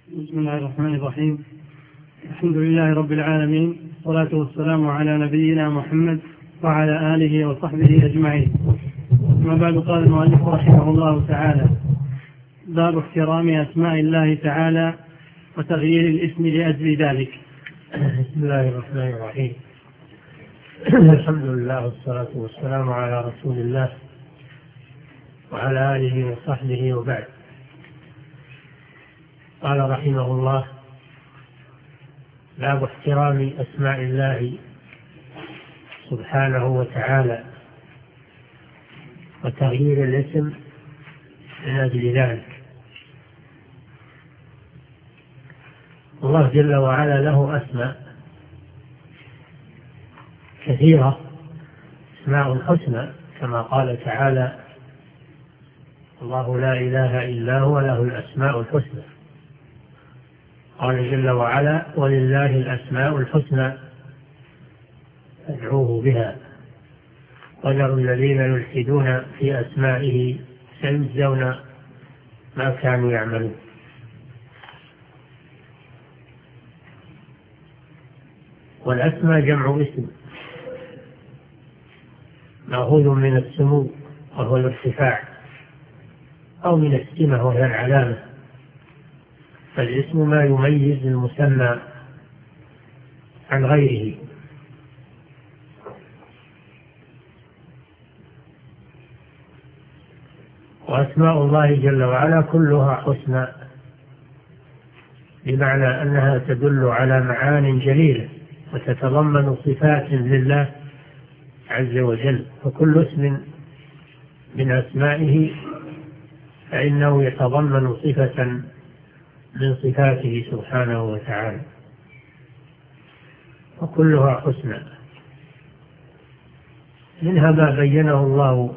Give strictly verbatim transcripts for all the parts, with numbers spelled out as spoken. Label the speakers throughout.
Speaker 1: بسم الله الرحمن الرحيم. الحمد لله رب العالمين، والصلاة والسلام على نبينا محمد وعلى آله وصحبه أجمعين. أما بعد، قال المؤلف رحمه الله تعالى: باب احترام أسماء الله تعالى وتغيير الاسم لأجل ذلك.
Speaker 2: بسم الله الرحمن الرحيم. الحمد لله والصلاة والسلام على رسول الله وعلى آله وصحبه وبعد. قال رحمه الله: باب احترام أسماء الله سبحانه وتعالى وتغيير الاسم من أجل ذلك. الله جل وعلا له أسماء كثيرة، أسماء الحسنى، كما قال تعالى: الله لا إله إلا هو له الأسماء الحسنى. قال جل وعلا: ولله الأسماء الحسنى فادعوه بها وذروا الذين يلحدون في أسمائه سيجزون ما كانوا يعملون. والأسماء جمع اسم مأخوذ من السمو وهو الارتفاع، أو من السمة وهي العلامة. فالاسم ما يميز المسمى عن غيره. وأسماء الله جل وعلا كلها حسنى، بمعنى أنها تدل على معان جليلة وتتضمن صفات لله عز وجل. فكل اسم من أسمائه فإنه يتضمن صفة من صفاته سبحانه وتعالى، وكلها حسنى. منها ما بينه الله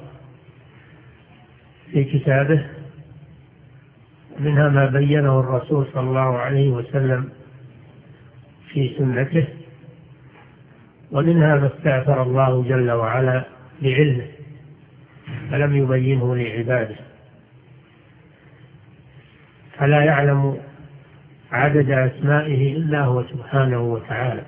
Speaker 2: في كتابه، منها ما بينه الرسول صلى الله عليه وسلم في سنته، ومنها ما استأثر الله جل وعلا بعلمه فلم يبينه لعباده، فلا يعلم عدد أسمائه إلا هو سبحانه وتعالى.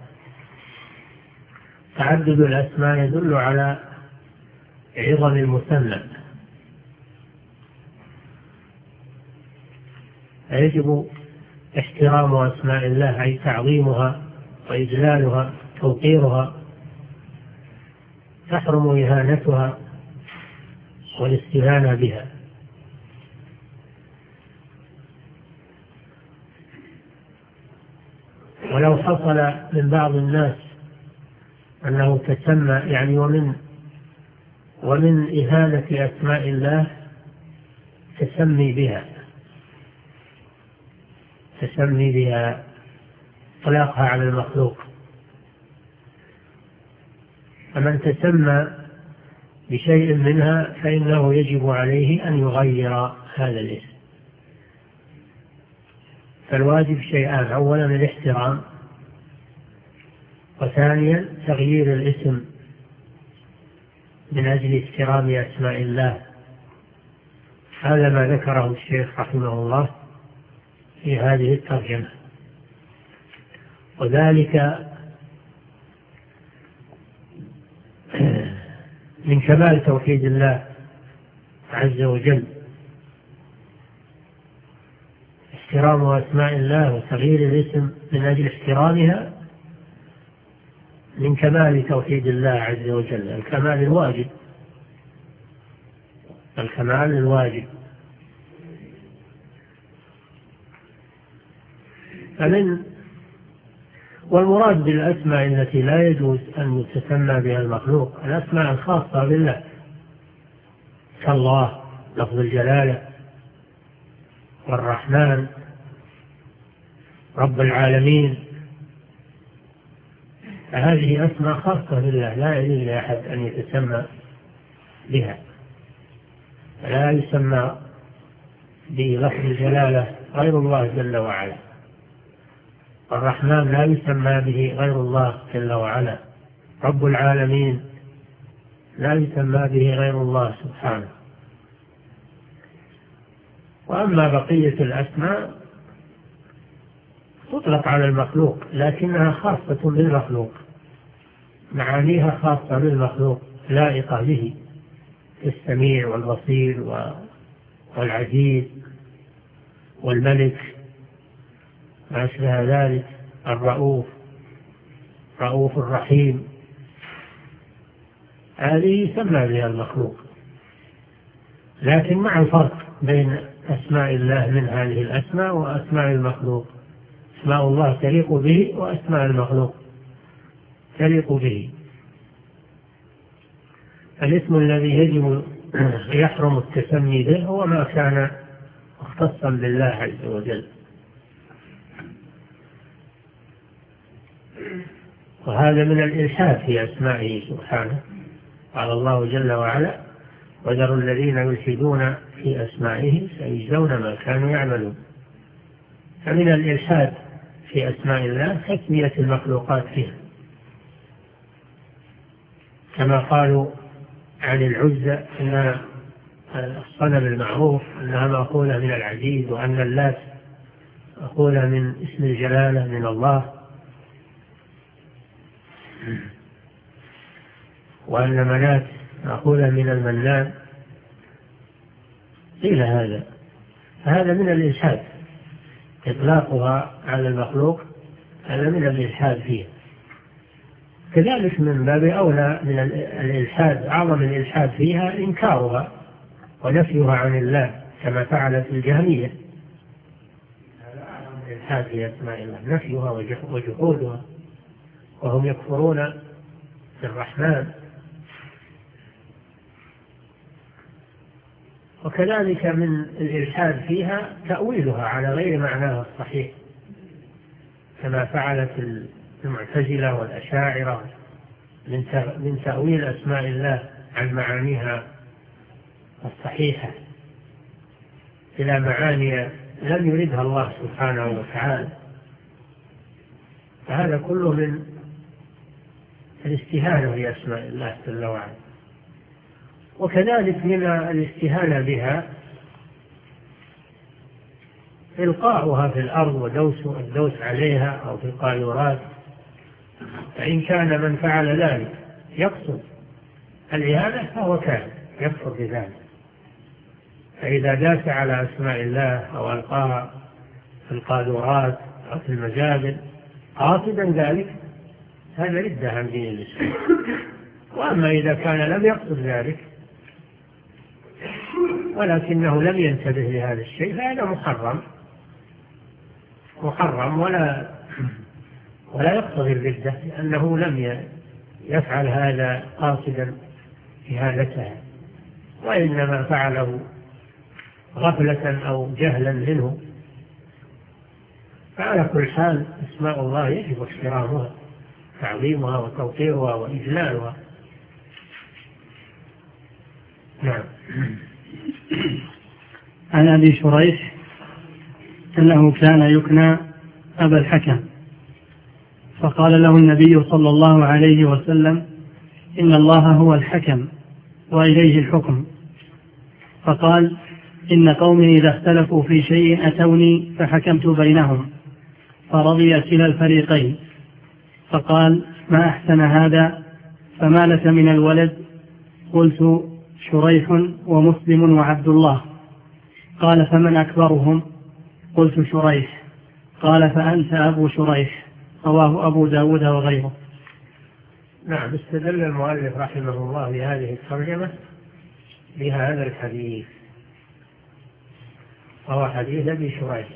Speaker 2: تعدد الأسماء يدل على عظم المسمى، فيجب احترام أسماء الله، أي تعظيمها وإجلالها توقيرها. تحرم إهانتها والاستهانة بها. ولو حصل من بعض الناس أنه تسمى يعني ومن ومن إهانة أسماء الله تسمي بها تسمي بها إطلاقها على المخلوق. فمن تسمى بشيء منها فإنه يجب عليه أن يغير هذا الاسم. فالواجب شيئان: أولا الاحترام، وثانيا تغيير الاسم من أجل احترام أسماء الله. هذا ما ذكره الشيخ رحمه الله في هذه الترجمة، وذلك من كمال توحيد الله عز وجل. احترام أسماء الله وتغيير الاسم من أجل احترامها من كمال توحيد الله عز وجل، الكمال الواجب الكمال الواجب فمن والمراد بالأسماء التي لا يجوز أن يتسمى بها المخلوق الأسماء الخاصة بالله، كالله لفظ الجلالة، والرحمن، رب العالمين. فهذه أسماء خاصة بالله لا يجوز لأحد أن يتسمى بها. لا يسمى بلفظ الجلالة غير الله جل وعلا، الرحمن لا يسمى به غير الله جل وعلا، رب العالمين لا يسمى به غير الله سبحانه. وأما بقية الأسماء تطلق على المخلوق لكنها خاصة بالمخلوق، معانيها خاصة بالمخلوق لائقة به، السميع والبصير والعزيز والملك ما أشبه ذلك، الرؤوف رؤوف الرحيم، هذه يسمى بها المخلوق. لكن مع الفرق بين أسماء الله من هذه الأسماء وأسماء المخلوق، أسماء الله تليق به وأسماء المخلوق تليق به. الاسم الذي يجب يحرم التسمي به هو ما كان مختصا بالله عز وجل، وهذا من الإلحاد في أسمائه سبحانه. قال الله جل وعلا: وذروا الذين يلحدون في أسمائه سيجزون ما كانوا يعملون. فمن الإلحاد في أسماء الله تسمية المخلوقات فيها، كما قالوا عن العزى أن الصنم المعروف أنها مأخوذة من العزيز، وأن اللات مأخوذة من اسم الجلالة من الله، وأن منات مأخوذة من المنان. قيل هذا هذا من الإلحاد، إطلاقها على المخلوق هذا من الإلحاد فيه. كذلك من باب أولى من الإلحاد، أعظم الإلحاد فيها إنكارها ونفيها عن الله كما فعلت الجهمية. هذا أعظم الإلحاد في أسماء الله، نفيها وجحودها، وهم يكفرون بالرحمن. وكذلك من الإلحاد فيها تأويلها على غير معناها الصحيح، كما فعلت المعتزلة والأشاعرة من تأويل أسماء الله عن معانيها الصحيحة إلى معاني لم يردها الله سبحانه وتعالى. فهذا كله من الاستهانة بأسماء الله جل وعلا. وكذلك من الاستهانة بها إلقاؤها في الأرض ودوس الدوس عليها أو في القاذورات، فإن كان من فعل ذلك يقصد الإهانة فهو كافر يكفر بذلك. فإذا داس على أسماء الله أو ألقاها في القاذورات أو في المجابل قاصدا ذلك هذا ردة عن دين الإسلام. وأما إذا كان لم يقصد ذلك ولكنه لم ينتبه لهذا الشيء فهذا محرم محرم ولا ولا يقتضي الردة، لأنه لم يفعل هذا قاصدا إهانتها، وإنما فعله غفلة أو جهلا منه. فعلى كل حال أسماء الله يجب احترامها، تعظيمها وتوقيرها وإجلالها. نعم.
Speaker 1: عن أبي شريح أنه كان يكنى أبا الحكم، فقال له النبي صلى الله عليه وسلم: إن الله هو الحكم وإليه الحكم. فقال: إن قومي إذا اختلفوا في شيء أتوني فحكمت بينهم فرضي كلا الفريقين. فقال: ما أحسن هذا، فما لك من الولد؟ قلت: شريح ومسلم وعبد الله. قال: فمن أكبرهم؟ قلت: شريح. قال: فأنت أبو شريح. رواه أبو داود وغيره.
Speaker 2: نعم. استدل المؤلف رحمه الله بهذه الترجمة بهذا الحديث، وهو حديث أبي شريح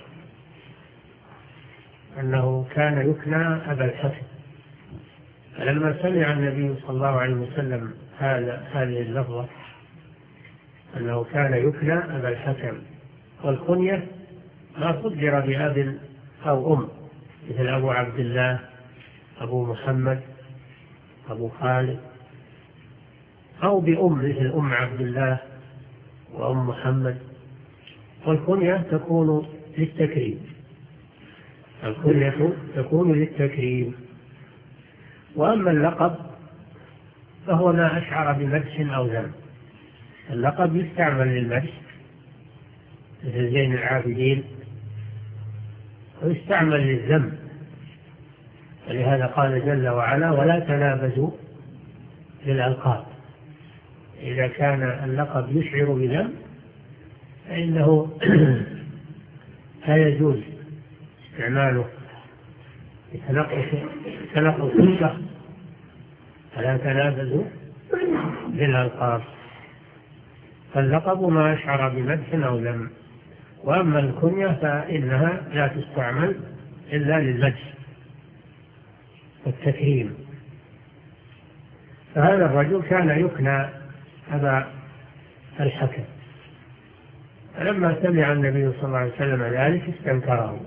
Speaker 2: أنه كان يكنى أبا الحكم. فلما سمع النبي صلى الله عليه وسلم هذا هذه اللفظة أنه كان يكنى أبا الحكم، والكنية ما قدر بأب أو أم، مثل أبو عبد الله، أبو محمد، أبو خالد، أو بأم مثل أم عبد الله وأم محمد. والكنية تكون للتكريم، الكنية تكون للتكريم. وأما اللقب فهو ما أشعر بمدح أو ذم. اللقب يستعمل للمدح مثل زين العابدين ويستعمل للذم، ولهذا قال جل وعلا ولا تنابزوا بالألقاب. إذا كان اللقب يشعر بذم فإنه لا يجوز استعماله تنقص الشخص، فلا تنابزوا بالألقاب. فاللقب ما أشعر بمدح أو ذم، وأما الكنية فإنها لا تستعمل إلا للمدح والتكريم. فهذا الرجل كان يكنى أبا الحكم، فلما سمع النبي صلى الله عليه وسلم ذلك استنكره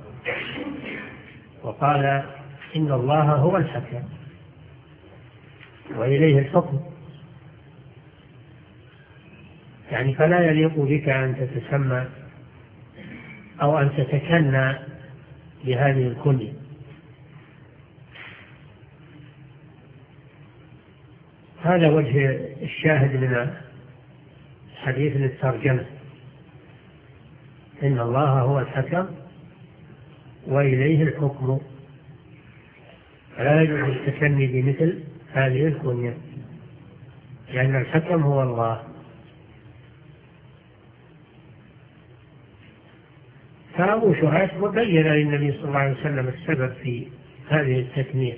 Speaker 2: وقال إن الله هو الحكم وإليه الحكم، يعني فلا يليق بك أن تتسمى أو أن تتكنى بهذه الكنية. هذا وجه الشاهد من الحديث للترجمة، إن الله هو الحكم وإليه الحكم، فلا يجوز التكني بمثل هذه الكنية، لأن الحكم هو الله. فأبو شريح بين للنبي صلى الله عليه وسلم السبب في هذه التكنية،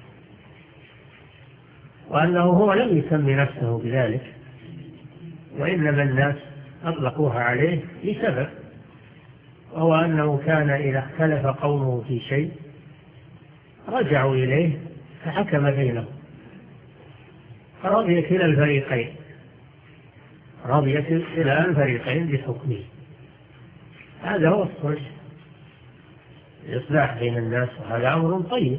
Speaker 2: وأنه هو لم يسمي نفسه بذلك، وإنما الناس أطلقوها عليه لسبب، وهو أنه كان إذا اختلف قومه في شيء رجعوا إليه فحكم بينهم، فرضي كلا الفريقين رضي كلا الفريقين بحكمه. هذا هو الصلح، الإصلاح بين الناس، وهذا أمر طيب.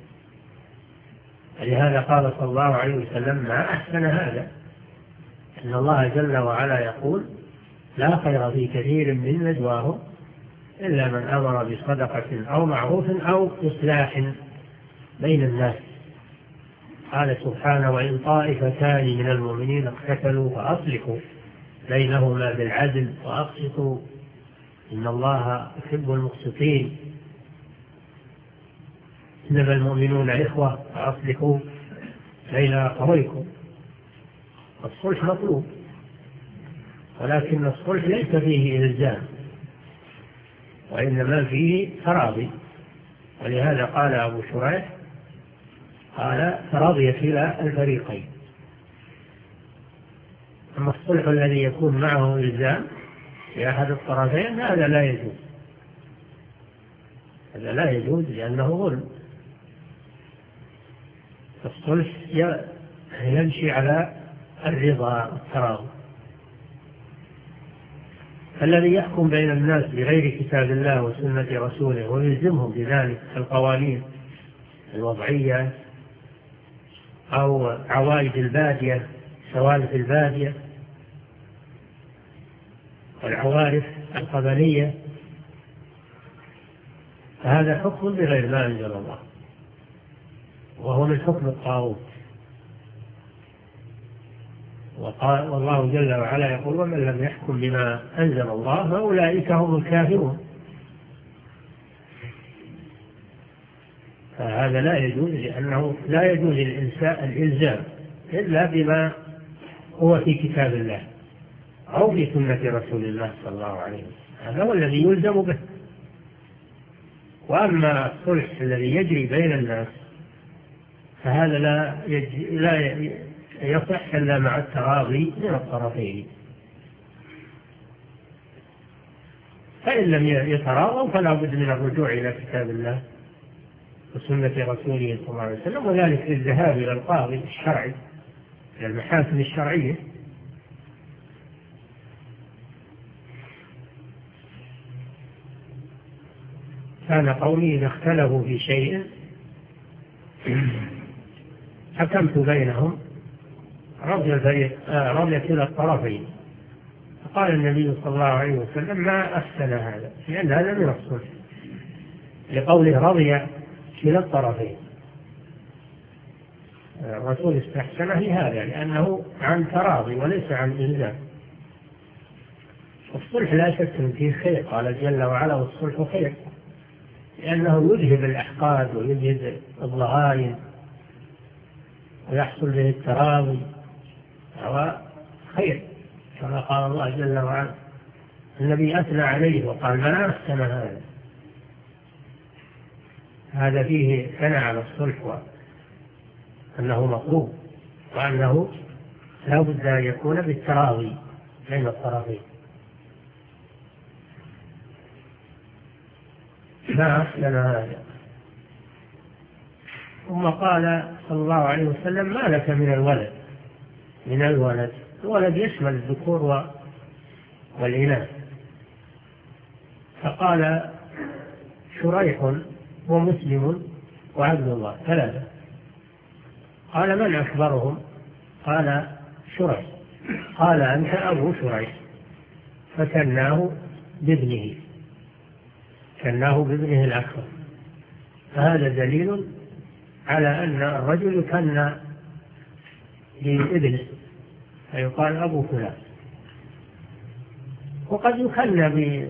Speaker 2: لهذا قال صلى الله عليه وسلم ما أحسن هذا، إن الله جل وعلا يقول لا خير في كثير من نجواهم إلا من أمر بصدقة أو معروف أو إصلاح بين الناس. قال سبحانه وإن طائفتان من المؤمنين اقتتلوا فأصلحوا بينهما بالعدل وأقسطوا إن الله يحب المقسطين، إنما المؤمنون إخوة فأصلحوا بين أخويكم. الصلح مطلوب، ولكن الصلح ليس فيه إلزام، وإنما فيه تراضي. ولهذا قال أبو شريح قال تراضي كلا الفريقين. أما الصلح الذي يكون معه إلزام في أحد الطرفين هذا لا يجوز، هذا لا يجوز لأنه ظلم. الصلح يمشي على الرضا والتراضي. الذي يحكم بين الناس بغير كتاب الله وسنة رسوله ويلزمهم بذلك القوانين الوضعية أو عوائد البادية، سوالف البادية والعوارف القبلية، فهذا حكم بغير ما أنزل الله، وهو من حكم الطاغوت. وقال والله جل وعلا يقول ومن لم يحكم بما أنزل الله فأولئك هم الكافرون. فهذا لا يجوز، لأنه لا يجوز الإنسان الإلزام إلا بما هو في كتاب الله أو في سنة رسول الله صلى الله عليه وسلم، هذا هو الذي يلزم به. وأما الصلح الذي يجري بين الناس فهذا لا لا يصح إلا مع التراضي من الطرفين، فإن لم يتراضوا فلا بد من الرجوع إلى كتاب الله وسنة رسوله صلى الله عليه وسلم، وذلك للذهاب إلى القاضي الشرعي، إلى المحاكم الشرعية. كان قومي إذا اختلفوا في شيء حكمت بينهم رضي الفريق رضي كلا الطرفين. فقال النبي صلى الله عليه وسلم ما أحسن هذا، لأن هذا من الصلح، لقوله رضي كلا الطرفين. الرسول استحسنه لهذا لأنه عن تراضي وليس عن إلزام. الصلح لا شك فيه خير، قال جل وعلا والصلح خير. لأنه يذهب الأحقاد ويذهب الضغائن ويحصل به التراضي، هو خير كما قال الله جل وعلا. النبي أثنى عليه وقال ما أحسن هذا، هذا فيه ثناء على الصلح وأنه مطلوب، وأنه لا بد أن يكون بالتراضي بين الطرفين. ما أحسن هذا. ثم قال صلى الله عليه وسلم ما لك من الولد من الولد الولد يشمل الذكور والإناث. فقال شريح ومسلم وعبد الله ثلاثة. قال من أكبرهم؟ قال شريح. قال أنت أبو شريح. فكناه بابنه كناه بابنه الأكبر. فهذا دليل على أن الرجل يكنى بابنه فيقال أبو فلان، وقد يكنى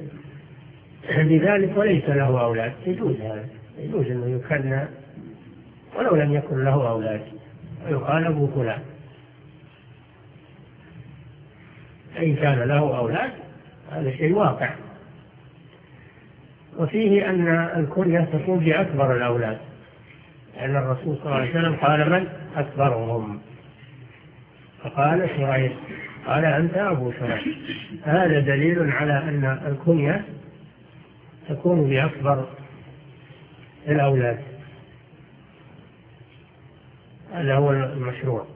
Speaker 2: بذلك وليس له أولاد، يجوز هذا، يجوز أنه يكنى ولو لم يكن له أولاد ويقال أبو فلان. إن كان له أولاد هذا شيء واقع. وفيه أن الكنية تكون بأكبر الأولاد، لأن الرسول صلى الله عليه وسلم قال من أكبرهم؟ فقال شريح. قال أنت أبو شريح. هذا دليل على أن الكنية تكون بأكبر الأولاد، هذا هو المشروع.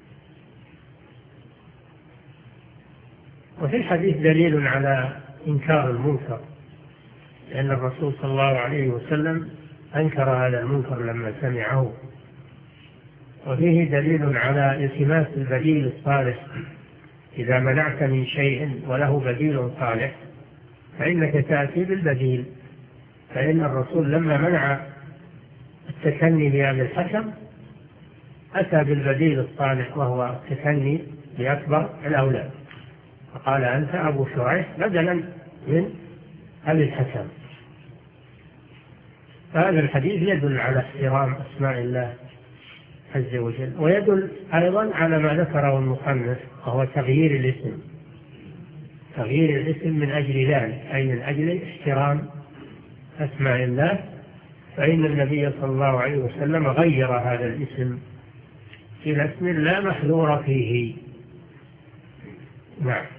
Speaker 2: وفي الحديث دليل على إنكار المنكر، لأن الرسول صلى الله عليه وسلم أنكر هذا المنكر لما سمعه. وفيه دليل على التماس البديل الصالح. إذا منعت من شيء وله بديل صالح فإنك تأتي بالبديل. فإن الرسول لما منع التكني بأبي الحكم أتى بالبديل الصالح وهو التكني بأكبر الأولاد، فقال أنت أبو شريح بدلا من أبي الحكم. فهذا الحديث يدل على احترام أسماء الله عز وجل، ويدل أيضا على ما ذكره المصنف وهو تغيير الاسم تغيير الاسم من أجل ذلك، أي من أجل احترام أسماء الله. فإن النبي صلى الله عليه وسلم غير هذا الاسم إلى اسم لا محذور فيه. نعم.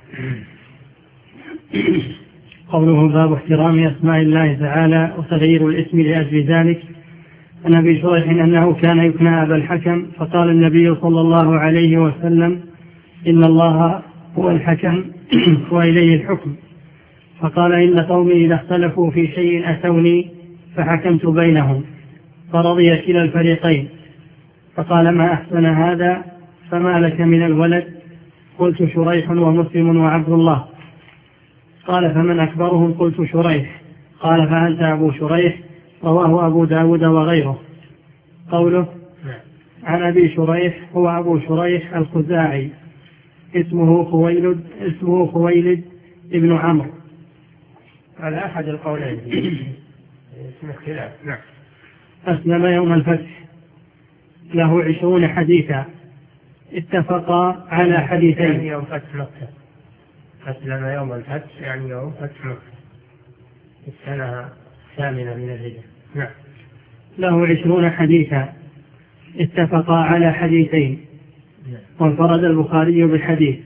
Speaker 1: قوله باب احترام أسماء الله تعالى وتغيير الاسم لأجل ذلك. عن أبي شريح أنه كان يكنى أبا الحكم، فقال النبي صلى الله عليه وسلم إن الله هو الحكم وإليه الحكم. فقال إن قومي إذا اختلفوا في شيء أتوني فحكمت بينهم فرضي كلا الفريقين. فقال ما أحسن هذا، فما لك من الولد؟ قلت شريح ومسلم وعبد الله. قال فمن أكبرهم؟ قلت شريح. قال فأنت أبو شريح. رواه أبو داود وغيره. قوله عن أبي شريح هو أبو شريح الخزاعي، اسمه خويلد اسمه خويلد ابن عمرو.
Speaker 2: على أحد القولين اسم اختلاف. نعم.
Speaker 1: أسلم يوم الفتح، له عشرون حديثا، اتفقا على حديثين.
Speaker 2: يعني يوم فتح مكة. أسلم يوم الفتح يعني يوم فتح مكة السنة الثامنة من الهجرة. نعم.
Speaker 1: له عشرون حديثا، اتفقا على حديثين، وانفرد البخاري بالحديث.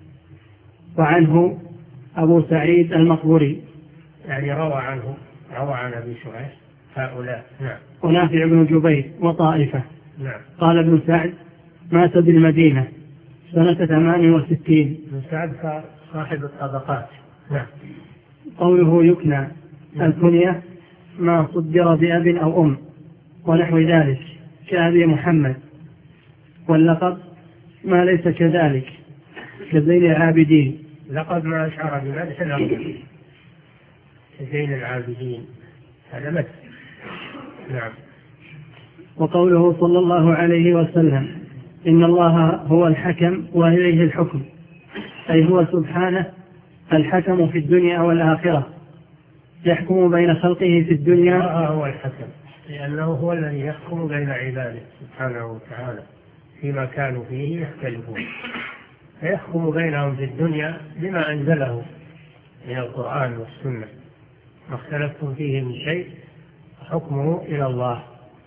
Speaker 1: وعنه أبو سعيد المقبوري،
Speaker 2: يعني روى عنه روى عن أبي شريح هؤلاء. نعم.
Speaker 1: ونافع بن جبير وطائفة.
Speaker 2: نعم.
Speaker 1: قال ابن سعد مات بالمدينة سنة ثمان وستين.
Speaker 2: ابن سعد صاحب الطبقات. نعم.
Speaker 1: قوله يكنى الكنية ما صدر بأب أو أم ونحو ذلك كأبي محمد، واللقب ما ليس كذلك كزين العابدين.
Speaker 2: لقب ما أشعر بمدح الأرض كزين العابدين، هذا مدح. نعم.
Speaker 1: وقوله صلى الله عليه وسلم إن الله هو الحكم وإليه الحكم، أي هو سبحانه الحكم في الدنيا والآخرة، يحكم بين خلقه في الدنيا.
Speaker 2: هو الحكم، لأنه هو الذي يحكم بين عباده سبحانه وتعالى فيما كانوا فيه يختلفون، فيحكم بينهم في الدنيا بما أنزله من القرآن والسنة، ما اختلفتم فيه من شيء حكمه إلى الله،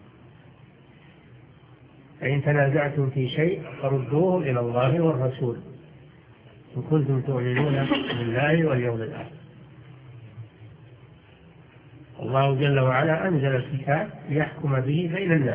Speaker 2: فإن تنازعتم في شيء فردوه إلى الله والرسول إن كنتم تؤمنون بالله واليوم الآخر. الله جل وعلا أنزل الكتاب ليحكم به بين الناس،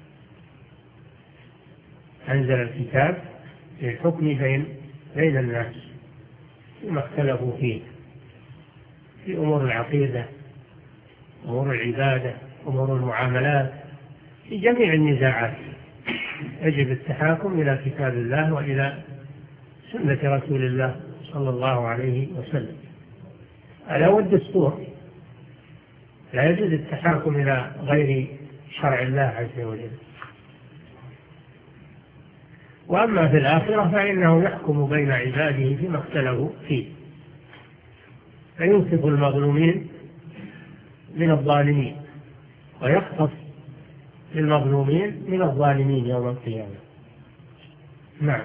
Speaker 2: أنزل الكتاب للحكم بين بين الناس فيما اختلفوا فيه في أمور العقيدة، أمور العبادة، أمور المعاملات، في جميع النزاعات يجب التحاكم إلى كتاب الله وإلى سنة رسول الله صلى الله عليه وسلم. هذا هو الدستور، لا يجوز التحاكم إلى غير شرع الله عز وجل. وأما في الآخرة فإنه يحكم بين عباده فيما اختلفوا فيه، فينصف المظلومين من الظالمين ويختص للمظلومين من الظالمين يوم القيامة. نعم.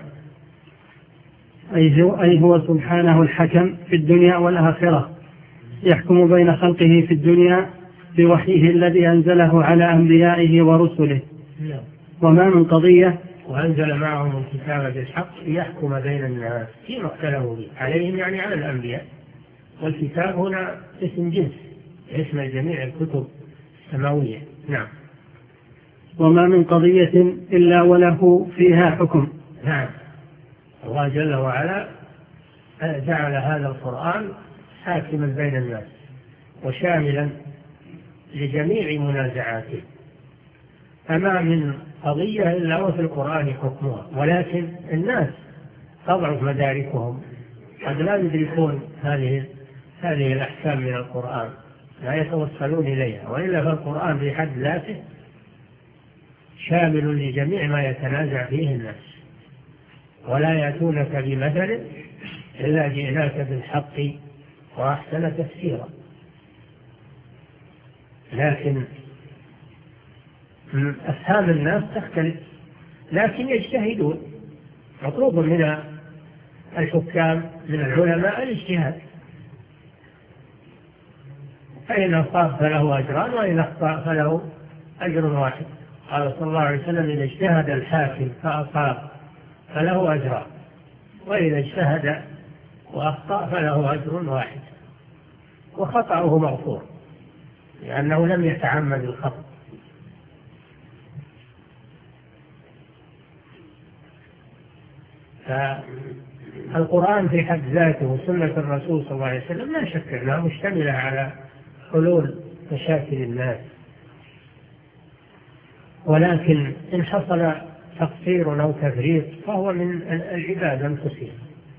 Speaker 1: أي هو سبحانه الحكم في الدنيا والآخرة، يحكم بين خلقه في الدنيا بوحيه الذي أنزله على أنبيائه ورسله. وما من قضية
Speaker 2: وأنزل معهم الكتاب بالحق ليحكم بين الناس فيما اختلفوا فيه، عليهم يعني على الأنبياء، والكتاب هنا اسم جنس يشمل جميع الكتب السماوية. نعم.
Speaker 1: وما من قضية إلا وله فيها حكم.
Speaker 2: نعم. الله جل وعلا جعل هذا القرآن حاكما بين الناس وشاملا لجميع منازعاته، فما من قضية إلا وفي القرآن حكمها، ولكن الناس تضعف مداركهم، قد لا يدركون هذه هذه الأحكام من القرآن، لا يتوصلون إليها، وإلا فالقرآن في حد ذاته شامل لجميع ما يتنازع فيه الناس، ولا يأتونك بمثل إلا جئناك بالحق وأحسن تفسيرا. لكن أفهام الناس تختلف، لكن يجتهدون، مطلوب من الحكام من العلماء الاجتهاد، فإن أصاب فله أجران وإن أخطأ فله أجر واحد. قال صلى الله عليه وسلم: إذا اجتهد الحاكم فأصاب فله أجران، وإذا اجتهد وأخطأ فله أجر واحد، وخطأه مغفور لأنه لم يتعمد الخطأ. فالقرآن في حد ذاته وسنة الرسول صلى الله عليه وسلم لا شك أنها مشتملة على حلول مشاكل الناس، ولكن إن حصل تقصير أو تفريط فهو من العباد أنفسهم.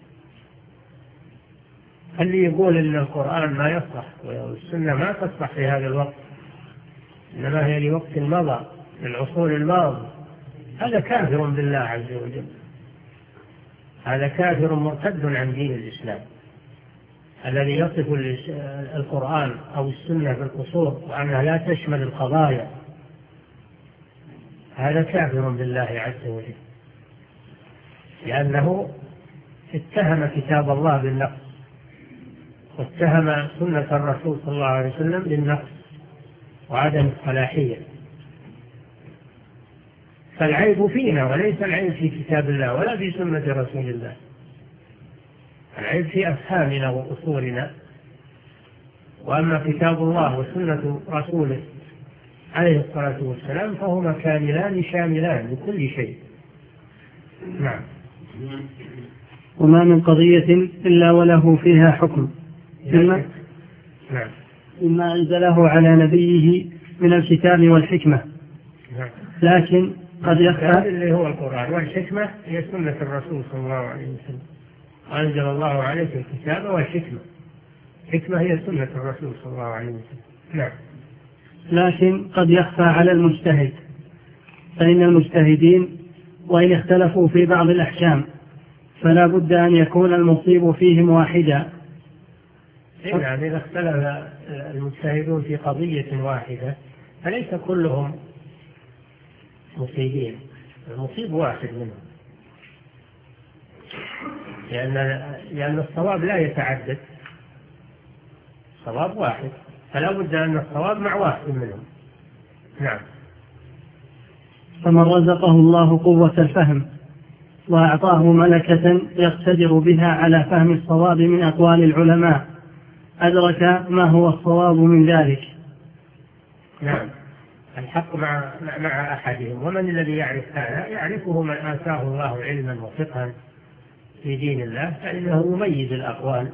Speaker 2: اللي يقول إن القرآن ما يصلح والسنة ما تصلح في هذا الوقت، إنما هي لوقت مضى للعصور الماضية، هذا كافر بالله عز وجل، هذا كافر مرتد عن دين الإسلام. الذي يصف القرآن أو السنة بالقصور وأنها لا تشمل القضايا، هذا كافر بالله عز وجل، لأنه اتهم كتاب الله بالنقص واتهم سنة الرسول صلى الله عليه وسلم بالنقص وعدم الصلاحية. فالعيب فينا وليس العيب في كتاب الله ولا في سنة رسول الله، العيب في أفهامنا وقصورنا. وأما كتاب الله وسنة رسوله عليه الصلاة والسلام فهما كاملان شاملان لكل شيء. نعم.
Speaker 1: وما من قضية إلا وله فيها حكم، إما
Speaker 2: نعم.
Speaker 1: إما أنزله على نبيه من الكتاب والحكمة.
Speaker 2: نعم.
Speaker 1: لكن قد يخفى
Speaker 2: اللي هو القرآن، والحكمة هي سنة الرسول صلى الله عليه وسلم. أنزل الله عليك الكتاب والحكمة، الحكمة هي سنة الرسول صلى الله عليه وسلم. نعم.
Speaker 1: لكن قد يخفى على المجتهد، فإن المجتهدين وإن اختلفوا في بعض الأحكام فلا بد أن يكون المصيب فيهم واحدا،
Speaker 2: يعني إذا اختلف المجتهدون في قضية واحدة فليس كلهم مصيبين، المصيب واحد منهم، لأن لأن الصواب لا يتعدد، صواب واحد، فلا بد أن الصواب مع واحد منهم. نعم.
Speaker 1: فمن رزقه الله قوة الفهم وأعطاه ملكة يقتدر بها على فهم الصواب من أقوال العلماء أدرك ما هو الصواب من ذلك.
Speaker 2: نعم، الحق مع مع أحدهم. ومن الذي يعرف هذا؟ يعرفه من آتاه الله علما وفقها في دين الله، فإنه يميز الأقوال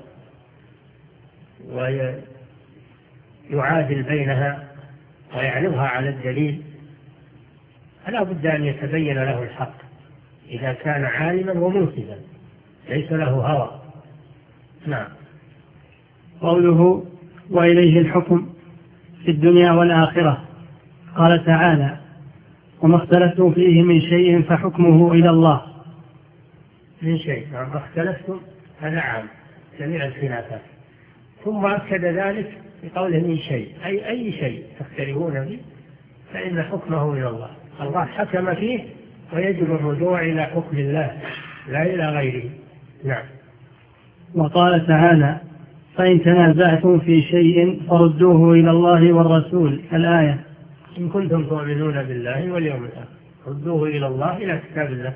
Speaker 2: ويعادل بينها ويعرضها على الدليل، فلا بد أن يتبين له الحق إذا كان عالما ومنصفا ليس له هوى. نعم.
Speaker 1: قوله وإليه الحكم في الدنيا والآخرة، قال تعالى وما اختلفتم فيه من شيء فحكمه إلى الله.
Speaker 2: من شيء ما اختلفتم هذا عام جميع الخلافات، ثم أكد ذلك بقوله من شيء، أي أي شيء تختلفون فيه فإن حكمه إلى الله، الله حكم فيه ويجب الرجوع إلى حكم الله لا إلى غيره. نعم.
Speaker 1: وقال تعالى فإن تنازعتم في شيء فردوه إلى الله والرسول، الآية.
Speaker 2: إن كنتم تؤمنون بالله واليوم الآخر ردوه إلى الله، إلى كتاب الله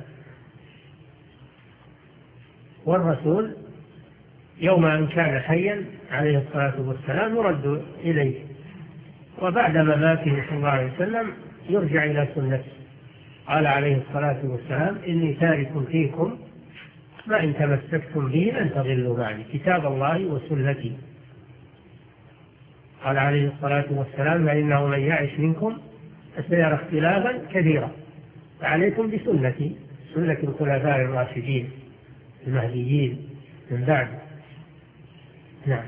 Speaker 2: والرسول يوم أن كان حيا عليه الصلاة والسلام يرد إليه، وبعد مماته صلى الله عليه وسلم يرجع إلى سنته. قال عليه الصلاة والسلام إني تارك فيكم ما إن تمسكتم به لن تضلوا بعدي، كتاب الله وسنتي. قال عليه الصلاة والسلام فإنه من يعش منكم فسيرى اختلافا كثيرا فعليكم بسنتي سنة الخلفاء الراشدين المهديين من بعد. نعم.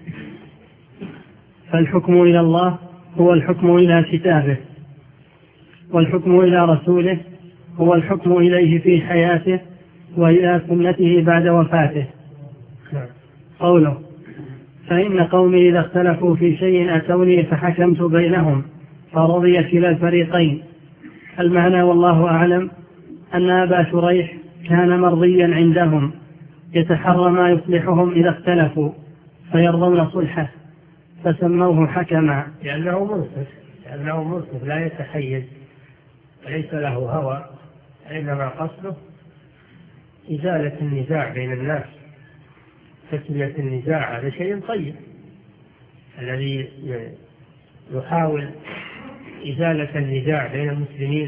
Speaker 1: فالحكم إلى الله هو الحكم إلى كتابه، والحكم إلى رسوله هو الحكم إليه في حياته وإلى سنته بعد وفاته. قوله فإن قومي إذا اختلفوا في شيء أتوني فحكمت بينهم فرضي كلا الفريقين. المعنى والله أعلم أن أبا شريح كان مرضيا عندهم يتحرى ما يصلحهم إذا اختلفوا فيرضون صلحه فسموه حكما،
Speaker 2: لأنه منصف لأنه منصف لا يتحيز وليس له هوى، إنما قصده إزالة النزاع بين الناس. تسمية النزاع هذا شيء طيب، الذي يحاول إزالة النزاع بين المسلمين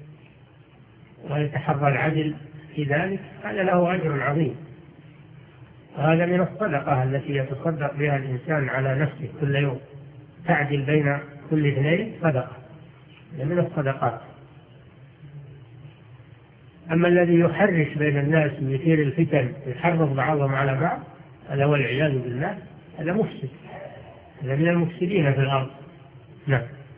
Speaker 2: ويتحرى العدل في ذلك هذا له أجر عظيم، وهذا من الصدقة التي يتصدق بها الإنسان على نفسه كل يوم، تعدل بين كل اثنين صدقة، من الصدقات. أما الذي يحرش بين الناس ويثير الفتن يحرض بعضهم على بعض هذا والعياذ بالله هذا مفسد، هذا من المفسدين في الأرض. نعم.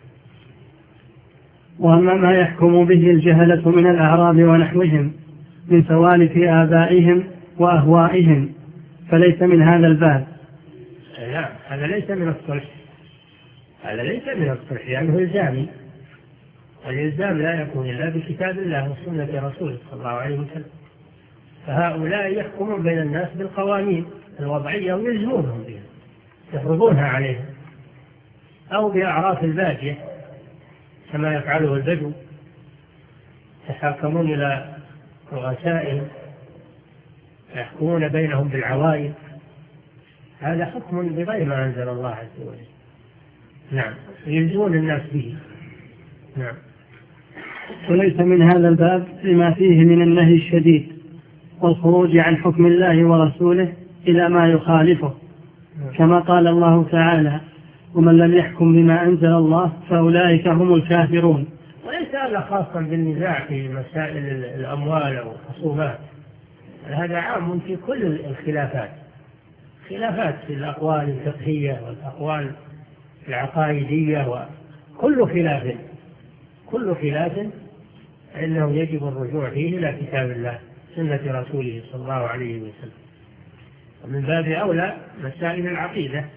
Speaker 1: وأما ما يحكم به الجهلة من الأعراب ونحوهم من توالف آبائهم وأهوائهم فليس من هذا الباب.
Speaker 2: لا، هذا ليس من الصلح، هذا ليس من الصلح لأنه إلزامي، والإلزام لا يكون إلا بكتاب الله وسنة رسوله صلى الله عليه وسلم. فهؤلاء يحكمون بين الناس بالقوانين الوضعية ويلزمونهم بها، يفرضونها عليهم، أو بأعراف البادية كما يفعله البدو، يتحاكمون إلى رؤسائهم يحكمون بينهم بالعوائد، هذا حكم بغير ما أنزل الله عز وجل. نعم، يلزمون الناس به. نعم.
Speaker 1: وليس من هذا الباب لما فيه من النهي الشديد والخروج عن حكم الله ورسوله إلى ما يخالفه، كما قال الله تعالى ومن لم يحكم بما أنزل الله فأولئك هم الكافرون.
Speaker 2: وليس هذا خاصا بالنزاع في مسائل الأموال أو الخصومات، هذا عام في كل الخلافات، خلافات في الأقوال الفقهية والأقوال العقائدية، وكل خلاف كل خلاف إنه يجب الرجوع فيه إلى كتاب الله سنة رسوله صلى الله عليه وسلم. ومن باب أولى مسائل العقيدة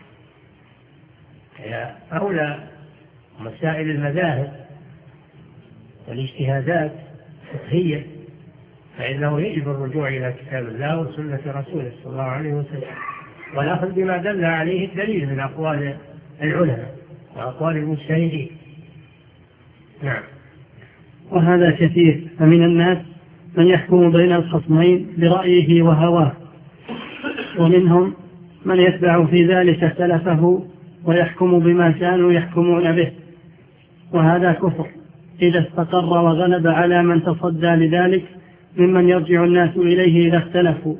Speaker 2: هي أولى مسائل المذاهب والاجتهادات الفقهية، فإنه يجب الرجوع إلى كتاب الله وسنة رسوله صلى الله عليه وسلم، والأخذ بما دل عليه الدليل من أقوال العلماء وأقوال المجتهدين. نعم.
Speaker 1: وهذا كثير، فمن الناس من يحكم بين الخصمين برأيه وهواه، ومنهم من يتبع في ذلك سلفه ويحكم بما كانوا يحكمون به، وهذا كفر إذا استقر وغلب على من تصدى لذلك ممن يرجع الناس إليه إذا اختلفوا.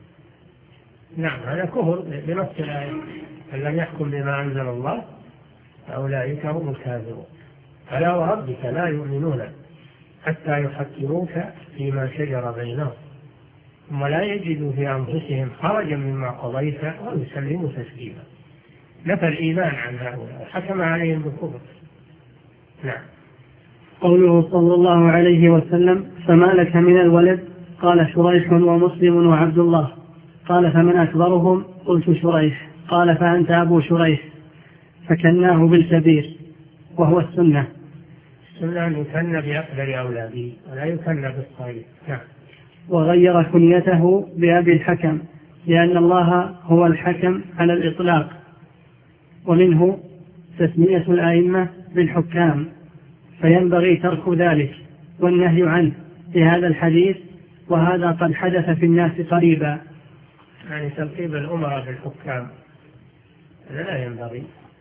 Speaker 2: نعم، هذا كفر بنص الآية: من لم يحكم بما أنزل الله فأولئك هم الكافرون. فلا وربك لا يؤمنون حتى يحكموك فيما شجر بينهم ثم لا يجدوا في أنفسهم حرجا مما قضيت ويسلموا تسليما. نفى الإيمان عن هؤلاء وحكم عليهم بالكفر. نعم.
Speaker 1: قوله صلى الله عليه وسلم: فما لك من الولد؟ قال: شريح ومسلم وعبد الله. قال: فمن أكبرهم؟ قلت: شريح. قال: فأنت أبو شريح. فكناه بالكبير وهو السنة.
Speaker 2: السنة أن يكن بأكبر أولاده ولا يكن بالصغير. نعم.
Speaker 1: وغير كنيته بأبي الحكم لأن الله هو الحكم على الإطلاق، ومنه تسمية الأئمة بالحكام، فينبغي ترك ذلك والنهي عنه في هذا الحديث، وهذا قد حدث في الناس قريبا.
Speaker 2: يعني تلقيب الأمراء بالحكام هذا لا ينبغي،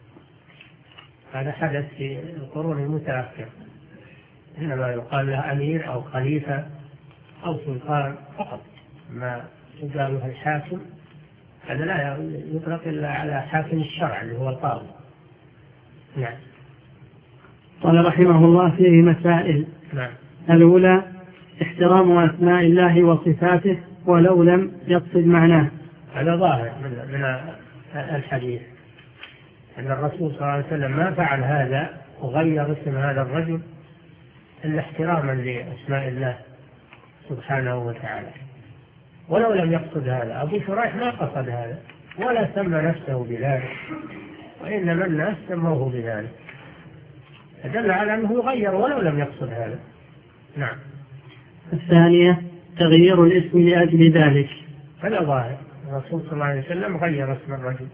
Speaker 2: هذا حدث في القرون المتأخرة، إنما يقال له أمير أو خليفة أو سلطان فقط، ما يقال له الحاكم هذا لا يطلق إلا على حاكم الشرع اللي هو القاضي. نعم.
Speaker 1: قال رحمه الله: فيه مسائل.
Speaker 2: نعم.
Speaker 1: الأولى: احترام أسماء الله وصفاته ولو لم يقصد معناه.
Speaker 2: هذا ظاهر من الحديث أن الرسول صلى الله عليه وسلم ما فعل هذا وغير اسم هذا الرجل إلا احتراما لأسماء الله سبحانه وتعالى، ولو لم يقصد هذا. أبو شريح ما قصد هذا ولا سمى نفسه بذلك، وإنما الناس سموه بذلك، فدل على أنه يغير ولو لم يقصد هذا. نعم.
Speaker 1: الثانية: تغيير الاسم لأجل ذلك.
Speaker 2: هذا ظاهر، الرسول صلى الله عليه وسلم غير اسم الرجل.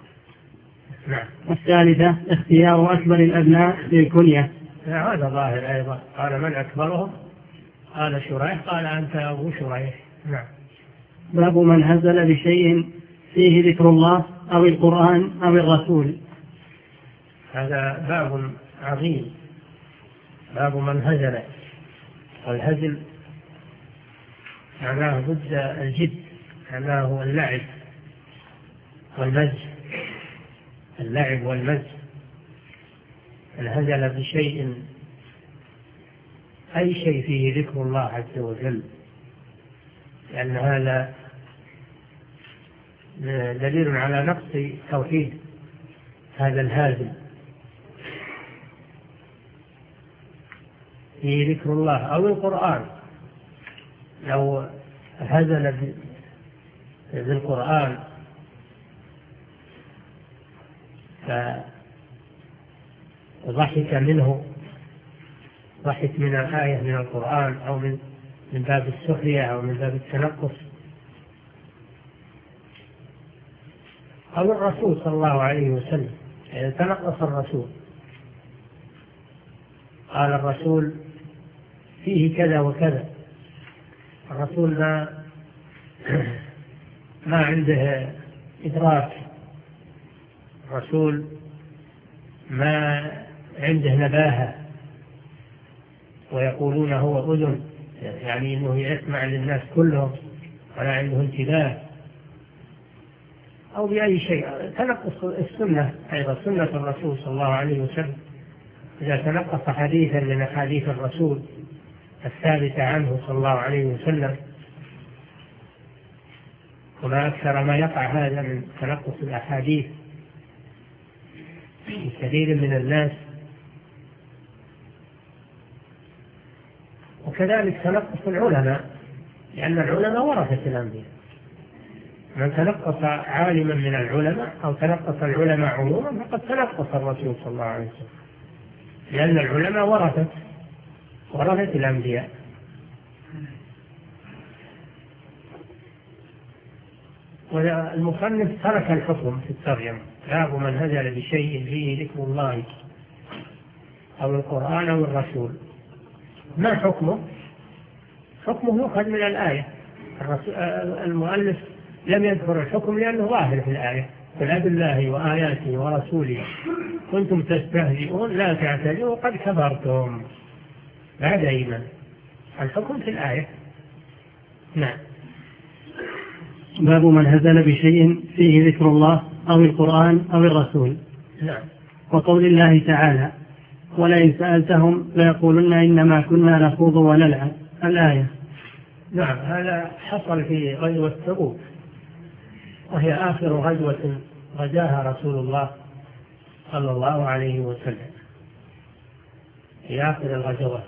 Speaker 2: نعم.
Speaker 1: الثالثة: اختيار أكبر الأبناء للكنية.
Speaker 2: هذا ظاهر أيضا، قال: من أكبرهم؟ قال: شريح. قال: أنت أبو شريح. نعم.
Speaker 1: باب من هزل بشيء فيه ذكر الله أو القرآن أو الرسول.
Speaker 2: هذا باب عظيم، باب من هزل. والهزل معناه ضد الجد، معناه هو اللعب والمزح، اللعب والمزح. الهزل بشيء أي شيء فيه ذكر الله عز وجل، لأن هذا دليل على نقص توحيد هذا الهازل. فيه ذكر الله أو القرآن، لو هزل بالقرآن فضحك منه، ضحك من آية من القرآن أو من من باب السخرية أو من باب التنقص، أو الرسول صلى الله عليه وسلم يعني تنقص الرسول، قال الرسول فيه كذا وكذا، الرسول ما ما عنده إدراك، الرسول ما عنده نباهة، ويقولون هو أذن، يعني أنه يسمع للناس كلهم ولا عنده انتباه، أو بأي شيء. تنقص السنة أيضا، سنة الرسول صلى الله عليه وسلم، إذا تنقص حديثا من أحاديث الرسول الثابتة عنه صلى الله عليه وسلم، وما أكثر ما يقع هذا من تنقص الأحاديث في كثير من الناس. وكذلك تنقص العلماء، لأن العلماء ورثة الأنبياء، من تنقص عالما من العلماء أو تنقص العلماء عموما فقد تنقص الرسول صلى الله عليه وسلم، لأن العلماء ورثة ورثة الأنبياء. والمصنف ترك الحكم في الترجمة، باب من هزل بشيء فيه ذكر الله أو القرآن أو الرسول. ما حكمه؟ حكمه يؤخذ من الآية. المؤلف لم يذكر الحكم لأنه ظاهر في الآية: قل أبالله وآياته ورسوله كنتم تستهزئون لا تعتذروا قد كفرتم بعد إيمان. الحكم في الآية. نعم.
Speaker 1: باب من هزل بشيء فيه ذكر الله أو القرآن أو الرسول.
Speaker 2: نعم.
Speaker 1: وقول الله تعالى: ولئن سألتهم ليقولن إنما كنا نخوض ونلعب. الآية.
Speaker 2: نعم. هذا حصل في غزوة تبوك، وهي آخر غزوة غزاها رسول الله صلى الله عليه وسلم، في آخر الغزوات،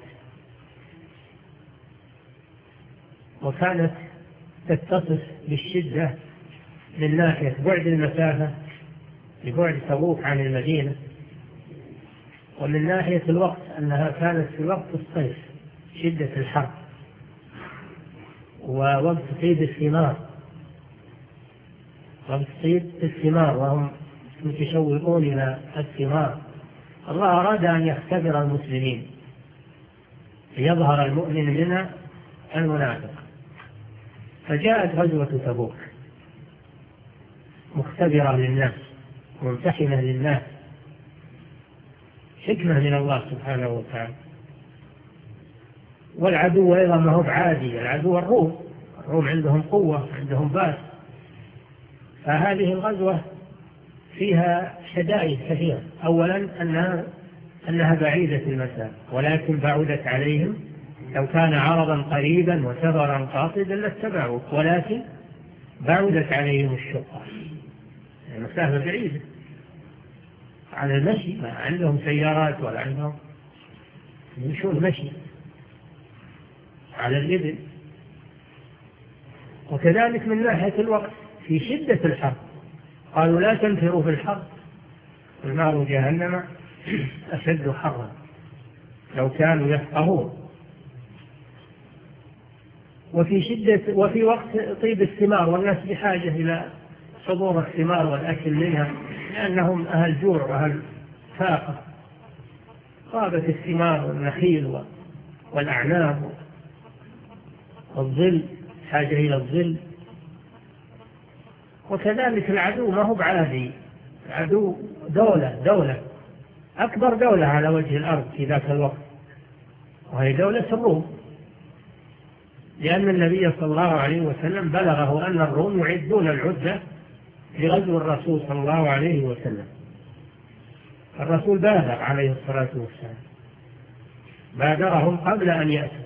Speaker 2: وكانت تتصف بالشدة من ناحية بعد المسافة لبعد تبوك عن المدينة، ومن ناحية الوقت أنها كانت في وقت الصيف شدة الحر ووقت صيد الثمار، وقت صيد الثمار وهم متشوقون إلى الثمار. الله أراد أن يختبر المسلمين ليظهر المؤمن من المنافق، فجاءت غزوة تبوك مختبرة للناس ممتحنة للناس، حكمة من الله سبحانه وتعالى. والعدو أيضا ما هو بعادي، العدو الروم، الروم عندهم قوة، عندهم بأس. فهذه الغزوة فيها شدائد كثيرة. أولا أنها, أنها بعيدة المسافة، ولكن بعدت عليهم. لو كان عرضا قريبا وسفرا قاصدا لاتبعوك، ولكن بعدت عليهم الشقة، المسافة بعيدة على المشي، ما عندهم سيارات ولا عندهم، يمشون مشي على الإبل. وكذلك من ناحية الوقت في شدة الحر، قالوا لا تنفروا في الحر النار جهنم أشد حرا، لو كانوا يفقهون. وفي شدة وفي وقت طيب الثمار، والناس بحاجة إلى صدور الثمار والأكل منها، لأنهم أهل جوع وأهل فاقة. طابت الثمار والنخيل والأعناب والظل، حاجة إلى الظل. وكذلك العدو ما هو بعادي، العدو دولة دولة أكبر دولة على وجه الأرض في ذاك الوقت، وهي دولة الروم، لأن النبي صلى الله عليه وسلم بلغه أن الروم يعدون العدة لغزو الرسول صلى الله عليه وسلم. الرسول بادر عليه الصلاة والسلام، بادرهم قبل أن يأتوا،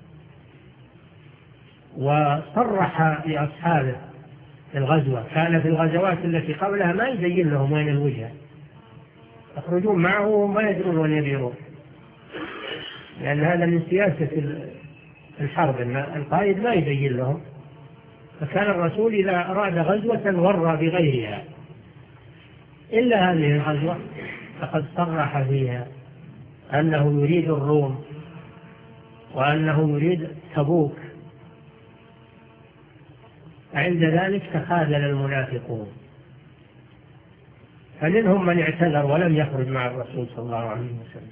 Speaker 2: وصرح لأصحابه الغزوة. كان في الغزوات التي قبلها ما يبين لهم وين الوجهة، يخرجون معه وما يدرون وين يبيرون، لأن هذا من سياسة الحرب، القائد ما يبين لهم. فكان الرسول إذا أراد غزوة غر بغيرها، إلا هذه الغزوة فقد صرح فيها أنه يريد الروم وأنه يريد تبوك. عند ذلك تخاذل المنافقون، فمنهم من اعتذر ولم يخرج مع الرسول صلى الله عليه وسلم،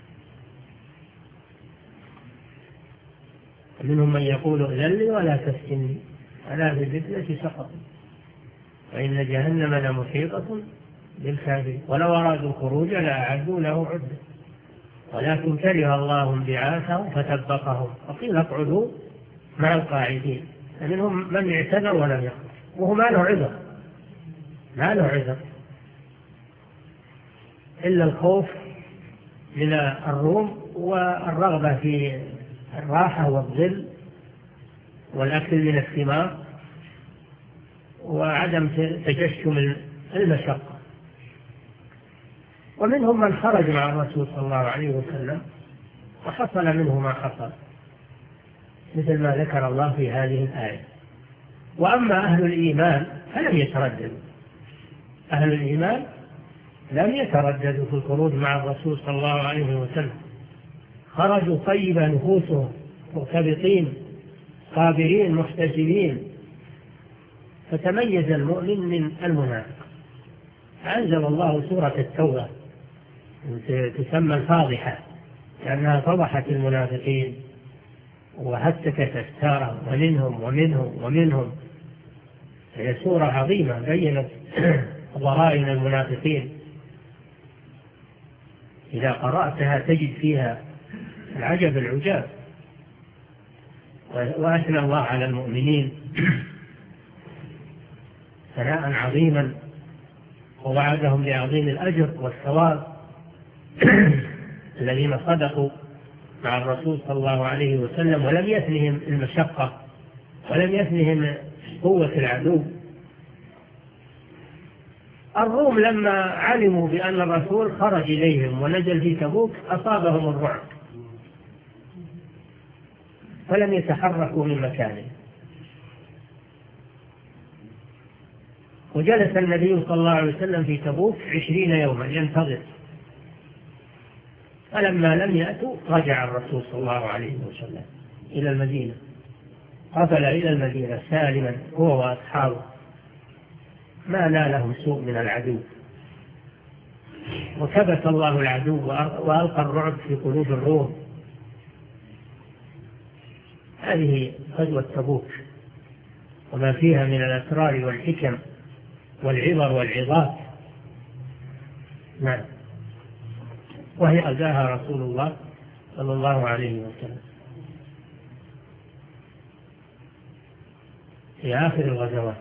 Speaker 2: ومنهم من يقول ائذن لي ولا تفتني ألا في الفتنة سقط وإن جهنم لمحيطة بالكافرين ولو أرادوا الخروج لأعدوا له عدة ولكن كره الله انبعاثهم فثبطهم وقيل اقعدوا مع القاعدين. فمنهم من اعتذر ولم يخرج، وهو ما له عذر، ما له عذر إلا الخوف من الروم والرغبة في الراحة والظل والأكل من الثمار وعدم تجشم المشقة. ومنهم من خرج مع الرسول صلى الله عليه وسلم وحصل منه ما حصل، مثل ما ذكر الله في هذه الآية: وأما أهل الإيمان فلم يترددوا، أهل الإيمان لم يترددوا في الخروج مع الرسول صلى الله عليه وسلم، خرجوا طيبة نفوسهم مرتبطين صابرين محتسبين، فتميز المؤمن من المنافق. أنزل الله سورة التوبة تسمى الفاضحة لأنها فضحت المنافقين وهتكت أستارهم ومنهم ومنهم ومنهم. هي سورة عظيمة بينت ضرائن المنافقين، إذا قرأتها تجد فيها العجب العجاب. وأثنى الله على المؤمنين ثناء عظيما ووعدهم بعظيم الأجر والثواب الذين صدقوا مع الرسول صلى الله عليه وسلم، ولم يثنهم المشقة ولم يثنهم قوة العدو. الروم لما علموا بأن الرسول خرج إليهم ونزل في تبوك أصابهم الرعب فلم يتحركوا من مكانهم، وجلس النبي صلى الله عليه وسلم في تبوك عشرين يوما ينتظر، فلما لم يأتوا رجع الرسول صلى الله عليه وسلم إلى المدينة، قفل إلى المدينة سالما هو وأصحابه، ما نالهم سوء من العدو، وكبت الله العدو وألقى الرعب في قلوب الروم. هذه غزوة تبوك وما فيها من الأسرار والحكم والعبر والعظات. نعم. وهي أداها رسول الله صلى الله عليه وسلم في آخر الغزوات.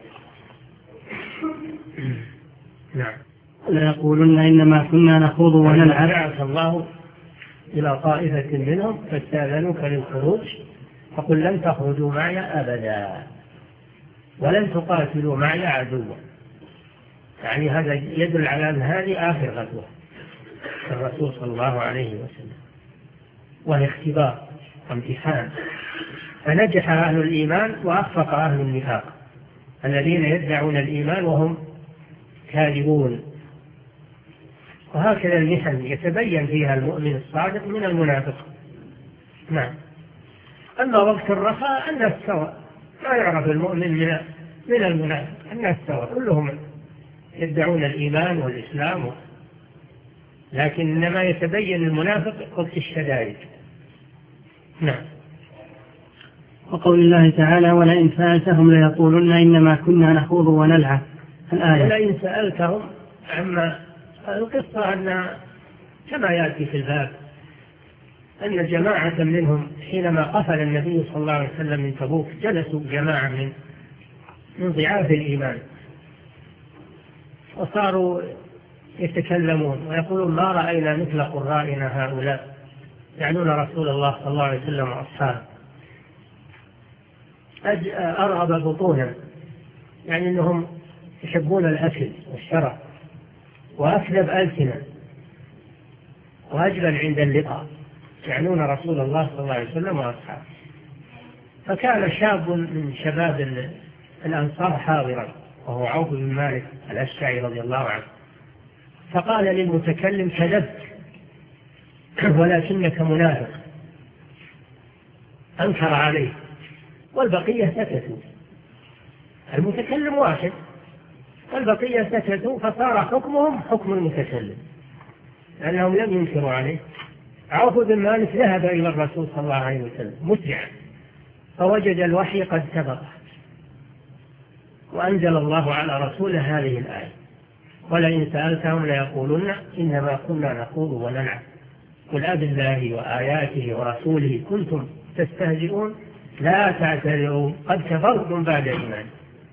Speaker 2: نعم.
Speaker 1: ليقولن إنما كنا نخوض ونلعب.
Speaker 2: بعث الله إلى طائفة منهم فاستأذنوك للخروج فقل لن تخرجوا معي أبدا ولن تقاتلوا معي عدوا. يعني هذا يدل على أن هذه آخر غزوة الرسول صلى الله عليه وسلم، وهي اختبار وامتحان، فنجح أهل الإيمان وأخفق أهل النفاق الذين يدعون الإيمان وهم كاذبون. وهكذا المحن يتبين فيها المؤمن الصادق من المنافق. نعم. أما وقت الرخاء الناس سواء، لا يعرف المؤمن من من المنافق، الناس سواء كلهم يدعون الإيمان والإسلام، لكن إنما يتبين المنافق وقت الشدائد. نعم.
Speaker 1: وقول الله تعالى ولئن سألتهم ليقولن إنما كنا نخوض ونلعب الآية.
Speaker 2: ولئن سألتهم عما القصة أن كما يأتي في الباب أن جماعة منهم حينما قفل النبي صلى الله عليه وسلم من تبوك جلسوا جماعة من من ضعاف الإيمان وصاروا يتكلمون ويقولون ما رأينا مثل قرائنا هؤلاء، يعنون رسول الله صلى الله عليه وسلم وأصحابه، أرغب بطونا، يعني أنهم يحبون الأكل والشرب، وأكذب ألسنة، وأجبن عند اللقاء، يعنون رسول الله صلى الله عليه وسلم وأصحابه. فكان شاب من شباب الأنصار حاضرا وهو عوف بن مالك الأشعري رضي الله عنه، فقال للمتكلم كذبت ولكنك منافق، أنكر عليه، والبقية سكتوا. المتكلم واحد والبقية سكتوا، فصار حكمهم حكم المتكلم لأنهم لم ينكروا عليه. عوف بن مالك ذهب إلى الرسول صلى الله عليه وسلم مسرعا فوجد الوحي قد سبق، وأنزل الله على رسوله هذه الآية ولئن سألتهم ليقولن إنما كنا نخوض ونلعب قل أب الله وآياته ورسوله كنتم تستهزئون لا تعتذروا قد كفرتم بعد إيمان.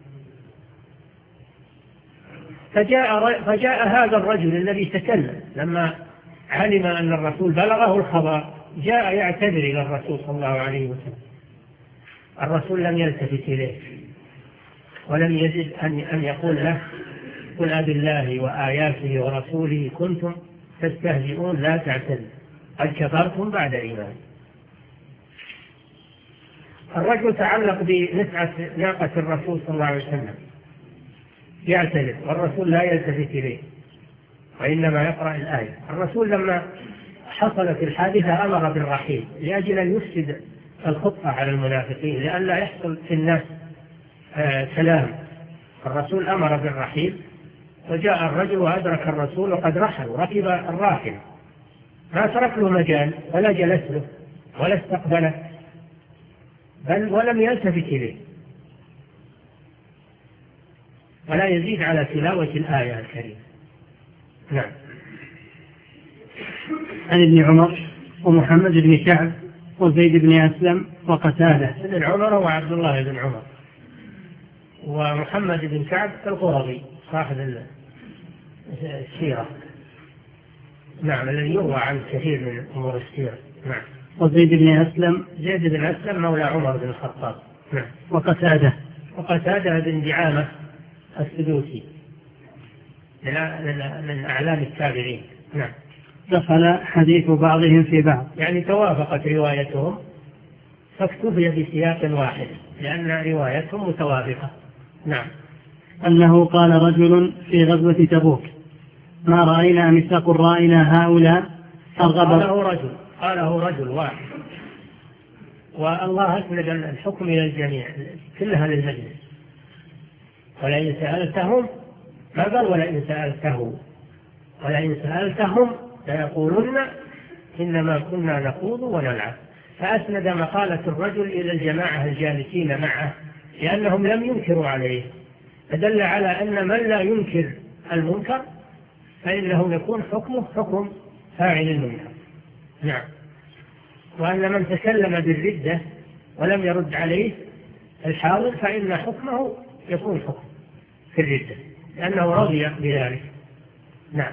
Speaker 2: فجاء, فجاء هذا الرجل الذي تكلم لما علم أن الرسول بلغه الخبر، جاء يعتذر إلى الرسول صلى الله عليه وسلم. الرسول لم يلتفت إليه ولم يجد أن يقول له قل أب الله وآياته ورسوله كنتم تستهزئون لا تعتذروا قد كفرتم بعد إيمان. الرجل تعلق بنسعة ناقة الرسول صلى الله عليه وسلم يعتذر والرسول لا يلتفت إليه وإنما يقرأ الآية. الرسول لما حصلت الحادثة أمر بالرحيل لأجل أن يفسد الخطة على المنافقين لئلا يحصل في الناس آه كلام. الرسول أمر بالرحيل وجاء الرجل وأدرك الرسول وقد رحل وركب الراحل ما ترك له مجال ولا جلس له ولا استقبله بل ولم يلتفت إليه ولا يزيد على تلاوة الآية الكريمة. نعم.
Speaker 1: عن ابن عمر ومحمد بن كعب وزيد بن أسلم وقتادة.
Speaker 2: ابن عمر وعبد الله بن عمر ومحمد بن كعب القرظي صاحب السيرة. نعم الذي يروى عن كثير من أمور السيرة. نعم.
Speaker 1: وزيد بن أسلم.
Speaker 2: زيد بن أسلم مولى عمر بن الخطاب. نعم.
Speaker 1: وقتادة.
Speaker 2: وقتادة بن دعامة السدوسي من أعلام التابعين. نعم.
Speaker 1: دخل حديث بعضهم في بعض
Speaker 2: يعني توافقت روايتهم فاكتفي بسياق واحد لأن روايتهم متوافقة. نعم.
Speaker 1: أنه قال رجل في غزوة تبوك ما رأينا مثل قرائنا هؤلاء أرغب.
Speaker 2: قاله رجل قاله رجل واحد والله أسند الحكم إلى الجميع كلها للمجلس. ولئن سألتهم ما قال ولئن سألته ولئن سألتهم سيقولون إنما كنا نخوض ونلعب. فأسند مقالة الرجل إلى الجماعة الجالسين معه لأنهم لم ينكروا عليه فدل على أن من لا ينكر المنكر فإنه يكون حكمه حكم فاعل المنكر. نعم. وأن من تكلم بالردة ولم يرد عليه الحاضر فإن حكمه يكون حكم في الردة لأنه رضي بذلك. نعم.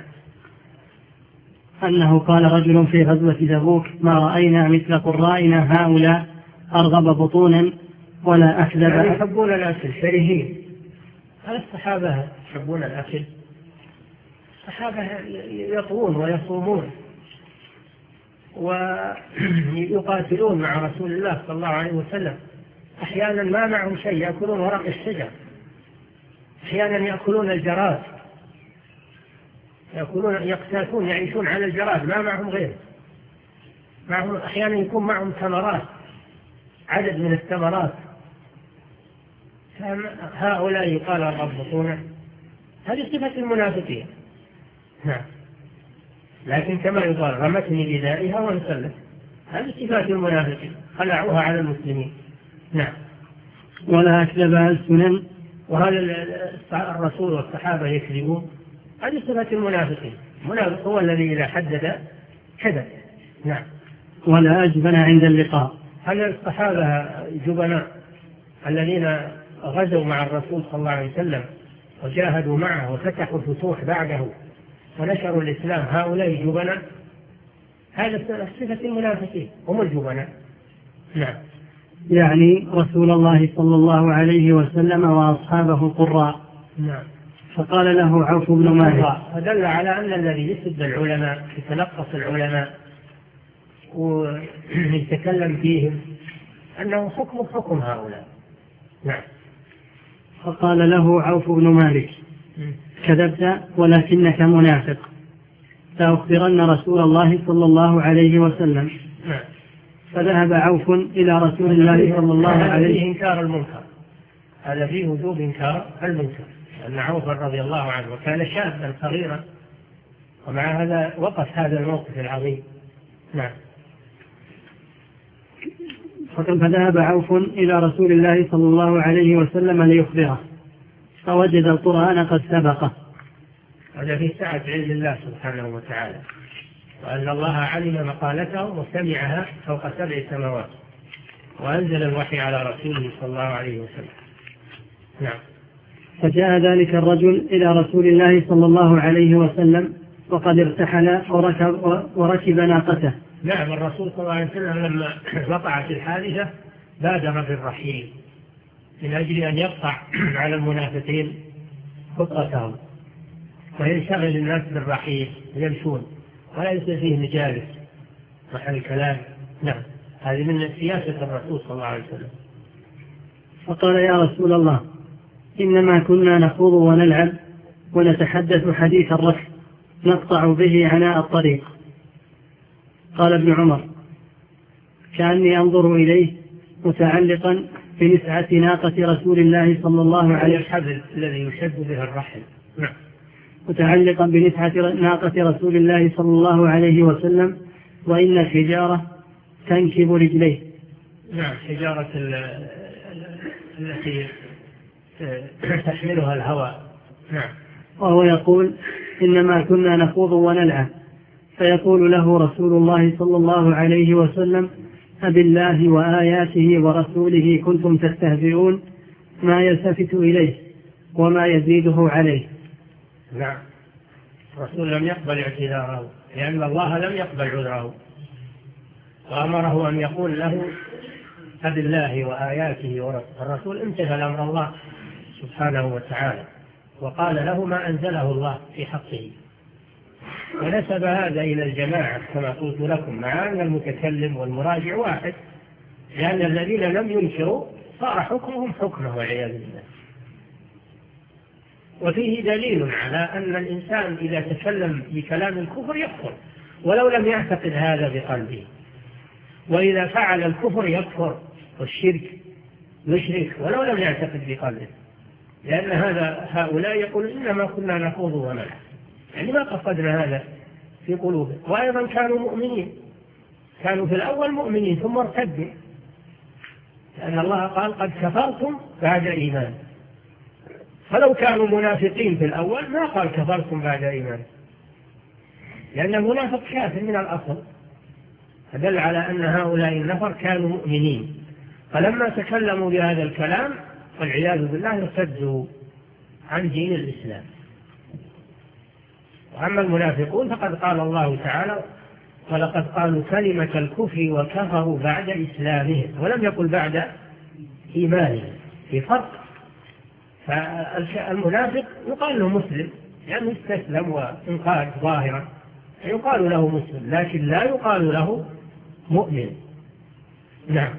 Speaker 1: أنه قال رجل في غزوة تبوك ما رأينا مثل قرائنا هؤلاء أرغب بطونا ولا أكذب.
Speaker 2: يعني يحبون الأكل شرهين. هل الصحابة يحبون الأكل؟ الصحابة يطوون ويصومون ويقاتلون مع رسول الله صلى الله عليه وسلم. أحيانا ما معهم شيء يأكلون ورق الشجر أحيانا يأكلون الجراد يأكلون يقتاتون يعيشون على الجراد ما معهم غير معهم. أحيانا يكون معهم ثمرات عدد من الثمرات. هؤلاء يقال ربطون هذه صفة المنافقين. نعم. لكن كما يقال رمتني بدائها وانسلت هذه صفات المنافقين خلعوها على المسلمين. نعم.
Speaker 1: ولا أكذب السنن
Speaker 2: وهل الرسول والصحابة يكذبون؟ هذه صفة المنافقين. المنافق هو الذي إذا حدث كذب. نعم.
Speaker 1: ولا أجبن عند اللقاء.
Speaker 2: هل الصحابة جبناء الذين غزوا مع الرسول صلى الله عليه وسلم وجاهدوا معه وفتحوا الفتوح بعده ونشروا الإسلام هؤلاء جبناء؟ هذا صفة المنافقين هم الجبناء. نعم.
Speaker 1: يعني رسول الله صلى الله عليه وسلم وأصحابه القراء.
Speaker 2: نعم.
Speaker 1: فقال له عوف بن مالك.
Speaker 2: فدل على أن الذي يسد العلماء يتلقص العلماء ويتكلم فيهم أنه حكم حكم هؤلاء. نعم.
Speaker 1: فقال له عوف بن مالك كذبت ولكنك منافق سأخبرن رسول الله صلى الله عليه وسلم.
Speaker 2: نعم.
Speaker 1: فذهب عوف إلى رسول الله صلى الله عليه وسلم.
Speaker 2: هذا فيه إنكار المنكر هذا فيه وجوب إنكار المنكر أن عوف رضي الله عنه وكان شابا صغيرا ومع هذا وقف هذا الموقف العظيم. نعم.
Speaker 1: فذهب عوف إلى رسول الله صلى الله عليه وسلم ليخبره فوجد القرآن قد سبقه.
Speaker 2: هذا في سعة علم الله سبحانه وتعالى وأن الله علم مقالته وسمعها فوق سبع سماوات وأنزل الوحي على رسوله صلى الله عليه وسلم. نعم.
Speaker 1: فجاء ذلك الرجل إلى رسول الله صلى الله عليه وسلم وقد ارتحل وركب, وركب ناقته.
Speaker 2: نعم. الرسول صلى الله عليه وسلم لما وقعت الحادثة بادر بالرحيل من أجل أن يقطع على المنافقين خطتهم وينشغل الناس بالرحيل يمشون ولا يصير فيه مجالس محل كلام. نعم. هذه من سياسة الرسول صلى الله عليه وسلم.
Speaker 1: فقال يا رسول الله إنما كنا نخوض ونلعب ونتحدث حديث الركب نقطع به عناء الطريق. قال ابن عمر كأني أنظر إليه متعلقا بنسعة ناقة رسول الله صلى الله عليه
Speaker 2: وسلم الذي يشد به الرحل
Speaker 1: متعلقا بنسعة ناقة رسول الله صلى الله عليه وسلم وإن الحجارة تنكب رجليه.
Speaker 2: نعم حجارة التي تحملها الهواء. نعم.
Speaker 1: وهو يقول إنما كنا نخوض ونلعب فيقول له رسول الله صلى الله عليه وسلم أبالله وآياته ورسوله كنتم تستهزئون ما يلتفت إليه وما يزيده عليه.
Speaker 2: نعم الرسول لم يقبل اعتذاره لأن الله لم يقبل عذره وأمره أن يقول له أبالله وآياته ورسوله. الرسول امتثل أمر الله سبحانه وتعالى وقال له ما أنزله الله في حقه ونسب هذا إلى الجماعة كما قلت لكم مع أن المتكلم والمراجع واحد لأن الذين لم ينكروا صار حكمهم حكمه والعياذ بالله. وفيه دليل على أن الإنسان إذا تكلم بكلام الكفر يكفر ولو لم يعتقد هذا بقلبه وإذا فعل الكفر يكفر والشرك يشرك ولو لم يعتقد بقلبه لأن هذا هؤلاء يقول إنما كنا نخوض ونلعب يعني ما قصدنا هذا في قلوبهم. وأيضا كانوا مؤمنين كانوا في الأول مؤمنين ثم ارتدوا لأن الله قال قد كفرتم بعد إيمان فلو كانوا منافقين في الأول ما قال كفرتم بعد إيمان لأن المنافق كافر من الأصل فدل على أن هؤلاء النفر كانوا مؤمنين فلما تكلموا بهذا الكلام والعياذ بالله ارتدوا عن دين الإسلام. وأما المنافقون فقد قال الله تعالى ولقد قالوا كلمة الكفر وكفروا بعد إسلامهم ولم يقل بعد إيمانهم في فرق. فالمنافق يقال له مسلم لأنه استسلم وانقاد ظاهرا يقال له مسلم لكن لا يقال له مؤمن. نعم.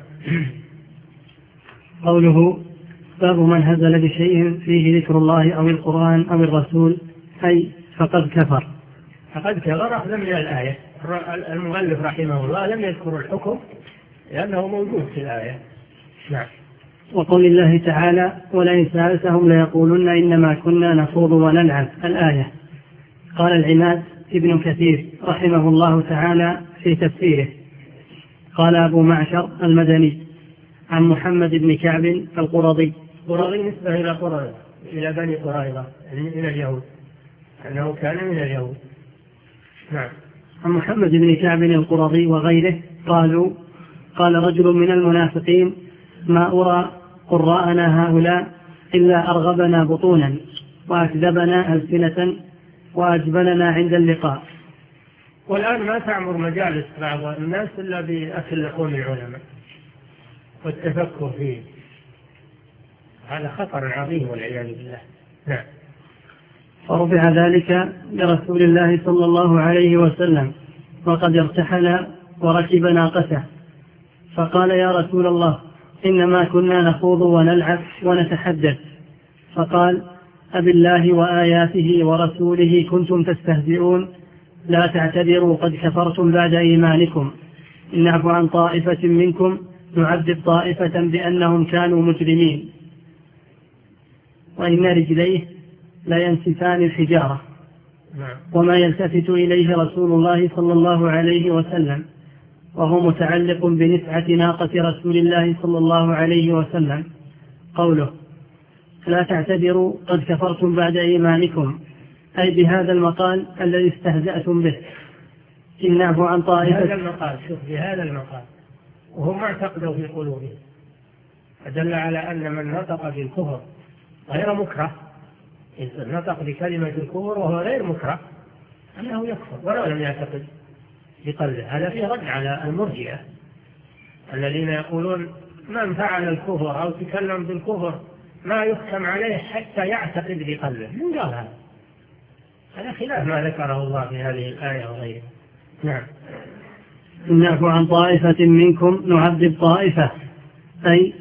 Speaker 1: قوله باب من هزل بشيء فيه ذكر الله أو القرآن أو الرسول أي فقد كفر.
Speaker 2: فقد كفر أخذ من الآية. المؤلف رحمه الله لم يذكر الحكم لأنه موجود في الآية. نعم.
Speaker 1: وقول الله تعالى ولئن سألتهم ليقولن إنما كنا نخوض ونلعب الآية. قال العماد ابن كثير رحمه الله تعالى في تفسيره قال أبو معشر المدني عن محمد بن كعب القرظي.
Speaker 2: قرظي نسبة إلى قريظة إلى بني قريظة من اليهود أنه كان من اليهود. نعم.
Speaker 1: عن محمد بن كعب القرظي وغيره قالوا قال رجل من المنافقين ما أرى قراءنا هؤلاء إلا أرغبنا بطونا وأكذبنا ألسنة وأجبلنا عند اللقاء.
Speaker 2: والآن ما تعمر مجالس بعض الناس إلا بأكل لحوم العلماء والتفكر فيه هذا خطر عظيم والعياذ بالله. نعم.
Speaker 1: فرفع ذلك لرسول الله صلى الله عليه وسلم وقد ارتحل وركب ناقته فقال يا رسول الله إنما كنا نخوض ونلعب ونتحدث. فقال أبالله وآياته ورسوله كنتم تستهزئون لا تعتذروا قد كفرتم بعد إيمانكم إن نعفو عن طائفة منكم نعذب طائفة بأنهم كانوا مجرمين وإن رجليه لينسفان الحجارة. وما يلتفت إليه رسول الله صلى الله عليه وسلم وهو متعلق بنسعة ناقة رسول الله صلى الله عليه وسلم. قوله لا تعتذروا قد كفرتم بعد إيمانكم أي بهذا المقال الذي استهزأتم به إن نعفو عن طائفة.
Speaker 2: هذا المقال شوف بهذا المقال وهم اعتقدوا في قلوبهم فدل على أن من نطق بالكفر غير مكره إذا نطق بكلمة الكفر وهو غير مكره أنه يكفر ولو لم يعتقد بقلبه. هذا فيه رد على المرجئة الذين يقولون من فعل الكفر أو تكلم بالكفر ما يحكم عليه حتى يعتقد بقلبه. من قال هذا؟ هذا خلاف ما ذكره الله في هذه الآية وغيرها. نعم.
Speaker 1: إن نعفو عن طائفة منكم نعذب طائفة أي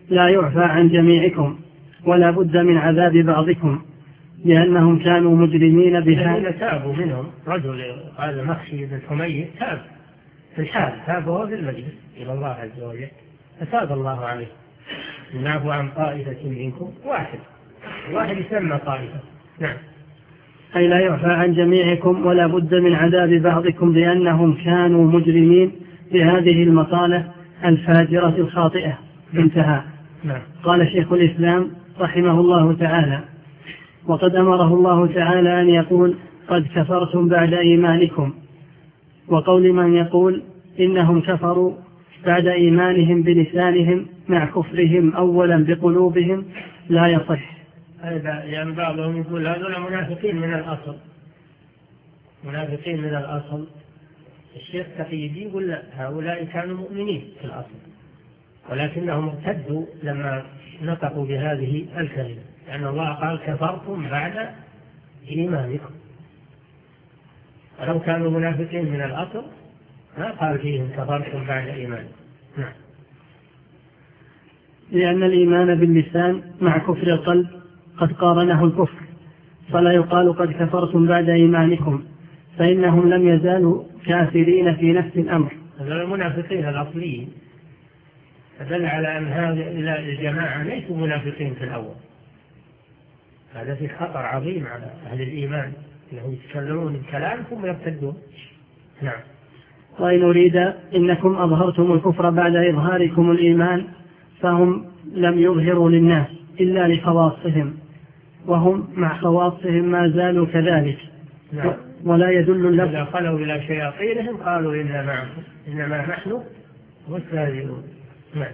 Speaker 1: لا يعفى عن جميعكم ولا بد من عذاب بعضكم لأنهم كانوا مجرمين بها.
Speaker 2: الذين تابوا منهم رجل قال مخشي بن حميد تاب في الحال، تاب وهو في المجلس إلى الله عز وجل فتاب الله عليه. نعفو عن طائفة منكم واحد واحد يسمى طائفة. نعم.
Speaker 1: أي لا يعفى عن جميعكم ولا بد من عذاب بعضكم لأنهم كانوا مجرمين بهذه المطالة الفاجرة الخاطئة. انتهى.
Speaker 2: نعم.
Speaker 1: قال شيخ الإسلام رحمه الله تعالى: وقد أمره الله تعالى أن يقول قد كفرتم بعد إيمانكم، وقول من يقول إنهم كفروا بعد إيمانهم بلسانهم مع كفرهم أولا بقلوبهم لا يصح.
Speaker 2: هذا يعني بعضهم يقول هذول منافقين من الأصل، منافقين من الأصل. الشيخ تقييدي يقول لا، هؤلاء كانوا مؤمنين في الأصل ولكنهم ارتدوا لما نطقوا بهذه الكلمة، لأن الله قال كفرتم بعد إيمانكم. ولو كانوا منافقين من الأصل ما قال فيهم كفرتم بعد إيمانكم. نعم.
Speaker 1: لأن الإيمان باللسان مع كفر القلب قد قارنه الكفر، فلا يقال قد كفرتم بعد إيمانكم، فإنهم لم يزالوا كافرين في نفس الأمر.
Speaker 2: هذول المنافقين الأصليين، فدل على أن هؤلاء الجماعة ليسوا منافقين في الأول. هذا في خطر عظيم على أهل الإيمان أنهم يتكلمون الكلام ثم يرتدون. نعم.
Speaker 1: وإن أريد إنكم أظهرتم الكفر بعد إظهاركم الإيمان، فهم لم يظهروا للناس إلا لخواصهم، وهم مع خواصهم ما زالوا كذلك.
Speaker 2: نعم.
Speaker 1: ولا يدل اللفظ
Speaker 2: إذا خلوا إلى شياطينهم قالوا إننا معكم إنما نحن مستهزئون. نعم.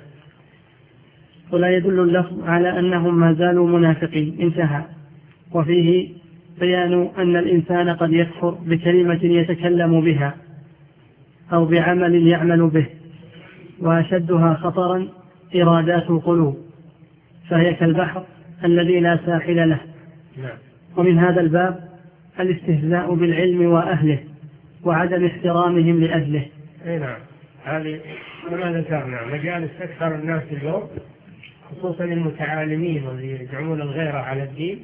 Speaker 1: ولا يدل اللفظ على أنهم ما زالوا منافقين. انتهى. وفيه بيان أن الإنسان قد يكفر بكلمة يتكلم بها أو بعمل يعمل به، وأشدها خطرا إرادات القلوب، فهي كالبحر الذي لا ساحل له.
Speaker 2: نعم.
Speaker 1: ومن هذا الباب الاستهزاء بالعلم وأهله وعدم احترامهم لأهله.
Speaker 2: أي نعم. هذه كما ذكرنا مجالس أكثر الناس اليوم خصوصا المتعالمين والذي يدعمون الغيرة على الدين،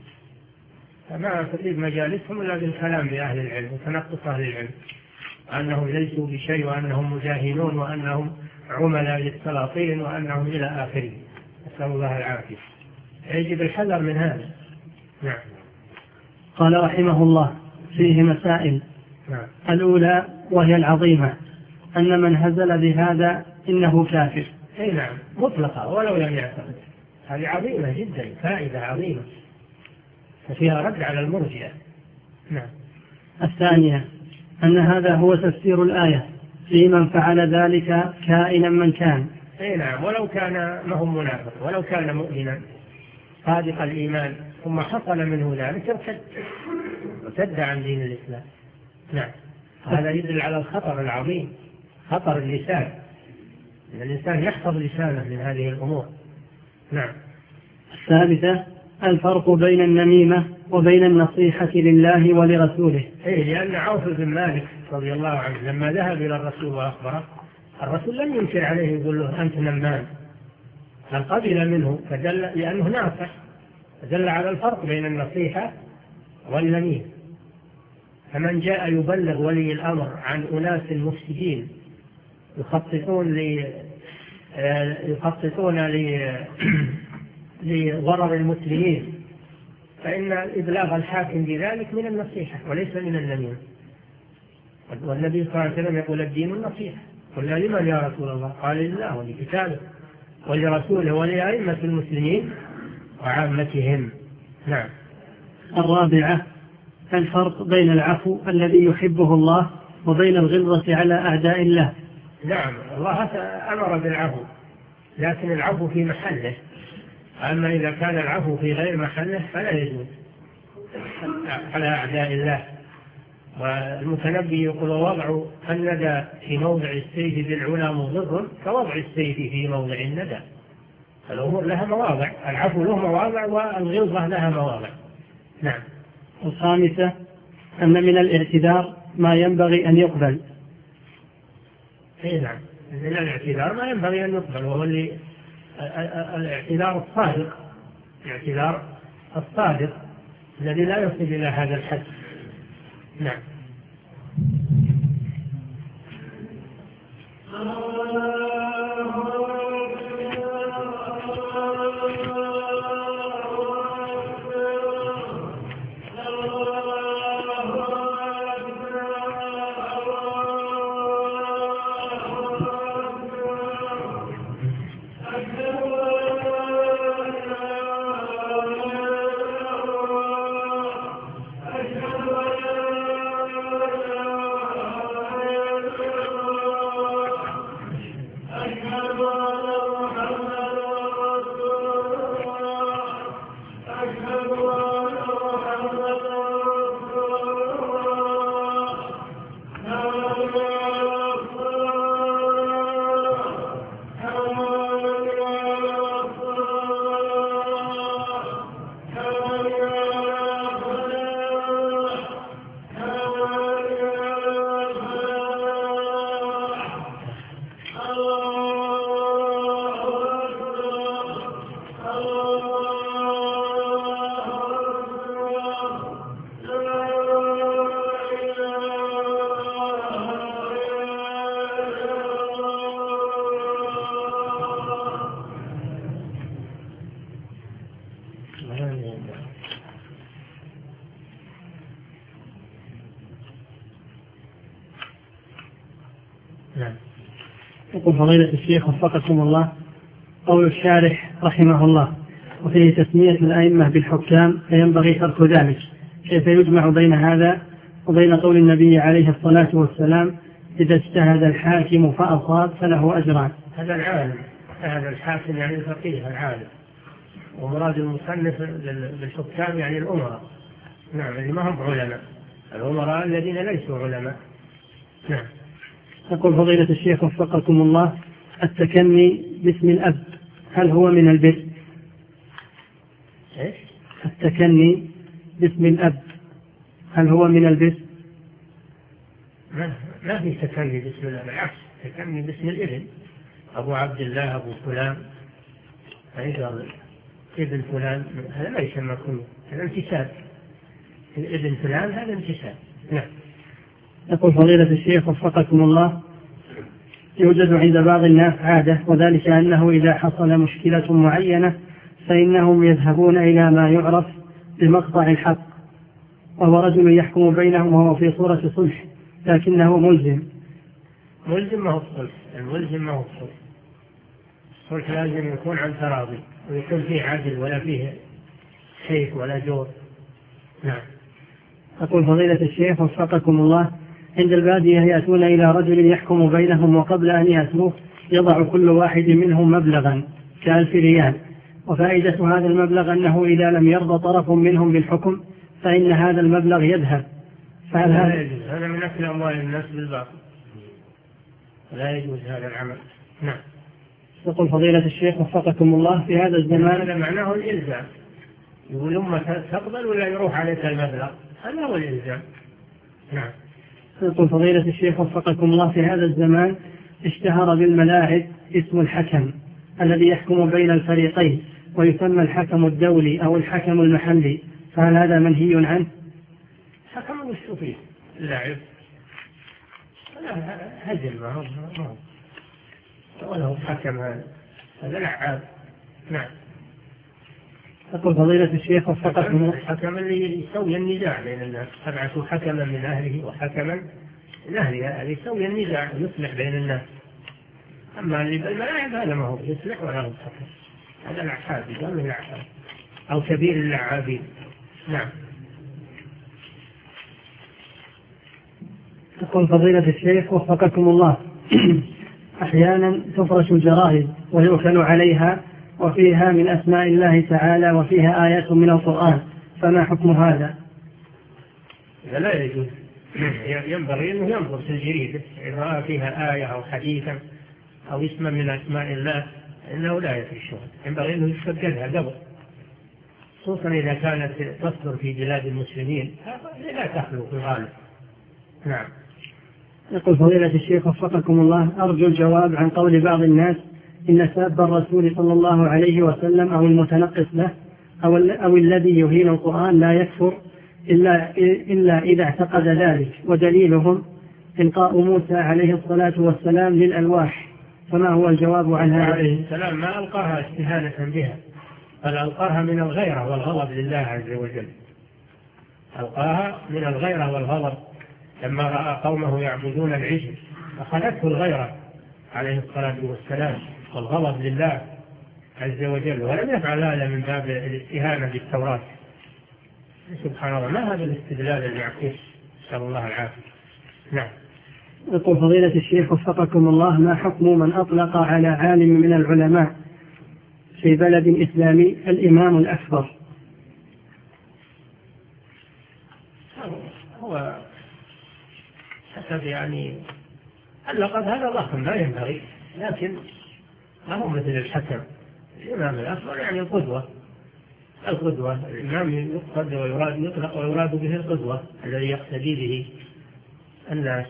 Speaker 2: فما تفيد مجالسهم إلا بالكلام بأهل العلم وتنقص أهل العلم أنهم ليسوا بشيء وأنهم مجاهلون وأنهم عملاء للسلاطين وأنهم إلى آخره. نسأل الله العافية. يجب الحذر من هذا. نعم.
Speaker 1: قال رحمه الله فيه مسائل.
Speaker 2: نعم.
Speaker 1: الأولى وهي العظيمة أن من هزل بهذا إنه كافر.
Speaker 2: أي نعم مطلقة ولو لم يعتقد. هذه عظيمة جدا، فائدة عظيمة ففيها رد على المرجئة. نعم.
Speaker 1: الثانية أن هذا هو تفسير الآية في من فعل ذلك كائنا من كان.
Speaker 2: أي نعم. ولو كان ما هو منافق ولو كان مؤمنا صادق الإيمان ثم حصل منه ذلك ارتد ارتد عن دين الإسلام. نعم. هذا يدل على الخطر العظيم، خطر اللسان، أن الإنسان يحفظ لسانه من هذه الأمور. نعم.
Speaker 1: الثالثة الفرق بين النميمة وبين النصيحة لله ولرسوله.
Speaker 2: إيه، لأن عوف بن مالك رضي الله عنه لما ذهب إلى الرسول وأخبره، الرسول لم ينكر عليه يقول له أنت نمان، بل قبل منه فدل لأنه ناصح، فدل على الفرق بين النصيحة والنميمة. فمن جاء يبلغ ولي الأمر عن أناس مفسدين يخططون ل يخططون لضرر المسلمين، فإن إبلاغ الحاكم بذلك من النصيحة وليس من النميمة. والنبي صلى الله عليه وسلم يقول الدين النصيحة. قلنا لمن يا رسول الله؟ قال لله ولكتابه ولرسوله ولأئمة المسلمين وعامتهم. نعم.
Speaker 1: الرابعة الفرق بين العفو الذي يحبه الله وبين الغلظة على أعداء الله.
Speaker 2: نعم. الله أمر بالعفو لكن العفو في محله، أما إذا كان العفو في غير محله فلا يجوز على أعداء الله. والمتنبي يقول وضع الندى في موضع السيف بالعلا مضر كوضع السيف في موضع الندى. الأمور لها مواضع، العفو له مواضع والغلظة لها مواضع. نعم.
Speaker 1: الخامسة أن من الاعتذار ما ينبغي أن يقبل.
Speaker 2: اي نعم. من الاعتذار ما ينبغي أن يقبل، وهو اللي الاعتذار الصادق، الاعتذار الصادق الذي لا يصل إلى هذا الحد. نعم.
Speaker 1: يقول فضيلة الشيخ وفقكم الله، قول الشارح رحمه الله وفيه تسمية الأئمة بالحكام فينبغي ترك ذلك، كيف يجمع بين هذا وبين قول النبي عليه الصلاة والسلام إذا اجتهد الحاكم فأصاب فله أجران؟
Speaker 2: هذا العالم، هذا الحاكم يعني الفقيه العالم، ومراد المصنف بالحكام يعني الأمراء. نعم، اللي ما هم علماء، الأمراء الذين ليسوا علماء. نعم.
Speaker 1: يقول فضيلة الشيخ وفقكم الله، التكني باسم الأب هل هو من البر؟
Speaker 2: إيش؟
Speaker 1: التكني باسم الأب هل هو من البر؟
Speaker 2: ما, ما في تكني باسم الأب، بالعكس، تكني باسم الابن، أبو عبد الله، أبو فلان، أيضا ابن فلان، هذا لا يسمى كنية، هذا انتساب. ابن فلان هذا انتساب. نعم.
Speaker 1: يقول فضيلة الشيخ وفقكم الله، يوجد عند بعض الناس عادة، وذلك أنه إذا حصل مشكلة معينة فإنهم يذهبون إلى ما يعرف بمقطع الحق، وهو رجل يحكم بينهم وهو في صورة صلح لكنه ملزم.
Speaker 2: ملزم ما هو الصلح، الملزم ما هو الصلح. الصلح لازم يكون عن تراضي ويكون فيه عدل ولا فيه سيف ولا جور. نعم.
Speaker 1: أقول فضيلة الشيخ وفقكم الله، عند البادية يأتون إلى رجل يحكم بينهم، وقبل أن يأتوه يضع كل واحد منهم مبلغا كألف ريال، وفائدة هذا المبلغ أنه إذا لم يرضى طرف منهم بالحكم فإن هذا المبلغ يذهب. فهل هذا
Speaker 2: هذا من أكل أموال الناس بالباطل، لا يجوز هذا العمل. نعم.
Speaker 1: يقول فضيلة الشيخ وفقكم الله، في هذا الزمان
Speaker 2: هذا معناه الإلزام، يقول أمة تقبل ولا يروح عليك المبلغ، هذا هو الإلزام. نعم.
Speaker 1: يقول فضيلة الشيخ وفقكم الله، في هذا الزمان اشتهر بالملاعب اسم الحكم الذي يحكم بين الفريقين، ويسمى الحكم الدولي أو الحكم المحلي، فهل هذا منهي عنه؟
Speaker 2: حكم الشوفي اللاعب هزل، ما هو ما هو ولا هو حكم، هذا هذا لعاب. نعم.
Speaker 1: يقول فضيلة الشيخ وفقكم الله،
Speaker 2: الحكم اللي يسوي النزاع بين الناس، أبعثوا حكما من أهله وحكما من أهلها، اللي يسوي النزاع يصلح بين الناس. أما اللي بالملاعب هذا ما هو يصلح ولا هو حكم، هذا لعاب، يقال له لعاب أو كبير اللاعبين. نعم.
Speaker 1: يقول فضيلة الشيخ وفقكم الله، أحيانا تفرش الجرائد ويؤكل عليها وفيها من أسماء الله تعالى وفيها آيات من القرآن، فما حكم هذا؟
Speaker 2: لا يجوز، ينبغي أنه ينظر في الجريدة إذا رأى فيها آية أو حديثا أو اسما من أسماء الله إنه لا يفرشها، ينبغي أنه يفقدها قبل، خصوصا إذا كانت تصدر في بلاد المسلمين لا تخلو في الغالب. نعم.
Speaker 1: يقول فضيلة الشيخ وفقكم الله، أرجو الجواب عن قول بعض الناس إن ساب الرسول صلى الله عليه وسلم أو المتنقص له أو, أو الذي يهين القرآن لا يكفر إلا, إلا إذا اعتقد ذلك. ودليلهم إلقاء موسى عليه الصلاة والسلام للألواح. فما هو الجواب عن هذا؟
Speaker 2: عليه السلام ما ألقاها استهانة بها، بل ألقاها من الغيرة والغضب لله عز وجل. ألقاها من الغيرة والغضب لما رأى قومه يعبدون العجل، أخذته الغيرة عليه الصلاة والسلام والغضب لله عز وجل، ولم يفعل هذا من باب الاستهانة بالتوراة. سبحان الله، ما هذا الاستدلال المعكوس؟ نسأل الله العافية. نعم.
Speaker 1: يقول فضيلة الشيخ وفقكم الله: ما حكم من أطلق على عالم من العلماء في بلد إسلامي الإمام الأكبر؟
Speaker 2: هو حسب يعني اللقب هذا ضخم لا ينبغي، لكن ما هو مثل الحكم. الإمام الأكبر يعني القدوة، القدوة الإمام يقصد ويراد يطلق ويراد به القدوة الذي يقتدي به الناس.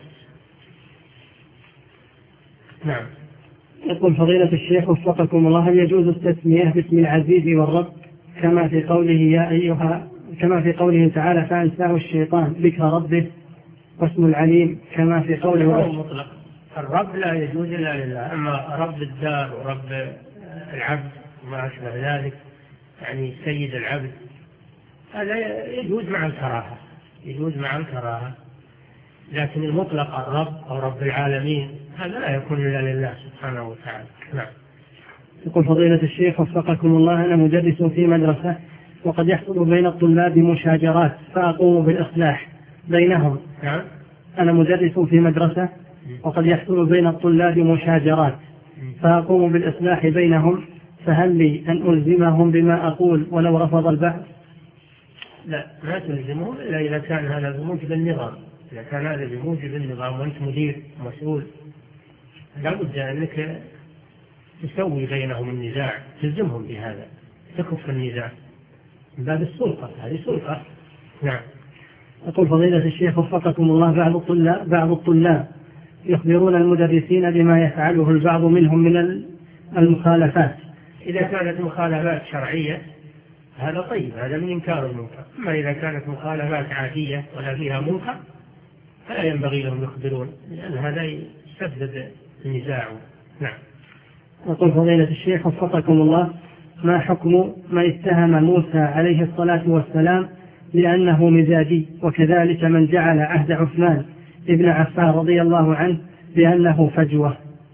Speaker 2: نعم.
Speaker 1: يقول فضيلة الشيخ وفقكم الله: هل يجوز التسمية باسم العزيز والرب كما في قوله يا أيها كما في قوله تعالى فأنساه الشيطان ذكر ربه، واسم العليم كما في قوله
Speaker 2: مطلق الرب لا يجوز إلا لله، أما رب الدار ورب العبد وما أشبه ذلك يعني سيد العبد هذا يجوز مع الكراهة، يجوز مع الكراهة، لكن المطلق الرب أو رب العالمين هذا لا يكون إلا لله سبحانه وتعالى. نعم.
Speaker 1: يقول فضيلة الشيخ وفقكم الله: أنا مدرس في مدرسة وقد يحصل بين الطلاب مشاجرات فأقوم بالإصلاح بينهم.
Speaker 2: نعم.
Speaker 1: أنا مدرس في مدرسة وقد يحصل بين الطلاب مشاجرات فأقوم بالإصلاح بينهم، فهل لي أن ألزمهم بما أقول ولو رفض البعض؟
Speaker 2: لا، ما تلزمهم إلا إذا كان هذا بموجب النظام. إذا كان هذا بموجب النظام وأنت مدير مسؤول لا بد أنك تسوي بينهم النزاع، تلزمهم بهذا، تكف النزاع من باب السلطة، هذه سلطة. نعم.
Speaker 1: يقول فضيلة الشيخ وفقكم الله: بعض الطلاب بعض الطلاب يخبرون المدرسين بما يفعله البعض منهم من المخالفات.
Speaker 2: إذا كانت مخالفات شرعية هذا طيب، هذا من إنكار المنكر. أما إذا كانت مخالفات عادية ولا فيها منكر فلا ينبغي لهم يخبرون، لأن هذا يسبب النزاع. نعم.
Speaker 1: يقول فضيلة الشيخ وفقكم الله: ما حكم من اتهم موسى عليه الصلاة والسلام لأنه مزاجي، وكذلك من جعل عهد عثمان ابن عفان رضي الله عنه بأنه فجوة؟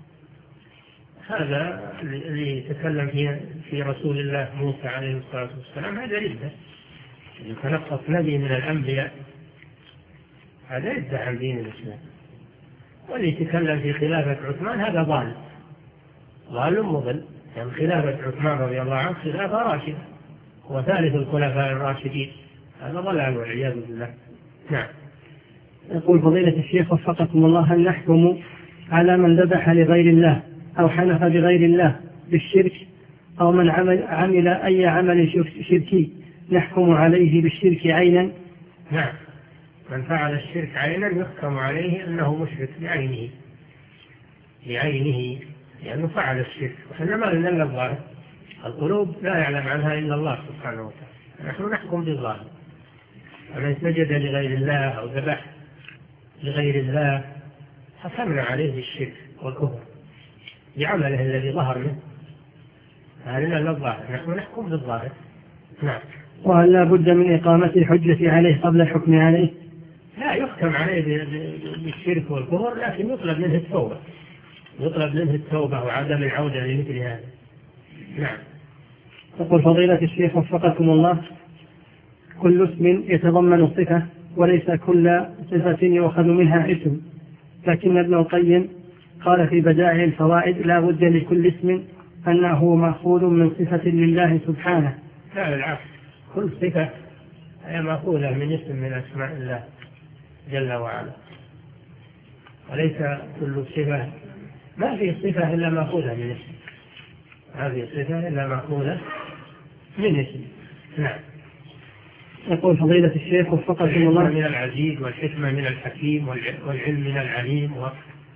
Speaker 2: هذا اللي يتكلم في في رسول الله موسى عليه الصلاة والسلام هذا ردة، يتنقص نبي من الأنبياء هذا ردة عن دين الإسلام. واللي يتكلم في خلافة عثمان هذا ضال ضال مضل، يعني خلافة عثمان رضي الله عنه خلافة راشدة وثالث الخلفاء الراشدين، هذا ضلال والعياذ بالله. نعم.
Speaker 1: يقول فضيلة الشيخ وفقكم الله: هل نحكم على من ذبح لغير الله أو حلف بغير الله بالشرك، أو من عمل, عمل أي عمل شركي نحكم عليه بالشرك عينا؟
Speaker 2: نعم، من فعل الشرك عينا يحكم عليه أنه مشرك بعينه بعينه لأنه فعل الشرك، وحنا ما لنا إلا الظاهر، القلوب لا يعلم عنها إلا الله سبحانه وتعالى، نحن نحكم بالظاهر. ومن سجد لغير الله أو ذبح لغير الله حكمنا عليه بالشرك والكفر بعمله الذي ظهر منه، هذا لا الظاهر، نحن نحكم بالظاهر. نعم.
Speaker 1: وهل لا بد من إقامة الحجة عليه قبل الحكم عليه؟
Speaker 2: لا يحكم عليه بالشرك والكفر، لكن يطلب منه التوبة، يطلب منه التوبة وعدم العودة لمثل هذا. نعم.
Speaker 1: يقول فضيلة الشيخ وفقكم الله: كل اسم يتضمن صفة وليس كل صفة يؤخذ منها اسم، لكن ابن القيم قال في بدائع الفوائد: لا بد لكل اسم أنه مأخوذ من صفة لله سبحانه.
Speaker 2: لا، العكس، كل صفة هي مأخوذة من اسم من أسماء الله جل وعلا، وليس كل صفة، ما في صفة إلا مأخوذة من اسم، ما في صفة إلا مأخوذة من اسم. نعم.
Speaker 1: يقول فضيلة الشيخ وفقكم الله:
Speaker 2: من العزيز والحكمة من الحكيم والعلم من العليم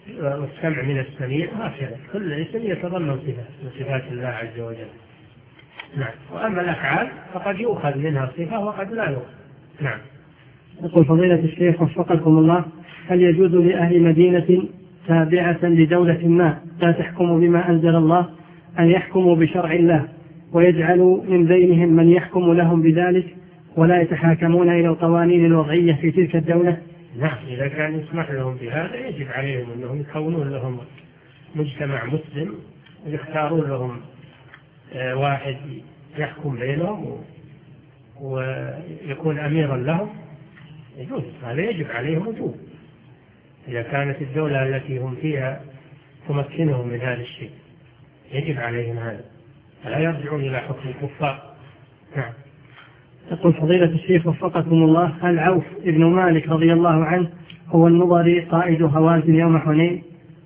Speaker 2: والسمع من السميع هكذا، كل اسم يتضمن صفة من صفات الله عز وجل. نعم. وأما الأفعال فقد يؤخذ منها صفة وقد لا يؤخذ. نعم.
Speaker 1: يقول فضيلة الشيخ وفقكم الله، هل يجوز لأهل مدينة تابعة لدولة ما لا تحكم بما أنزل الله أن يحكموا بشرع الله ويجعلوا من بينهم من يحكم لهم بذلك ولا يتحاكمون إلى القوانين الوضعية في تلك الدولة؟
Speaker 2: نعم، إذا كان يسمح لهم بهذا يجب عليهم أنهم يكونون لهم مجتمع مسلم ويختارون لهم واحد يحكم بينهم ويكون أميرا لهم، يجوز هذا، يجب عليهم وجوب إذا كانت الدولة التي هم فيها تمكنهم من هذا الشيء، يجب عليهم هذا، فلا يرجعون إلى حكم الكفار. نعم.
Speaker 1: يقول فضيلة الشيخ وفقكم الله، هل عوف ابن مالك رضي الله عنه هو النضري قائد هوازن يوم حنين؟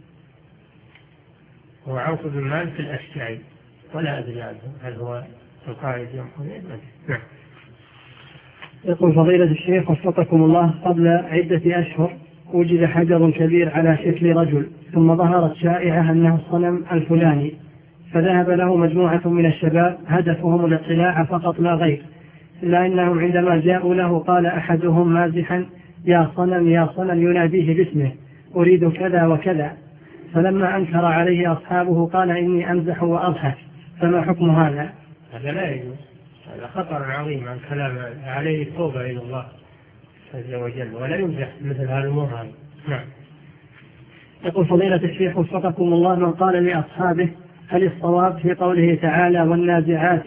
Speaker 2: هو عوف بن مالك الأشجعي ولا أدري عنه هل هو القائد يوم حنين. نعم.
Speaker 1: يقول فضيلة الشيخ وفقكم الله، قبل عدة أشهر وجد حجر كبير على شكل رجل، ثم ظهرت شائعة أنه الصنم الفلاني، فذهب له مجموعة من الشباب هدفهم الاطلاع فقط لا غير، إلا أنهم عندما جاءوا له قال أحدهم مازحا: يا صنم يا صنم، يناديه باسمه، أريد كذا وكذا. فلما أنكر عليه أصحابه قال: إني أمزح وأضحك، فما حكم هذا؟
Speaker 2: هذا لا يجوز، هذا خطر عظيم عن كلام، عليه التوبة إلى الله عز وجل ولا يمزح مثل هذا الأمور. نعم.
Speaker 1: يقول فضيلة الشيخ وفقكم الله، من قال لأصحابه: هل الصواب في قوله تعالى والنازعات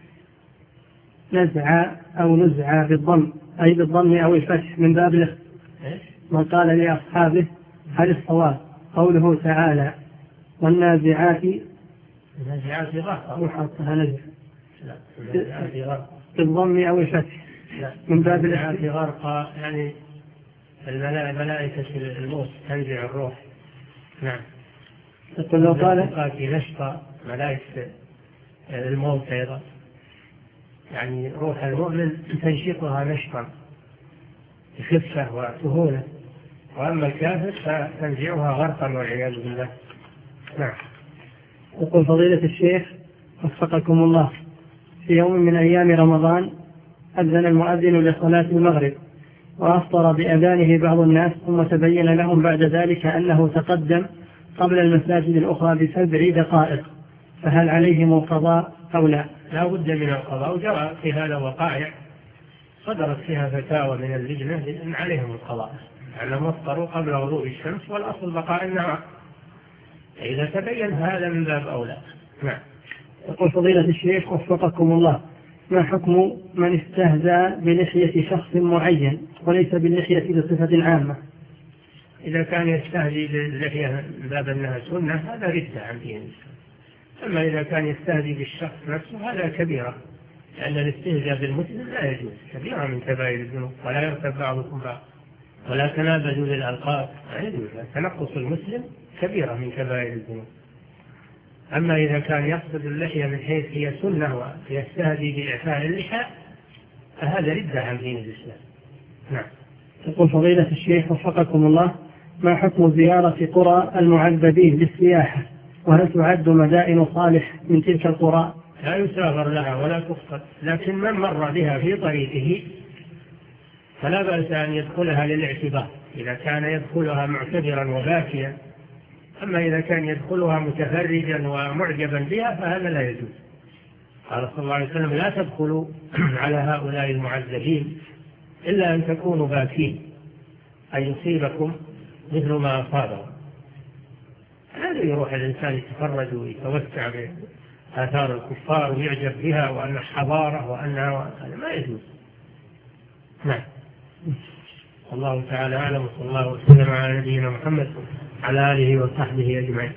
Speaker 1: نزع أو نزع بالضم، أي بالضم أو الفتح من باب له؟ من قال لأصحابه هل الصواب قوله تعالى والنازعات
Speaker 2: النازعات غرقا
Speaker 1: وحطها نزع
Speaker 2: لا
Speaker 1: بالضم أو الفتح من باب
Speaker 2: النازعات غرقا، يعني الملائكة الموت تنزع الروح. نعم.
Speaker 1: يقول لو قال
Speaker 2: في نشطة ملائكة الموت أيضا، يعني روح المؤمن تنشطها نشطا بخفة وسهولة، وأما الكافر فتنزعها غرقا والعياذ بالله. نعم.
Speaker 1: يقول فضيلة الشيخ وفقكم الله، في يوم من أيام رمضان أذن المؤذن لصلاة المغرب وأفطر بأذانه بعض الناس، ثم تبين لهم بعد ذلك أنه تقدم قبل المساجد الأخرى بسبع دقائق، فهل عليهم القضاء أو لا؟
Speaker 2: لا بد من القضاء، وجرى في هذا وقائع صدرت فيها فتاوى من اللجنة أن عليهم القضاء، لأنهم افطروا قبل غروب الشمس والأصل بقاء النهار، إذا تبين هذا من باب أولى. نعم.
Speaker 1: يقول فضيلة الشيخ وفقكم الله، ما حكم من استهزأ بلحية شخص معين وليس باللحية بصفة عامة؟
Speaker 2: إذا كان يستهزئ باللحية من باب أنها سنة هذا ردة عن دين الإسلام، أما إذا كان يستهزئ بالشخص نفسه هذا كبيرة، لأن الاستهزاء بالمسلم لا يجوز، كبيرة من كبائر الذنوب. ولا يغتب بعضكم بعض ولا تنابزوا بالألقاب، لا يجوز، تنقص المسلم كبيرة من كبائر الذنوب. أما إذا كان يقصد اللحية من حيث هي سنة ويستهزئ بإعفاء اللحى فهذا ردة عن دين الإسلام. نعم.
Speaker 1: يقول فضيلة الشيخ وفقكم الله، ما حكم زيارة قرى المعذبين للسياحة، وهل تعد مدائن صالح من تلك القرى؟
Speaker 2: لا يسافر لها ولا تقصد، لكن من مر بها في طريقه فلا بأس أن يدخلها للاعتبار إذا كان يدخلها معتبرا وباكيا، أما إذا كان يدخلها متفرجا ومعجبا بها فهذا لا يجوز. قال صلى الله عليه وسلم: لا تدخلوا على هؤلاء المعذبين إلا أن تكونوا باكين، أن يصيبكم مثل ما أصابهم. هذا يروح الإنسان يتفرج ويتوسع بآثار الكفار ويعجب بها وأنها حضارة وأنها، هذا ما يجوز. نعم. الله تعالى أعلم، وصلى الله وسلم على نبينا محمد على آله وصحبه أجمعين.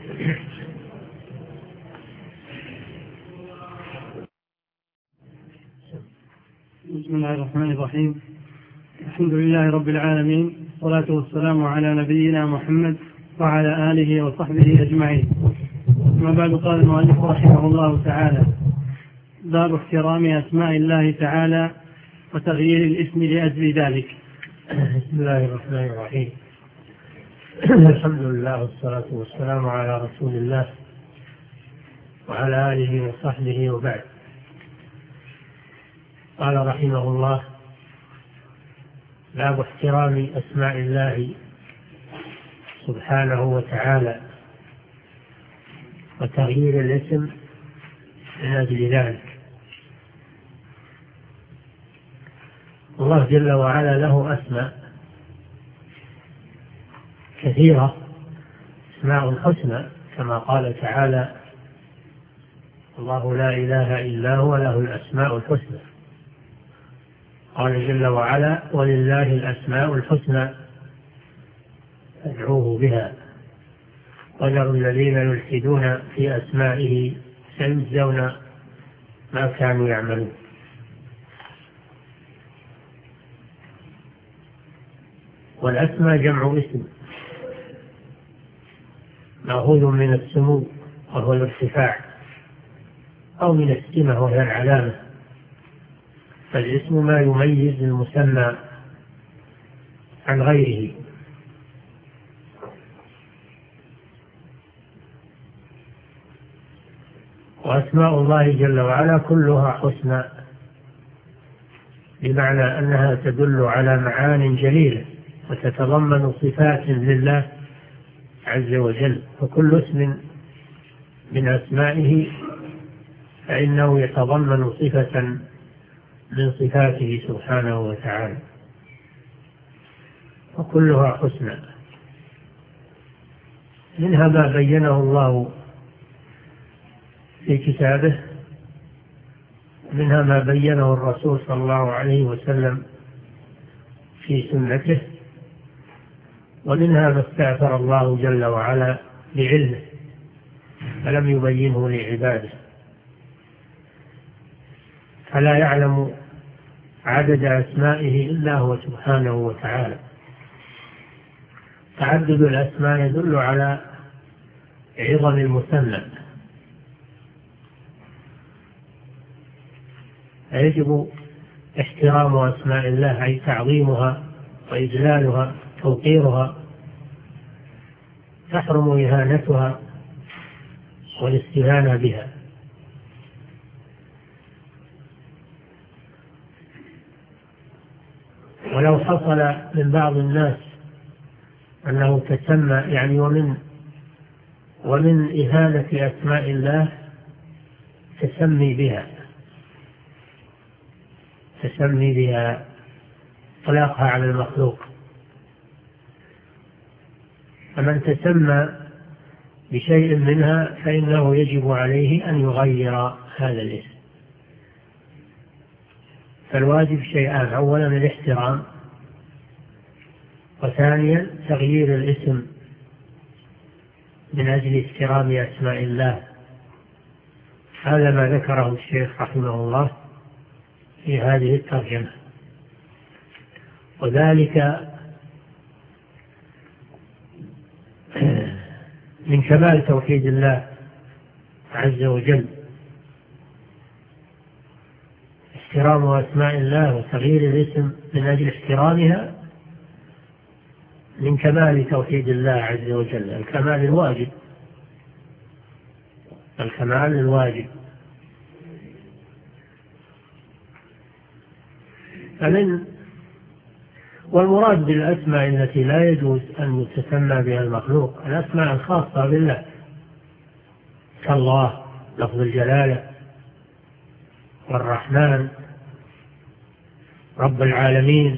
Speaker 1: بسم الله الرحمن الرحيم، الحمد لله رب العالمين، والصلاة والسلام على نبينا محمد وعلى آله وصحبه أجمعين. ما بعد، قال المؤلف رحمه الله تعالى: باب احترام أسماء الله تعالى وتغيير الاسم لأجل ذلك.
Speaker 2: بسم الله الرحمن الرحيم. الحمد لله والصلاة والسلام على رسول الله وعلى آله وصحبه وبعد. قال رحمه الله: باب احترام أسماء الله سبحانه وتعالى وتغيير الاسم من أجل ذلك. الله جل وعلا له أسماء كثيرة، أسماء حسنى، كما قال تعالى: الله لا إله إلا هو له الأسماء الحسنى. قال جل وعلا: ولله الأسماء الحسنى فادعوه بها وذروا الذين يلحدون في أسمائه سيجزون ما كانوا يعملون. والأسماء جمع اسم مأخوذ من السمو وهو الارتفاع، أو من السمة وهي العلامة. فالاسم ما يميز المسمى عن غيره. وأسماء الله جل وعلا كلها حسنى، بمعنى أنها تدل على معان جليلة وتتضمن صفات لله عز وجل. فكل اسم من أسمائه فإنه يتضمن صفة من صفاته سبحانه وتعالى، وكلها حسنى. منها ما بينه الله في كتابه، منها ما بينه الرسول صلى الله عليه وسلم في سنته، ومنها ما استأثر الله جل وعلا بعلمه فلم يبينه لعباده، فلا يعلم عدد أسمائه إلا هو سبحانه وتعالى. تعدد الأسماء يدل على عظم المسمى، فيجب احترام أسماء الله، أي تعظيمها وإجلالها توقيرها، تحرم إهانتها والاستهانة بها. ولو حصل من بعض الناس أنه تسمى يعني ومن ومن إهانة أسماء الله تسمي بها تسمي بها طلاقها على المخلوق. فمن تسمى بشيء منها فإنه يجب عليه أن يغير هذا الاسم. فالواجب شيئان: أولا الاحترام، وثانيا تغيير الاسم من أجل احترام أسماء الله. هذا ما ذكره الشيخ رحمه الله في هذه الترجمة، وذلك من كمال توحيد الله عز وجل. احترام أسماء الله وتغيير الاسم من أجل احترامها من كمال توحيد الله عز وجل، الكمال الواجب الكمال الواجب فمن والمراد بالأسماء التي لا يجوز أن يتسمى بها المخلوق الأسماء الخاصة بالله، كالله لفظ الجلالة، والرحمن، رب العالمين.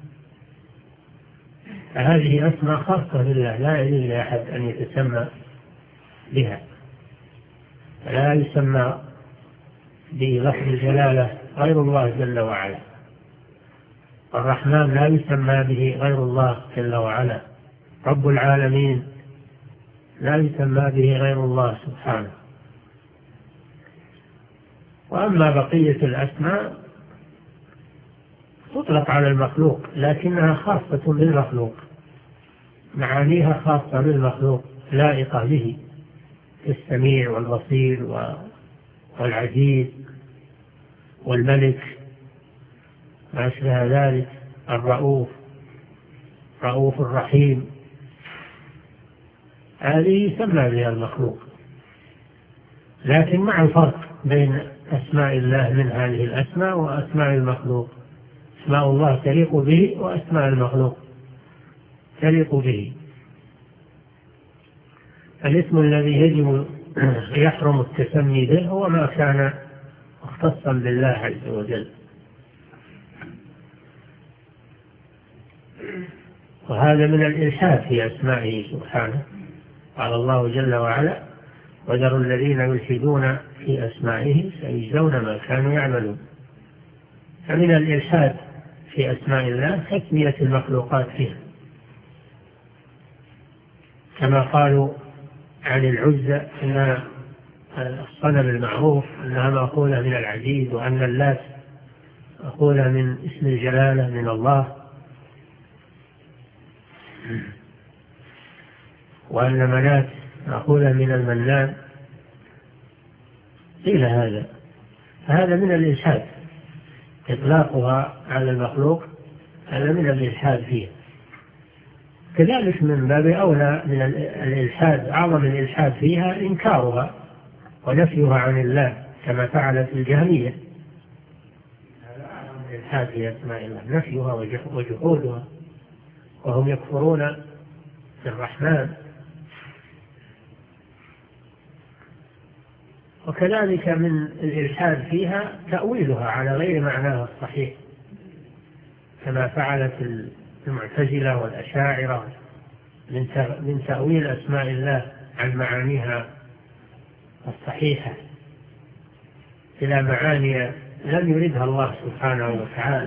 Speaker 2: فهذه أسماء خاصة بالله لا يجوز لأحد أن يتسمى بها، فلا يسمى بلفظ الجلالة غير الله جل وعلا. الرحمن لا يسمى به غير الله جل وعلا. رب العالمين لا يسمى به غير الله سبحانه. وأما بقية الأسماء تطلق على المخلوق، لكنها خاصة بالمخلوق، معانيها خاصة بالمخلوق لائقة به، السميع والبصير والعزيز والملك ما أشبه ذلك، الرؤوف رؤوف الرحيم. هذه يسمى بها المخلوق، لكن مع الفرق بين أسماء الله من هذه الأسماء وأسماء المخلوق. أسماء الله تليق به وأسماء المخلوق تليق به. الاسم الذي يجب يحرم التسمي به هو ما كان مختصا بالله عز وجل، وهذا من الإلحاد في أسمائه سبحانه. قال الله جل وعلا: وذروا الذين يلحدون في أسمائه سيجزون ما كانوا يعملون. فمن الإلحاد في أسماء الله تسمية المخلوقات فيها، كما قالوا عن العزى إن الصنم المعروف أنها مأخوذة من العزيز، وأن اللات مأخوذة من اسم الجلالة من الله، وأن منات مأخوذة من المنان. قيل هذا هذا من الإلحاد، إطلاقها على المخلوق هذا من الإلحاد فيه. كذلك من باب أولى من الإلحاد، أعظم الإلحاد فيها إنكارها ونفيها عن الله، كما فعلت الجهمية. هذا أعظم الإلحاد في أسماء الله، نفيها وجحودها، وهم يكفرون بالرحمن. وكذلك من الإلحاد فيها تأويلها على غير معناها الصحيح، كما فعلت المعتزلة والأشاعرة من تأويل أسماء الله عن معانيها الصحيحة إلى معاني لم يردها الله سبحانه وتعالى.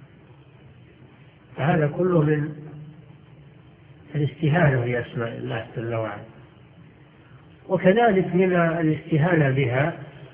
Speaker 2: فهذا كله من الاستهانة بأسماء الله جل وعلا. وكذلك من الاستهانة بها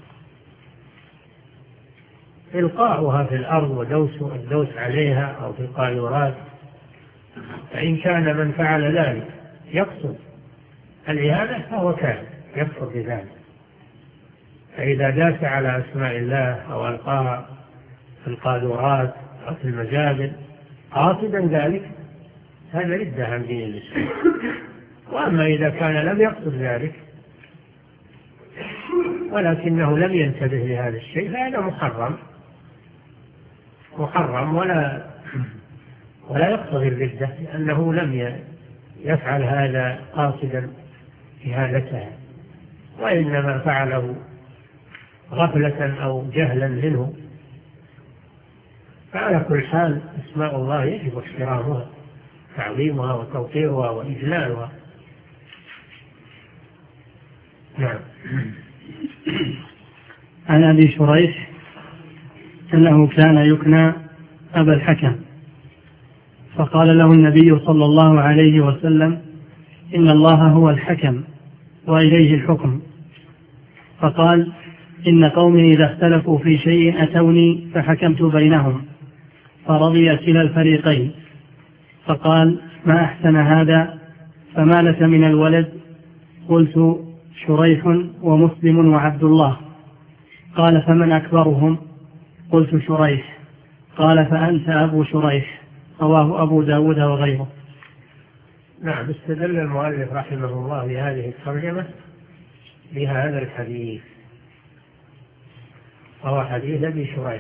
Speaker 2: إلقاؤها في الأرض ودوس الدوس عليها أو في القاذورات، فإن كان من فعل ذلك يقصد الإهانة فهو كافر يكفر بذلك. فإذا داس على أسماء الله أو ألقاها في القاذورات أو في المجابر قاصدا ذلك هذا ردة عن دين الإسلام. وأما إذا كان لم يقصد ذلك ولكنه لم ينتبه لهذا الشيء فهذا محرم محرم ولا ولا يقتضي الردة، لأنه لم يفعل هذا قاصدا إهانتها، وإنما فعله غفلة أو جهلا منه. فعلى كل حال أسماء الله يجب احترامها، تعظيمها وتوقيرها وإجلالها. نعم.
Speaker 1: عن أبي شريح أنه كان يكنى أبا الحكم، فقال له النبي صلى الله عليه وسلم: إن الله هو الحكم وإليه الحكم. فقال: إن قومي إذا اختلفوا في شيء أتوني فحكمت بينهم فرضي كلا الفريقين. فقال: ما أحسن هذا، فما لك من الولد؟ قلت: شريح ومسلم وعبد الله. قال: فمن أكبرهم؟ قلت: شريح. قال: فأنت أبو شريح. رواه أبو داود وغيره.
Speaker 2: نعم. استدل المؤلف رحمه الله لهذه الترجمة بهذا الحديث، وهو حديث أبي شريح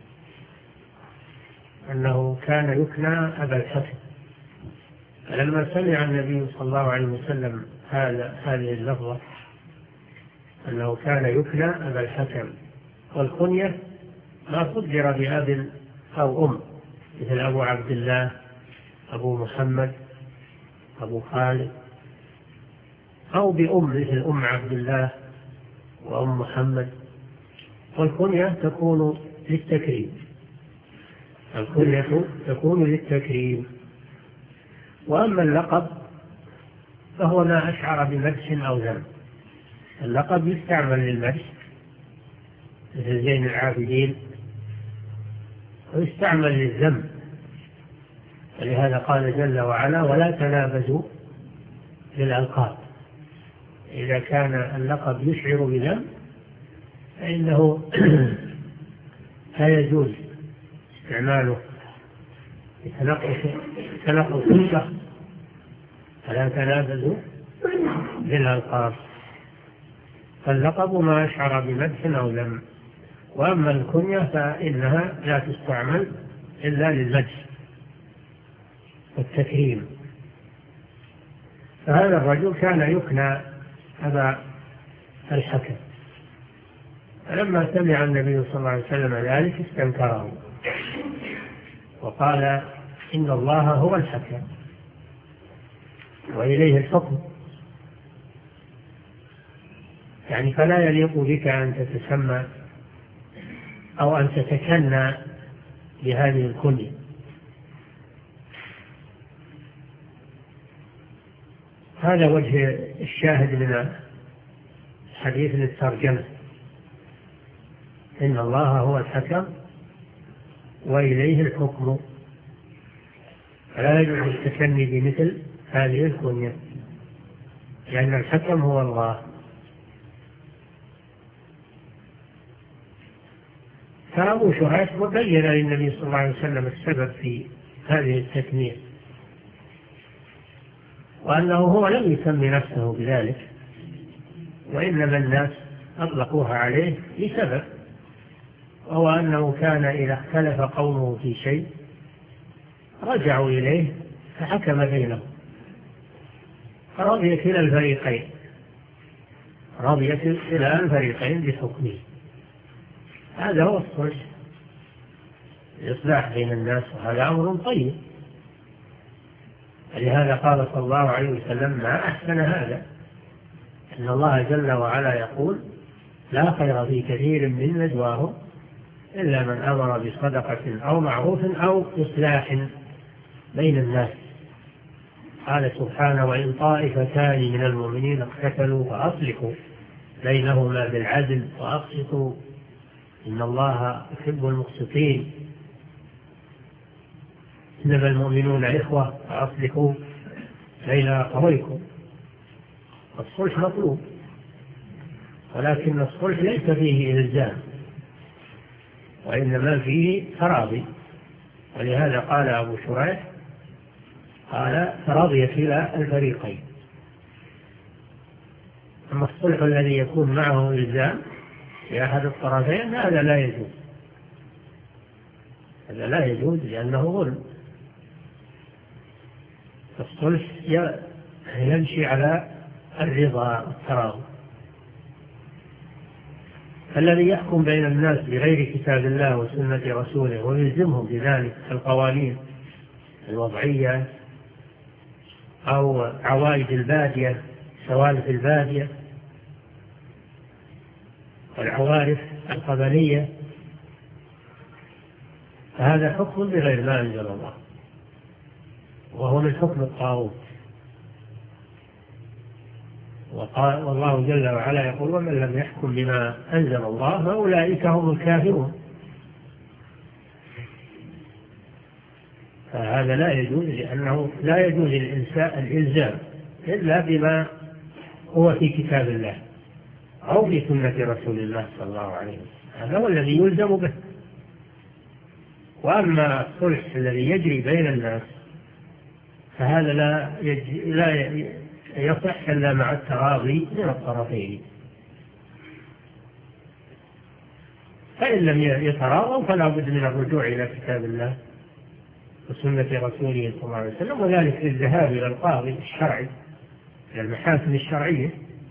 Speaker 2: أنه كان يكنى أبا الحكم. فلما سمع النبي صلى الله عليه وسلم هذا هذه اللفظة أنه كان يكنى أبا الحكم، والكنية ما قدر بأب أو أم، مثل أبو عبد الله، أبو محمد، أبو خالد، أو بأم مثل أم عبد الله وأم محمد. والكنية تكون للتكريم، الكنية تكون للتكريم. وأما اللقب فهو ما أشعر بمدح أو ذم. اللقب يستعمل للمدح مثل زين العابدين، ويستعمل للذم، ولهذا قال جل وعلا: ولا تنابزوا بالألقاب. إذا كان اللقب يشعر بذم فإنه لا يجوز استعماله لتنقص الشخص. فلا تنابزوا بالألقاب، فاللقب ما أشعر بمدح أو ذم، وأما الكنية فإنها لا تستعمل إلا للمدح والتكريم. فهذا الرجل كان يكنى أبا الحكم، فلما سمع النبي صلى الله عليه وسلم ذلك استنكره وقال إن الله هو الحكم وإليه الحكم، يعني فلا يليق بك أن تتسمى أو أن تتكنى بهذه الكنية. هذا وجه الشاهد من الحديث للترجمة، إن الله هو الحكم وإليه الحكم، فلا يجوز التكني بمثل هذه الكنية، لأن الحكم هو الله. فأبو شريح بين للنبي صلى الله عليه وسلم السبب في هذه التكنية، وأنه هو لم يسمي نفسه بذلك، وإنما الناس أطلقوها عليه لسبب، وهو أنه كان إذا اختلف قومه في شيء رجعوا إليه فحكم بينهم، فرضي كلا الفريقين رضي كلا الفريقين بحكمه. هذا هو الصلح، الإصلاح بين الناس، وهذا أمر طيب. لهذا قال صلى الله عليه وسلم ما أحسن هذا، إن الله جل وعلا يقول لا خير في كثير من نجواهم إلا من أمر بصدقة أو معروف أو إصلاح بين الناس. قال سبحانه وإن طائفتان من المؤمنين اقتتلوا فأصلحوا بينهما بالعدل وأقسطوا إن الله يحب المقسطين، إنما المؤمنون إخوة فأصلحوا بين أخويكم. الصلح مطلوب، ولكن الصلح ليس فيه إلزام، وإنما فيه تراضي. ولهذا قال أبو شريح قال تراضي كلا الفريقين. أما الصلح الذي يكون معه إلزام في أحد الطرفين هذا لا يجوز، هذا لا يجوز لأنه ظلم. الصلح يمشي على الرضا والتراضي. الذي يحكم بين الناس بغير كتاب الله وسنة رسوله ويلزمهم بذلك القوانين الوضعية أو عوائد البادية، سوالف البادية والعوارف القبلية، فهذا حكم بغير ما أنزل الله، وهو من حكم الطاغوت. وقال والله جل وعلا يقول ومن لم يحكم بما أنزل الله فأولئك هم الكافرون. فهذا لا يجوز، لأنه لا يجوز الإلزام إلا بما هو في كتاب الله أو في سنة رسول الله صلى الله عليه وسلم، هذا هو الذي يلزم به. وأما الصلح الذي يجري بين الناس فهذا لا لا يصح إلا مع التراضي من الطرفين، فإن لم يتراضوا فلا بد من الرجوع إلى كتاب الله وسنة رسوله صلى الله عليه وسلم، وذلك للذهاب إلى القاضي الشرعي، إلى المحاكم الشرعية.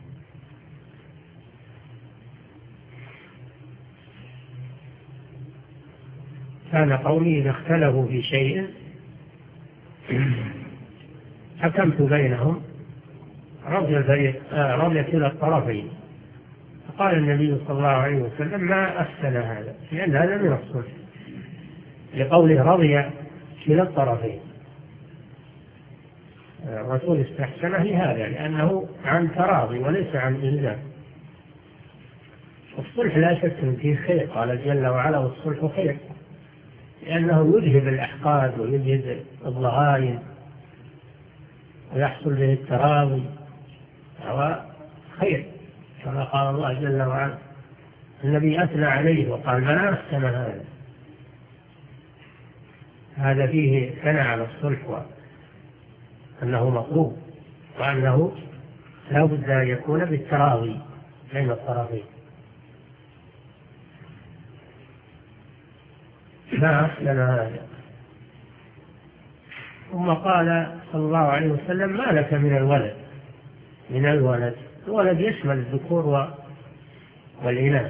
Speaker 2: كان قومي إذا اختلفوا في شيء حكمت بينهم رضي الفريق آه رضي كلا الطرفين. فقال النبي صلى الله عليه وسلم ما أحسن هذا، لأن هذا من الصلح، لقوله رضي كلا الطرفين. الرسول استحسنه لهذا لأنه عن تراضي وليس عن إلزام. الصلح لا شك فيه خير، قال جل وعلا والصلح خير، لأنه يذهب الأحقاد ويذهب الضغائن ويحصل به التراضي، هو خير كما قال الله جل وعلا. النبي أثنى عليه وقال ما أحسن هذا، هذا فيه ثناء على الصلح وأنه مطلوب وأنه لا بد أن يكون بالتراضي بين الطرفين. ما أحسن هذا. ثم قال صلى الله عليه وسلم: ما لك من الولد من الولد الولد يشمل الذكور والإناث.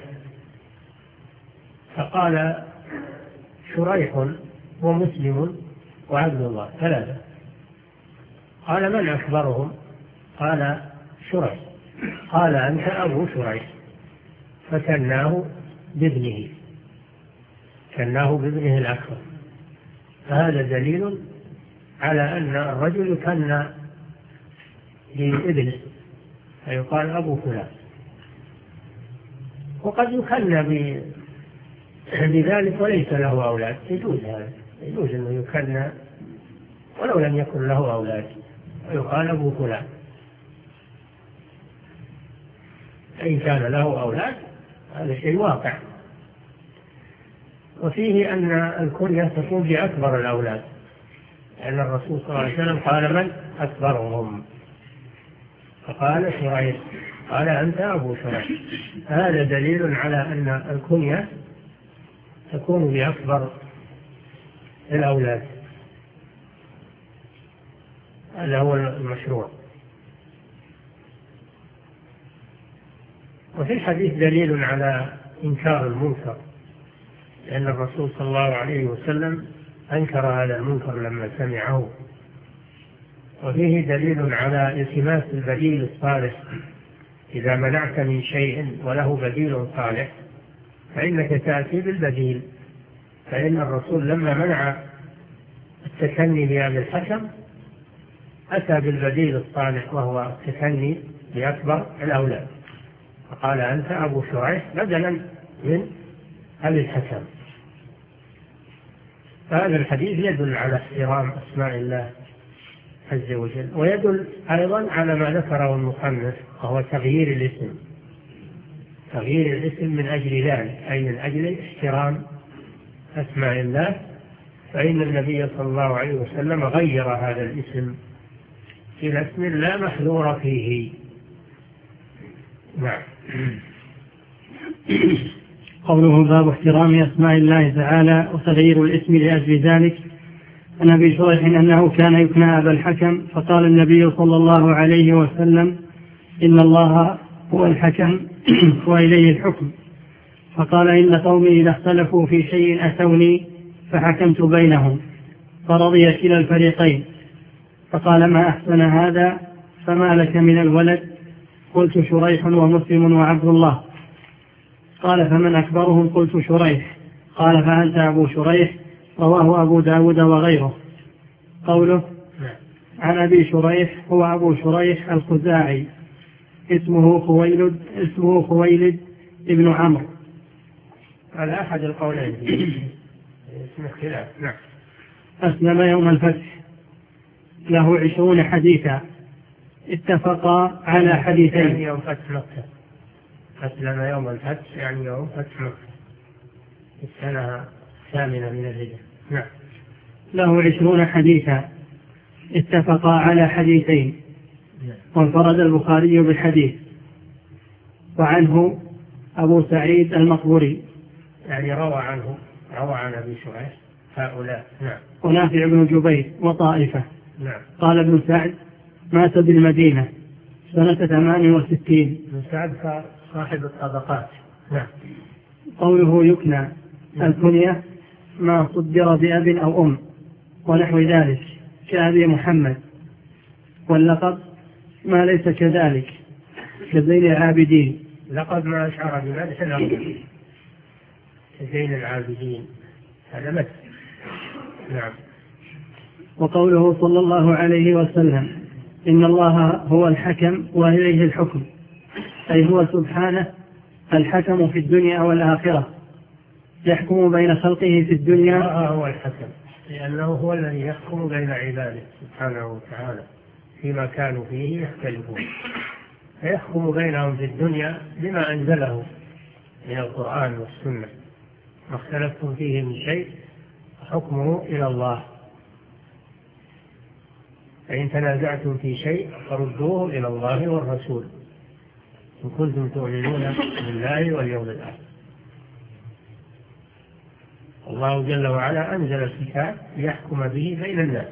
Speaker 2: فقال: شريح ومسلم وعبد الله، ثلاثة. قال: من أكبرهم؟ قال: شريح. قال: أنت أبو شريح. فكناه بابنه كناه بابنه الأكبر. فهذا دليل على أن الرجل يكنى بابنه فيقال أبو فلان، وقد يكنى بذلك وليس له أولاد، يجوز هذا، يجوز أنه يكنى ولو لم يكن له أولاد ويقال أبو فلان. إن كان له أولاد هذا شيء واقع. وفيه أن الكنية تكون بأكبر الأولاد، لأن الرسول صلى الله عليه وسلم قال: من أكبرهم؟ فقال: شريح. قال: أنت أبو شريح. هذا دليل على أن الكنية تكون بأكبر الأولاد. هذا هو المشروع. وفي الحديث دليل على إنكار المنكر، لأن الرسول صلى الله عليه وسلم أنكر هذا المنكر لما سمعه. وفيه دليل على التماس البديل الصالح. إذا منعت من شيء وله بديل صالح فإنك تأتي بالبديل. فإن الرسول لما منع التكني بأبي الحكم أتى بالبديل الصالح، وهو التكني بأكبر الأولاد. فقال: أنت أبو شريح بدلا من أبي الحكم. فهذا الحديث يدل على احترام أسماء الله عز وجل، ويدل أيضا على ما ذكره المصنف، وهو تغيير الاسم تغيير الاسم من أجل ذلك، أي من أجل احترام أسماء الله. فإن النبي صلى الله عليه وسلم غير هذا الاسم إلى اسم لا محذور فيه. نعم.
Speaker 1: قوله: باب احترام أسماء الله تعالى وتغيير الاسم لأجل ذلك. عن أبي شريح أنه كان يكنى أبا الحكم، فقال النبي صلى الله عليه وسلم: إن الله هو الحكم وإليه الحكم. فقال: إن قومي إذا اختلفوا في شيء أتوني فحكمت بينهم فرضي كلا الفريقين. فقال: ما أحسن هذا، فما لك من الولد؟ قلت: شريح ومسلم وعبد الله. قال: فمن أكبرهم؟ قلت: شريح. قال: فأنت أبو شريح. رواه أبو داود وغيره. قوله: عن أبي شريح هو أبو شريح الخزاعي، اسمه خويلد اسمه خويلد ابن عمرو.
Speaker 2: هذا أحد القولين اسمه خلاف. نعم.
Speaker 1: أسلم يوم الفتح، له عشرون حديثا، اتفقا على حديثين.
Speaker 2: يعني يوم فتح مكة. أسلم يوم الفتح يعني يوم فتح مكة السنة الثامنة من الهجرة. نعم.
Speaker 1: له عشرون حديثا، اتفقا على حديثين، وانفرد البخاري بالحديث. وعنه أبو سعيد المقبوري،
Speaker 2: يعني روى عنه روى عن أبي شريح هؤلاء. نعم.
Speaker 1: ونافع بن جبير وطائفة.
Speaker 2: نعم.
Speaker 1: قال ابن سعد: مات بالمدينة سنة ثمان وستين.
Speaker 2: ابن سعد صاحب الطبقات. نعم.
Speaker 1: قوله: يكنى الكنية ما صدر بأب أو أم ونحو ذلك كأبي محمد، واللقب ما ليس كذلك كزين العابدين.
Speaker 2: لقب ما أشعر بمدح الأرض كزين العابدين، هذا مدح. نعم.
Speaker 1: وقوله صلى الله عليه وسلم: إن الله هو الحكم وإليه الحكم، أي هو سبحانه الحكم في الدنيا والآخرة، يحكم بين خلقه في الدنيا.
Speaker 2: هو الحكم لأنه هو الذي يحكم بين عباده سبحانه وتعالى فيما كانوا فيه يختلفون، فيحكم بينهم في الدنيا بما أنزله من القرآن والسنة. ما اختلفتم فيه من شيء حكمه إلى الله. فإن تنازعتم في شيء فردوه إلى الله والرسول إن كنتم تؤمنون بالله واليوم الآخر. الله جل وعلا أنزل الكتاب ليحكم به بين الناس،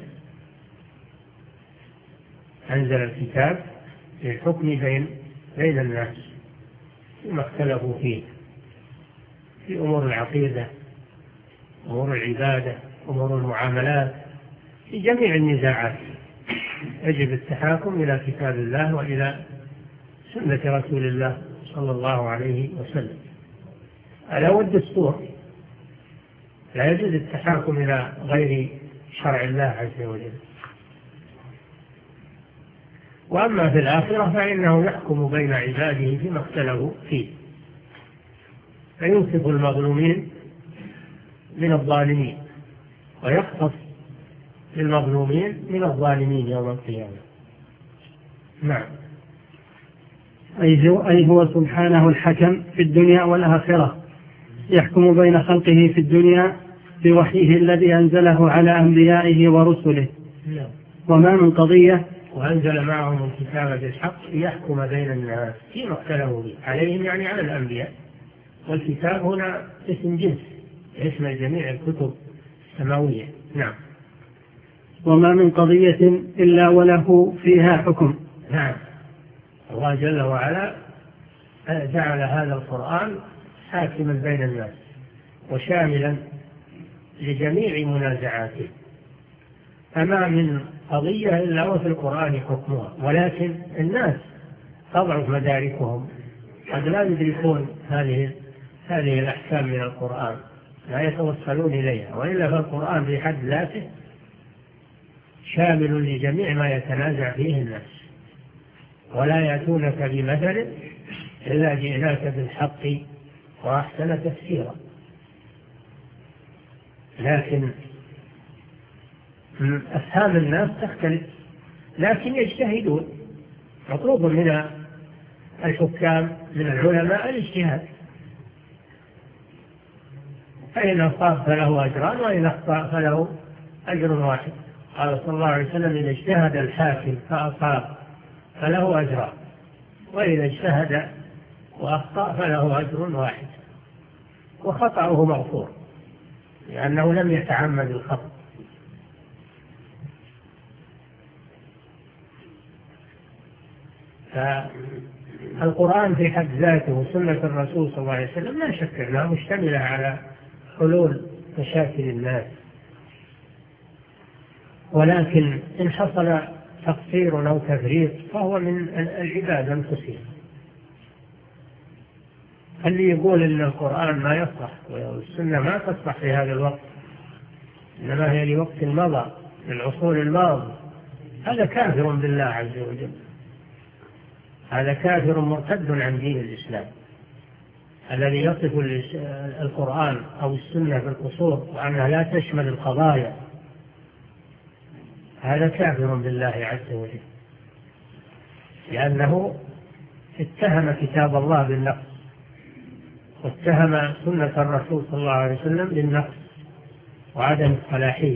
Speaker 2: أنزل الكتاب للحكم بين بين الناس فيما اختلفوا فيه في أمور العقيدة، أمور العبادة، أمور المعاملات، في جميع النزاعات يجب التحاكم إلى كتاب الله وإلى سنة رسول الله صلى الله عليه وسلم. هذا هو الدستور، لا يجوز التحاكم إلى غير شرع الله عز وجل. وأما في الآخرة فإنه يحكم بين عباده فيما اختلفوا فيه، فينصف المظلومين من الظالمين ويختص للمظلومين من الظالمين يوم القيامة. نعم.
Speaker 1: أي هو, أي هو سبحانه الحكم في الدنيا والآخرة، يحكم بين خلقه في الدنيا بوحيه الذي أنزله على أنبيائه ورسله.
Speaker 2: نعم.
Speaker 1: وما من قضية
Speaker 2: وأنزل معهم الكتاب بالحق ليحكم بين الناس فيما اختلفوا فيه، عليهم يعني على الأنبياء، والكتاب هنا اسم جنس يشمل جميع الكتب السماوية. نعم.
Speaker 1: وما من قضية إلا وله فيها حكم.
Speaker 2: نعم. الله جل وعلا جعل هذا القرآن حاكما بين الناس وشاملا لجميع منازعاته، فما من قضية إلا وفي القرآن حكمها، ولكن الناس تضعف مداركهم، قد لا يدركون هذه هذه الأحكام من القرآن، لا يتوصلون إليها، وإلا فالقرآن في حد ذاته شامل لجميع ما يتنازع فيه الناس، ولا يأتونك بمثل إلا جئناك بالحق وأحسن تفسيرا. لكن أفهام الناس تختلف، لكن يجتهدون، مطلوب من الحكام من العلماء الاجتهاد، فإن أصاب فله أجران وإن أخطأ فله أجر واحد. قال صلى الله عليه وسلم: إذا اجتهد الحاكم فأصاب فله أجران، وإذا اجتهد وأخطأ فله أجر واحد، وخطأه مغفور لأنه لم يتعمد الخطأ. فالقرآن في حد ذاته وسنة الرسول صلى الله عليه وسلم لا شك أنها مشتملة على حلول مشاكل الناس، ولكن إن حصل تقصير أو تفريط فهو من العباد أنفسهم. اللي يقول إن القرآن ما يصلح والسنة ما تصلح في هذا الوقت، إنما هي لوقت مضى من العصور الماضية، هذا كافر بالله عز وجل، هذا كافر مرتد عن دين الإسلام. الذي يصف القرآن أو السنة بالقصور وأنها لا تشمل القضايا، هذا كافر بالله عز وجل، لأنه اتهم كتاب الله بالنقص، واتهم سنة الرسول صلى الله عليه وسلم بالنقص وعدم الصلاحية.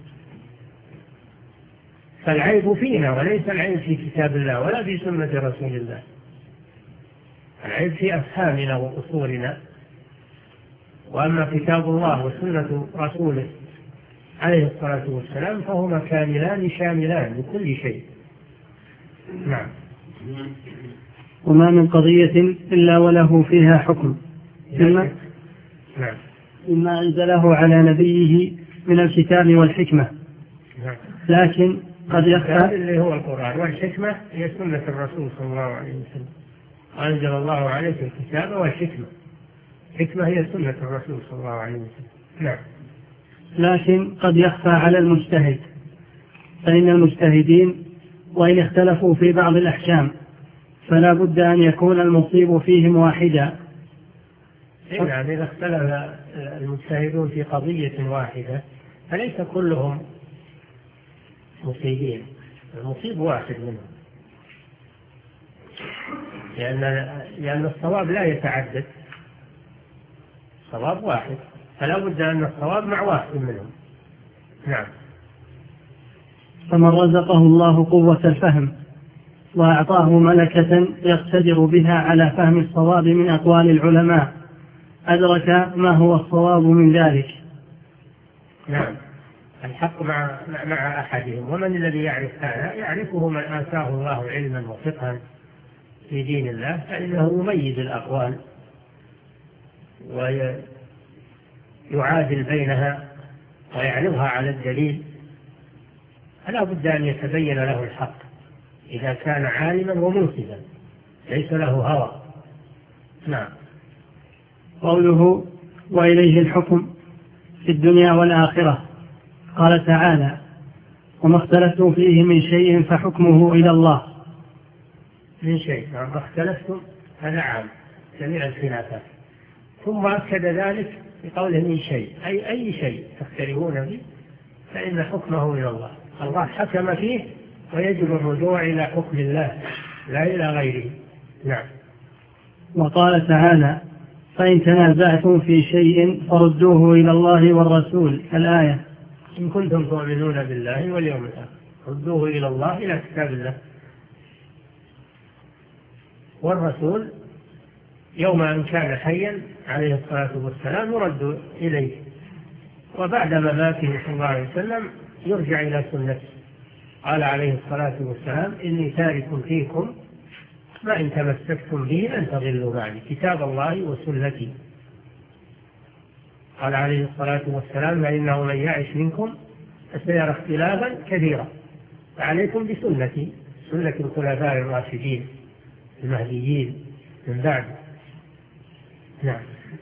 Speaker 2: فالعيب فينا وليس العيب في كتاب الله ولا في سنة رسول الله، العيب في أفهامنا وأصولنا. وأما كتاب الله وسنة رسوله عليه الصلاة والسلام فهما كاملان شاملان لكل شيء. نعم.
Speaker 1: وما من قضية إلا وله فيها حكم، إما
Speaker 2: نعم.
Speaker 1: إما أنزله على نبيه من الكتاب والحكمة.
Speaker 2: نعم.
Speaker 1: لكن قد يخفى،
Speaker 2: اللي هو القرآن، والحكمة هي سنة الرسول صلى الله عليه وسلم. أنزل الله عليك الكتاب والحكمة، الحكمة هي سنة الرسول صلى الله عليه وسلم. نعم.
Speaker 1: لكن قد يخفى على المجتهد، فإن المجتهدين وإن اختلفوا في بعض الأحكام فلا بد أن يكون المصيب فيهم واحدا.
Speaker 2: يعني إذا اختلف المجتهدون في قضية واحدة فليس كلهم مصيبين، المصيب واحد منهم، لأن لأن الصواب لا يتعدد، الصواب واحد، فلا بد أن الصواب مع واحد منهم. نعم.
Speaker 1: فمن رزقه الله قوة الفهم وأعطاه ملكة يقتدر بها على فهم الصواب من أقوال العلماء أدرك ما هو الصواب من ذلك.
Speaker 2: نعم، الحق مع مع أحدهم. ومن الذي يعرف هذا؟ يعرفه من آتاه الله علما وفقها في دين الله، فإنه يميز الأقوال ويعادل بينها ويعرضها على الدليل. فلا بد أن يتبين له الحق إذا كان عالما ومنصفا ليس له هوى. نعم.
Speaker 1: قوله وإليه الحكم في الدنيا والآخرة، قال تعالى وما اختلفتم فيه من شيء فحكمه إلى الله.
Speaker 2: من شيء ما اختلفتم هذا عام جميع الخلافات، ثم أكد ذلك بقوله من شيء، أي أي شيء تختلفون فيه فإن حكمه إلى الله. الله حكم فيه ويجب الرجوع إلى حكم الله لا إلى غيره. نعم.
Speaker 1: وقال تعالى فإن تنازعتم في شيء فردوه إلى الله والرسول، الآية.
Speaker 2: إن كنتم تؤمنون بالله واليوم الآخر ردوه إلى الله، إلى كتاب الله والرسول يوم أن كان حيا عليه الصلاة والسلام يرد إليه، وبعد مماته صلى الله عليه وسلم يرجع إلى سنته. قال عليه الصلاة والسلام إني تارك فيكم ما إن تمسكتم به لن تضلوا بعدي، كتاب الله وسنتي. قال عليه الصلاة والسلام فإنه من يعش منكم فسيرى اختلافا كثيرا فعليكم بسنتي سنة الخلفاء الراشدين المهديين من بعد. نعم.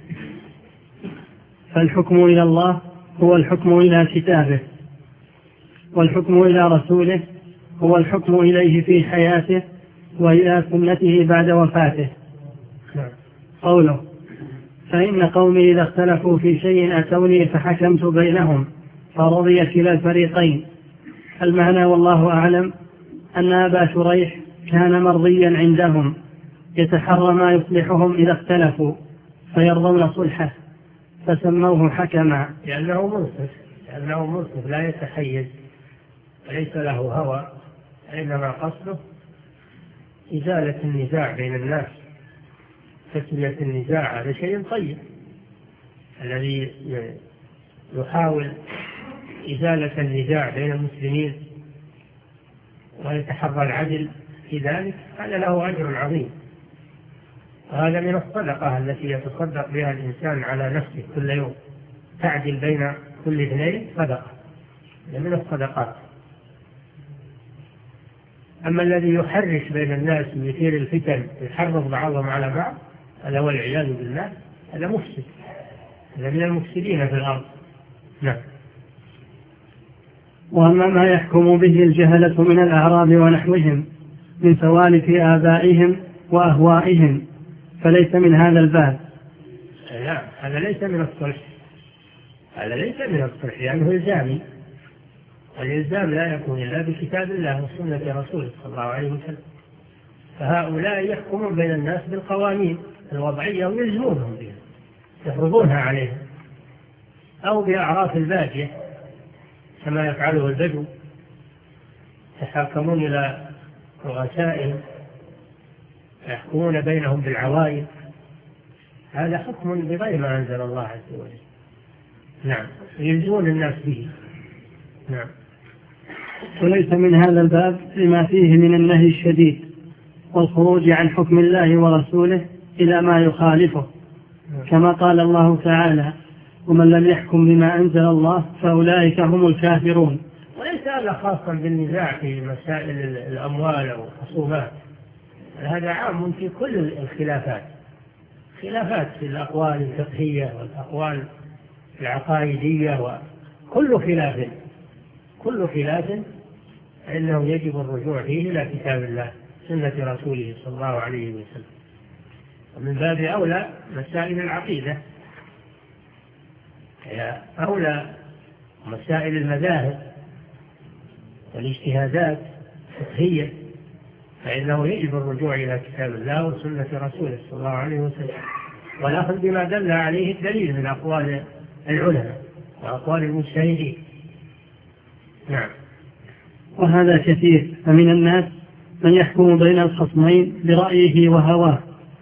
Speaker 1: فالحكم إلى الله هو الحكم إلى كتابه، والحكم إلى رسوله هو الحكم إليه في حياته وإلى سنته بعد وفاته. قوله فإن قومي إذا اختلفوا في شيء أتوني فحكمت بينهم فرضي كلا الفريقين. المعنى والله أعلم أن أبا شريح كان مرضيا عندهم يتحرى ما يصلحهم إذا اختلفوا فيرضون صلحه فسموه حكما،
Speaker 2: لأنه منصف لأنه منصف لا يتحيز وليس له هوى، إنما قصده إزالة النزاع بين الناس. تسوية النزاع هذا شيء طيب، الذي يحاول إزالة النزاع بين المسلمين ويتحرى العدل في ذلك هذا له أجر عظيم. وهذا من الصدقة التي يتصدق بها الإنسان على نفسه كل يوم، تعدل بين كل اثنين صدقة، من الصدقات. أما الذي يحرش بين الناس ويثير الفتن يحرض بعضهم على بعض هذا والعياذ بالله هذا مفسد، هذا من المفسدين في الأرض. نعم.
Speaker 1: وأما ما يحكم به الجهلة من الأعراب ونحوهم من سوالف آبائهم وأهوائهم فليس من هذا الباب.
Speaker 2: لا، هذا ليس من الصلح، هذا ليس من الصلح لأنه إلزامي، والإلزام لا يكون إلا بكتاب الله وسنة رسوله صلى الله عليه وسلم. فهؤلاء يحكمون بين الناس بالقوانين الوضعية ويلزمونهم بها، يفرضونها عليهم، أو بأعراف البادية كما يفعله البدو، يتحاكمون إلى رؤسائهم يحكمون بينهم بالعوائد. هذا حكم بغير ما أنزل الله عز وجل. نعم، يلزمون الناس به. نعم.
Speaker 1: وليس من هذا الباب لما فيه من النهي الشديد والخروج عن حكم الله ورسوله إلى ما يخالفه، كما قال الله تعالى ومن لم يحكم بما أنزل الله فأولئك هم الكافرون.
Speaker 2: وليس هذا خاصا بالنزاع في مسائل الأموال والخصومات، هذا عام في كل الخلافات، خلافات في الأقوال الفقهية والأقوال العقائدية، وكل خلاف كل خلاف إنه يجب الرجوع فيه إلى كتاب الله سنة رسوله صلى الله عليه وسلم. ومن باب أولى مسائل العقيدة، هي أولى مسائل المذاهب والاجتهادات الفقهية، فإنه يجب الرجوع إلى كتاب الله وسنة رسوله صلى الله عليه وسلم، والأخذ بما دل عليه الدليل من أقوال العلماء وأقوال المجتهدين. نعم.
Speaker 1: وهذا كثير، فمن الناس من يحكم بين الخصمين برأيه وهواه،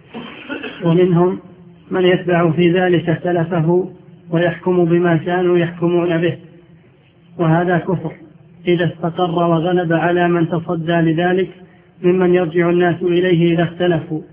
Speaker 1: ومنهم من يتبع في ذلك سلفه ويحكم بما كانوا يحكمون به، وهذا كفر إذا استقر وغلب على من تصدى لذلك ممن يرجع الناس إليه إذا اختلفوا.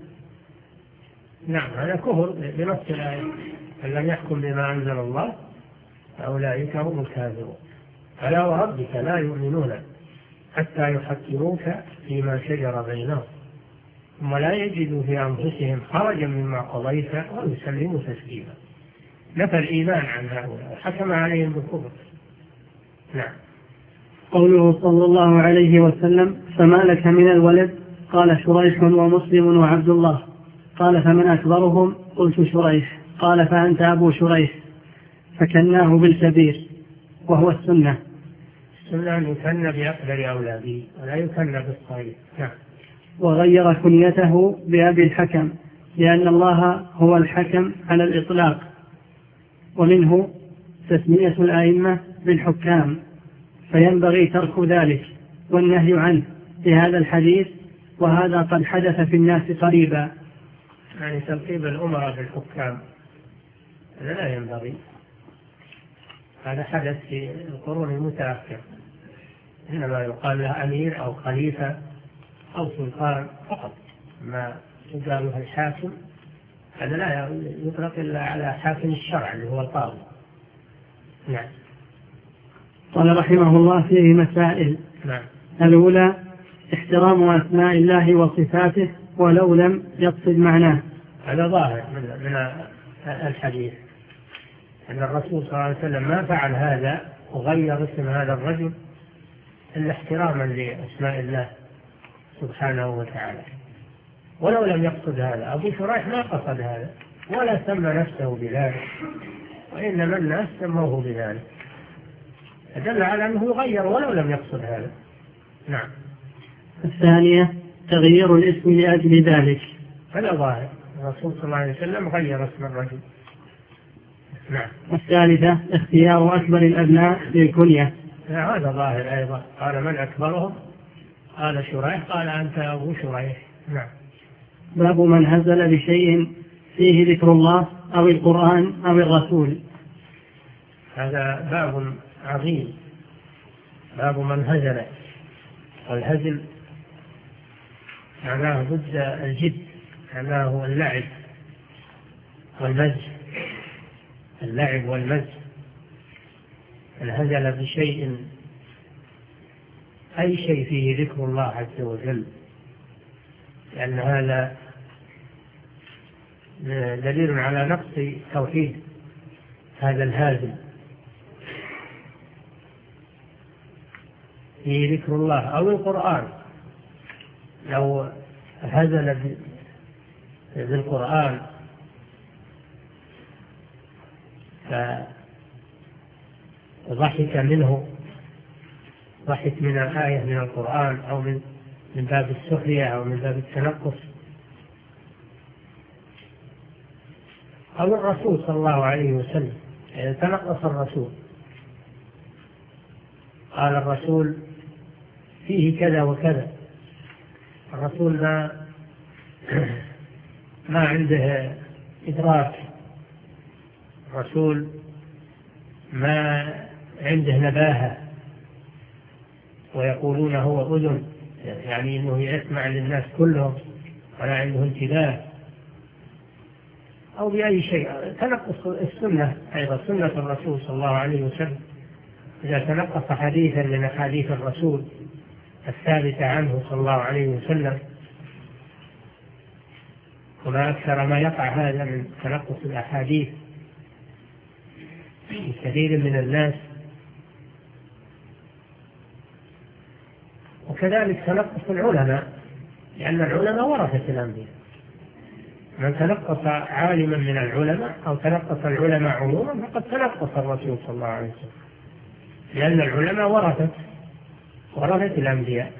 Speaker 2: نعم، هذا كفر بنص الآية: من لم يحكم بما أنزل الله فأولئك هم الكافرون. فلا وربك لا يؤمنون حتى يحكموك فيما شجر بينهم ثم لا يجدوا في أنفسهم حرجا مما قضيت ويسلموا تسليما. نفى الإيمان عن هؤلاء، حكم عليهم بالكفر. نعم.
Speaker 1: قوله صلى الله عليه وسلم: فما لك من الولد؟ قال: شريح ومسلم وعبد الله. قال: فمن أكبرهم؟ قلت: شريح. قال: فأنت أبو شريح. فكناه بالكبير وهو السنة.
Speaker 2: السنة أن يكن بأكبر أولاده ولا يكن بالصغير. نعم.
Speaker 1: وغير كنيته بأبي الحكم لأن الله هو الحكم على الإطلاق، ومنه تسمية الأئمة بالحكام، فينبغي ترك ذلك والنهي عنه في هذا الحديث، وهذا قد حدث في الناس قريبا.
Speaker 2: يعني تلقيب الأمراء بالحكام هذا لا ينبغي، هذا حدث في القرون المتأخرة، إنما يقال له أمير أو خليفة أو سلطان فقط، ما يقال له الحاكم هذا لا يطلق إلا على حاكم الشرع اللي هو القاضي. نعم.
Speaker 1: قال رحمه الله: فيه مسائل.
Speaker 2: نعم.
Speaker 1: الأولى: احترام أسماء الله وصفاته ولو لم يقصد معناه.
Speaker 2: هذا ظاهر من الحديث أن الرسول صلى الله عليه وسلم ما فعل هذا وغير اسم هذا الرجل إلا احتراما لأسماء الله سبحانه وتعالى، ولو لم يقصد هذا. أبو شريح ما قصد هذا ولا سمى نفسه بذلك، وإنما الناس سموه بذلك، فدل على أنه يغير ولو لم يقصد هذا. نعم.
Speaker 1: الثانية: تغيير الاسم لأجل ذلك.
Speaker 2: هذا ظاهر، الرسول صلى الله عليه وسلم غير اسم الرجل. نعم.
Speaker 1: الثالثة: اختيار أكبر الأبناء للكنية.
Speaker 2: هذا ظاهر أيضا، قال: من أكبرهم؟ قال: شريح. قال: أنت أبو شريح. نعم.
Speaker 1: باب من هزل بشيء فيه ذكر الله أو القرآن أو الرسول.
Speaker 2: هذا باب عظيم، باب من هزل. والهزل معناه ضد الجد، معناه اللعب والمزح، اللعب والمزح. الهزل بشيء أي شيء فيه ذكر الله عز وجل، لأن هذا دليل على نقص توحيد هذا الهازل. فيه ذكر الله أو القرآن، لو هزل بالقرآن فضحك منه، ضحك من آية من القرآن أو من من باب السخرية أو من باب التنقص، أو الرسول صلى الله عليه وسلم يعني تنقص الرسول، قال الرسول فيه كذا وكذا، الرسول ما ما عنده إدراك، الرسول ما عنده نباهة، ويقولون هو أذن، يعني أنه يسمع للناس كلهم ولا عنده انتباه، أو بأي شيء. تنقص السنة أيضا، سنة الرسول صلى الله عليه وسلم، إذا تنقص حديثا من أحاديث الرسول الثابتة عنه صلى الله عليه وسلم، وما أكثر ما يقع هذا من تنقص الأحاديث في كثير من الناس. وكذلك تنقص العلماء، لأن العلماء ورثة الأنبياء، من تنقص عالما من العلماء أو تنقص العلماء عموما فقد تنقص الرسول صلى الله عليه وسلم، لأن العلماء ورثة ورثة الأنبياء.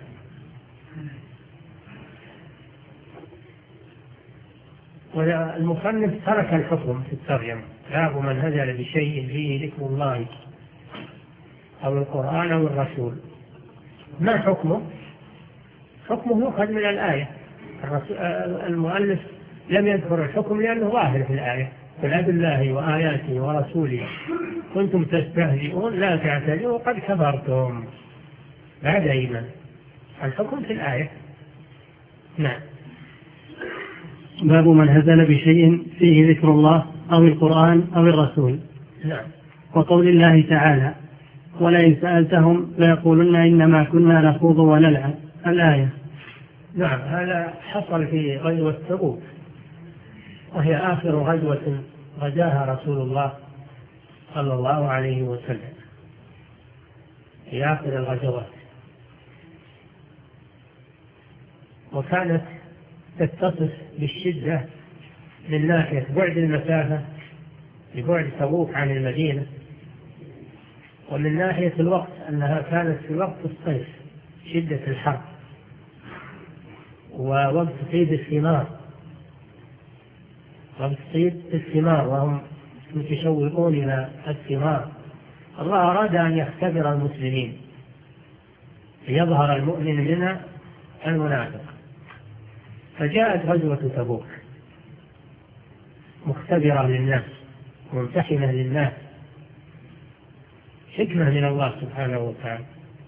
Speaker 2: والمصنف ترك الحكم في الترجمة: باب من هزل بشيء فيه ذكر الله أو القرآن أو الرسول، ما حكمه؟ حكمه يؤخذ من الآية. المؤلف لم يذكر الحكم لأنه ظاهر في الآية: قل أبالله وآياته ورسوله كنتم تستهزئون لا تعتذروا قد كفرتم بعد إيمان. الحكم في الآية. نعم.
Speaker 1: باب من هزل بشيء فيه ذكر الله أو القرآن أو الرسول.
Speaker 2: نعم.
Speaker 1: وقول الله تعالى: ولئن سألتهم ليقولن إنما كنا نخوض ونلعب، الآية.
Speaker 2: نعم، هذا حصل في غزوة تبوك، وهي آخر غزوة غزاها رسول الله صلى الله عليه وسلم، في آخر الغزوات، وكانت تتصف بالشدة من ناحية بعد المسافة لبعد تبوك عن المدينة، ومن ناحية الوقت أنها كانت في وقت الصيف شدة الحر ووقت صيد الثمار، وقت صيد الثمار وهم يتشوقون إلى الثمار. الله أراد أن يختبر المسلمين ليظهر المؤمن من المنافق، فجاءت غزوة تبوك مختبرة للناس، ممتحنة للناس، حكمة من الله سبحانه وتعالى.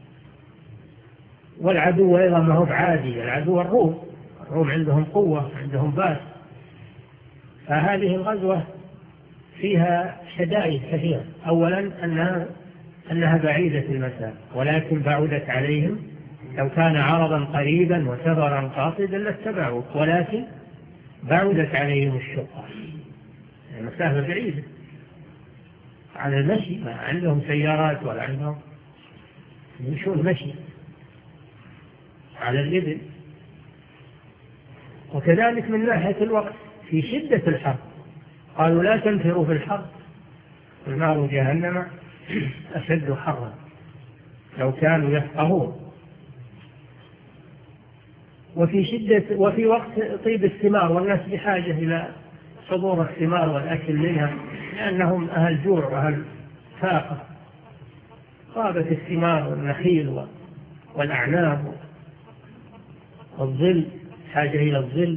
Speaker 2: والعدو أيضا ما هو بعادي، العدو الروم، الروم عندهم قوة، عندهم باس. فهذه الغزوة فيها شدائد كثيرة. أولا أنها, أنها بعيدة المسافة، ولكن بعدت عليهم. لو كان عرضا قريبا وسفرا قاصدا لاتبعوك، ولكن بعدت عليهم الشقة، المسافة بعيدة على المشي، ما عندهم سيارات ولا عندهم، يمشون مشي على الإبل. وكذلك من ناحية الوقت في شدة الحر، قالوا لا تنفروا في الحر النار جهنم أشد حرا، لو كانوا يفقهون. وفي شدة وفي وقت طيب الثمار، والناس بحاجة إلى صدور الثمار والأكل منها، لأنهم أهل جوع وأهل فاقة. طابت الثمار والنخيل والأعناب والظل، حاجة إلى الظل.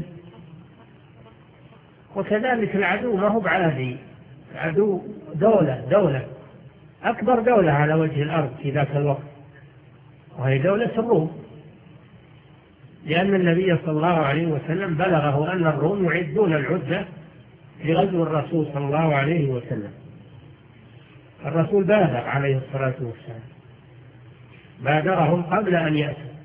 Speaker 2: وكذلك العدو ما هو بعادي، العدو دولة دولة أكبر دولة على وجه الأرض في ذاك الوقت، وهي دولة الروم، لأن النبي صلى الله عليه وسلم بلغه أن الروم يعدون العدة لغزو الرسول صلى الله عليه وسلم. الرسول بادر عليه الصلاة والسلام، بادرهم قبل أن يأتوا،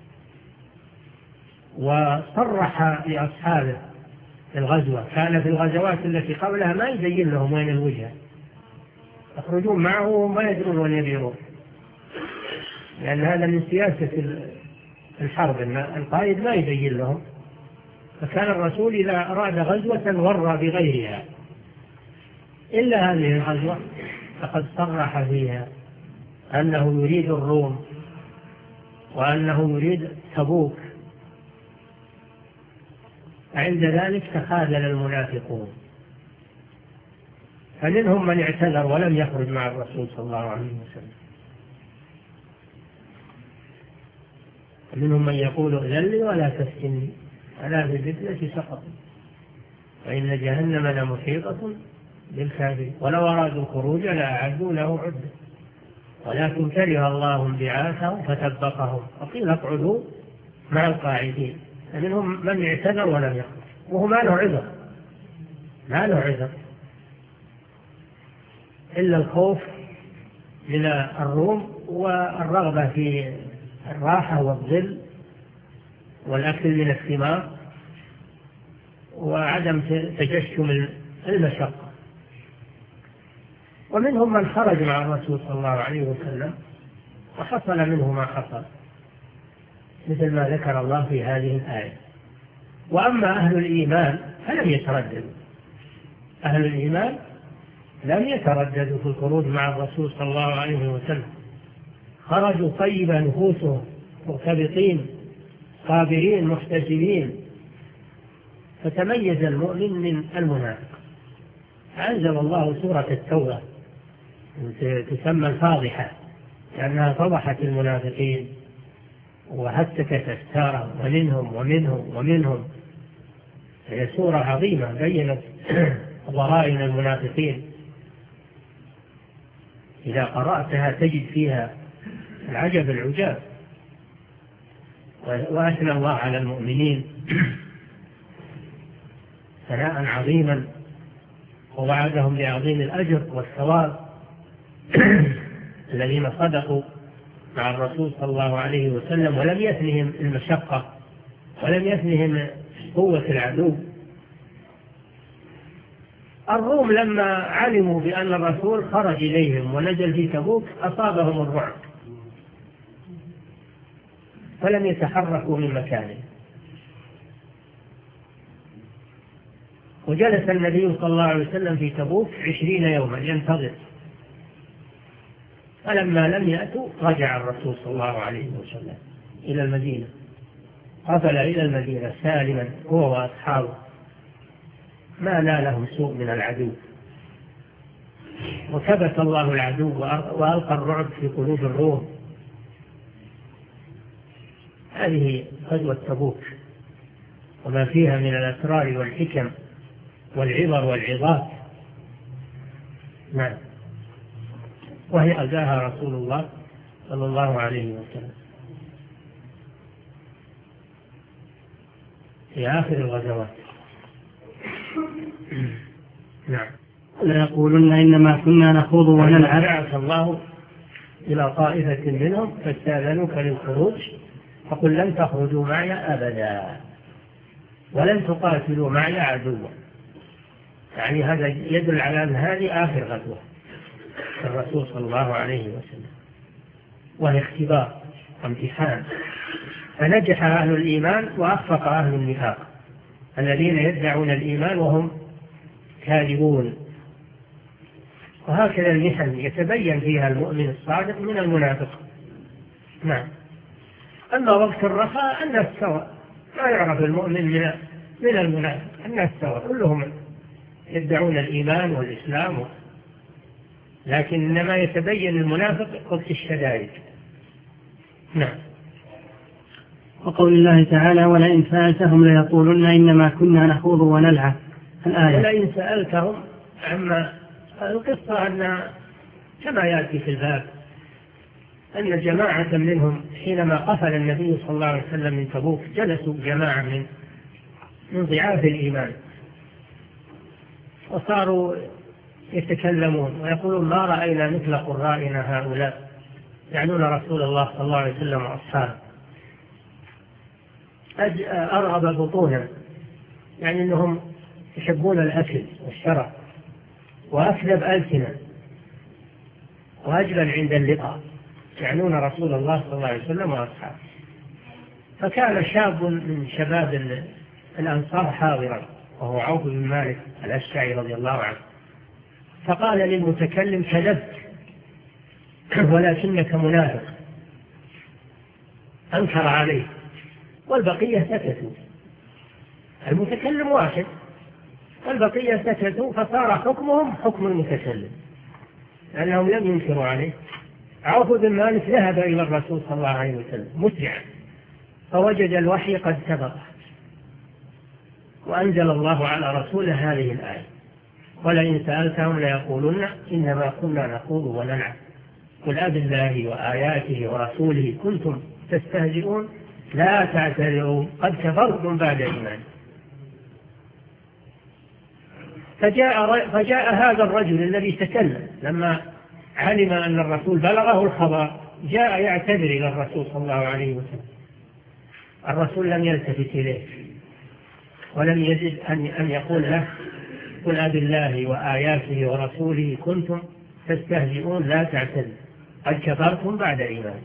Speaker 2: وصرح لأصحابه الغزوة. كان في الغزوات التي قبلها ما يبين لهم وين الوجهة، يخرجون معه وما يدرون وين يبيرون، لأن هذا من سياسة الحرب، أن القائد ما يبين لهم. فكان الرسول إذا أراد غزوة ورى بغيرها، إلا هذه الغزوة فقد صرح فيها أنه يريد الروم وأنه يريد تبوك. عند ذلك تخاذل المنافقون، فمنهم من اعتذر ولم يخرج مع الرسول صلى الله عليه وسلم، ومنهم من يقول ائذن لي ولا تفتني ألا بالفتنة سقط وإن جهنم لمحيطة بالكافرين ولو أرادوا الخروج لأعدوا له عدة ولكن كره الله انبعاثهم فثبطهم وقيل اقعدوا مع القاعدين. فمنهم من اعتذر ولم يخرج، وهو ما له عذر، ما له عذر إلا الخوف من الروم والرغبة في الراحة والظل والأكل من الثمار وعدم تجشم المشقة. ومنهم من خرج مع الرسول صلى الله عليه وسلم وحصل منه ما حصل، مثل ما ذكر الله في هذه الآية. وأما أهل الإيمان فلم يترددوا، أهل الإيمان لم يترددوا في الخروج مع الرسول صلى الله عليه وسلم، خرجوا طيبة نفوسهم مرتبطين صابرين محتسبين، فتميز المؤمن من المنافق. أنزل الله سورة التوبة تسمى الفاضحة لأنها فضحت المنافقين وهتكت أستارهم ومنهم ومنهم ومنهم. هي سورة عظيمة بينت ضرائن المنافقين، إذا قرأتها تجد فيها العجب العجاب. وأثنى الله على المؤمنين ثناء عظيما، ووعدهم بعظيم الأجر والثواب الذين صدقوا مع الرسول صلى الله عليه وسلم، ولم يثنهم المشقة ولم يثنهم قوة العدو. الروم لما علموا بأن الرسول خرج إليهم ونزل في تبوك أصابهم الرعب فلم يتحركوا من مكانهم. وجلس النبي صلى الله عليه وسلم في تبوك عشرين يوما ينتظر، فلما لم يأتوا رجع الرسول صلى الله عليه وسلم إلى المدينة، قفل إلى المدينة سالما هو وأصحابه، ما نالهم سوء من العدو، وكبت الله العدو وألقى الرعب في قلوب الروم. هذه غزوة تبوك وما فيها من الأسرار والحكم والعبر والعظات. نعم. وهي أداها رسول الله صلى الله عليه وسلم في آخر الغزوات. نعم.
Speaker 1: ليقولن إنما كنا نخوض ونلعب.
Speaker 2: بعث الله إلى طائفة منهم فاستأذنوك للخروج فقل لن تخرجوا معي أبدا ولن تقاتلوا معي عدوا. يعني هذا يدل على أن هذه آخر غزوة الرسول صلى الله عليه وسلم، وهي اختبار وامتحان، فنجح أهل الإيمان وأخفق أهل النفاق الذين يدعون الإيمان وهم كاذبون. وهكذا المحن يتبين فيها المؤمن الصادق من المنافق. نعم. أما وقت الرخاء الناس سواء، ما يعرف المؤمن من من المنافق، الناس سواء كلهم يدعون الإيمان والإسلام، لكن إنما يتبين المنافق وقت الشدائد. نعم.
Speaker 1: وقول الله تعالى ولئن سألتهم ليقولن إنما كنا نخوض ونلعب الآية.
Speaker 2: ولئن سألتهم عما القصة أن كما يأتي في الباب أن جماعة منهم حينما قفل النبي صلى الله عليه وسلم من تبوك جلسوا جماعة من من ضعاف الإيمان وصاروا يتكلمون ويقولون ما رأينا مثل قرائنا هؤلاء، يعنون رسول الله صلى الله عليه وسلم وأصحابه، أرغب بطونا، يعني أنهم يحبون الأكل والشرب، وأكذب ألسنة، وأجبن عند اللقاء، يعنون رسول الله صلى الله عليه وسلم وأصحابه. فكان شاب من شباب الأنصار حاضرا وهو عوف بن مالك الأشجعي رضي الله عنه، فقال للمتكلم كذبت ولكنك منافق، أنكر عليه، والبقية سكتوا. المتكلم واحد والبقية سكتوا، فصار حكمهم حكم المتكلم لأنهم لم ينكروا عليه. عوف بن مالك ذهب إلى الرسول صلى الله عليه وسلم مسرعا فوجد الوحي قد سبق، وأنزل الله على رسوله هذه الآية ولئن سألتهم ليقولن إنما كنا نخوض ونلعب قل أبالله وآياته ورسوله كنتم تستهزئون لا تعتذروا قد كفرتم بعد إيمان. فجاء, فجاء هذا الرجل الذي تكلم لما علم أن الرسول بلغه الخبر، جاء يعتذر إلى الرسول صلى الله عليه وسلم. الرسول لم يلتفت إليه ولم يجد أن يقول له قل أبالله وآياته ورسوله كنتم تستهزئون لا تعتذروا قد كفرتم بعد إيمان.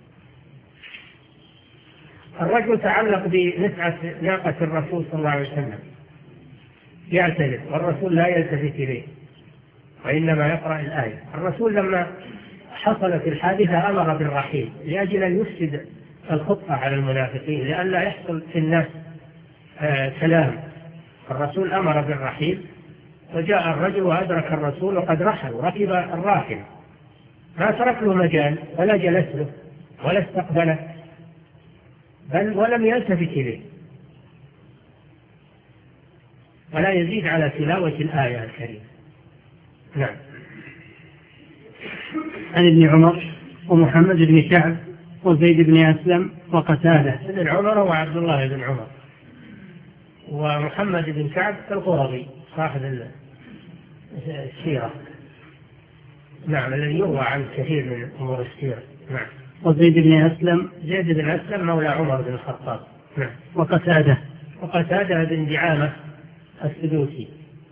Speaker 2: الرجل تعلق بنفعة ناقة الرسول صلى الله عليه وسلم يعتذر والرسول لا يلتفت إليه وإنما يقرأ الآية. الرسول لما حصلت الحادثة أمر بالرحيل لأجل أن يفسد الخطة على المنافقين لئلا يحصل في الناس آه كلام. الرسول أمر بالرحيل وجاء الرجل وأدرك الرسول وقد رحل وركب الراحل، ما ترك له مجال ولا جلس له ولا استقبله، بل ولم يلتفت إليه، ولا يزيد على تلاوة الآية الكريمة. نعم.
Speaker 1: عن ابن عمر ومحمد بن كعب وزيد بن أسلم وقتادة.
Speaker 2: ابن عمر وعبد الله بن عمر ومحمد بن كعب القرظي صاحب السيرة، نعم، الذي يروى عن كثير من أمور السيرة. نعم.
Speaker 1: وزيد بن أسلم
Speaker 2: زيد بن أسلم مولى عمر بن الخطاب. نعم.
Speaker 1: وقتادة
Speaker 2: وقتادة بن دعامة السدوسي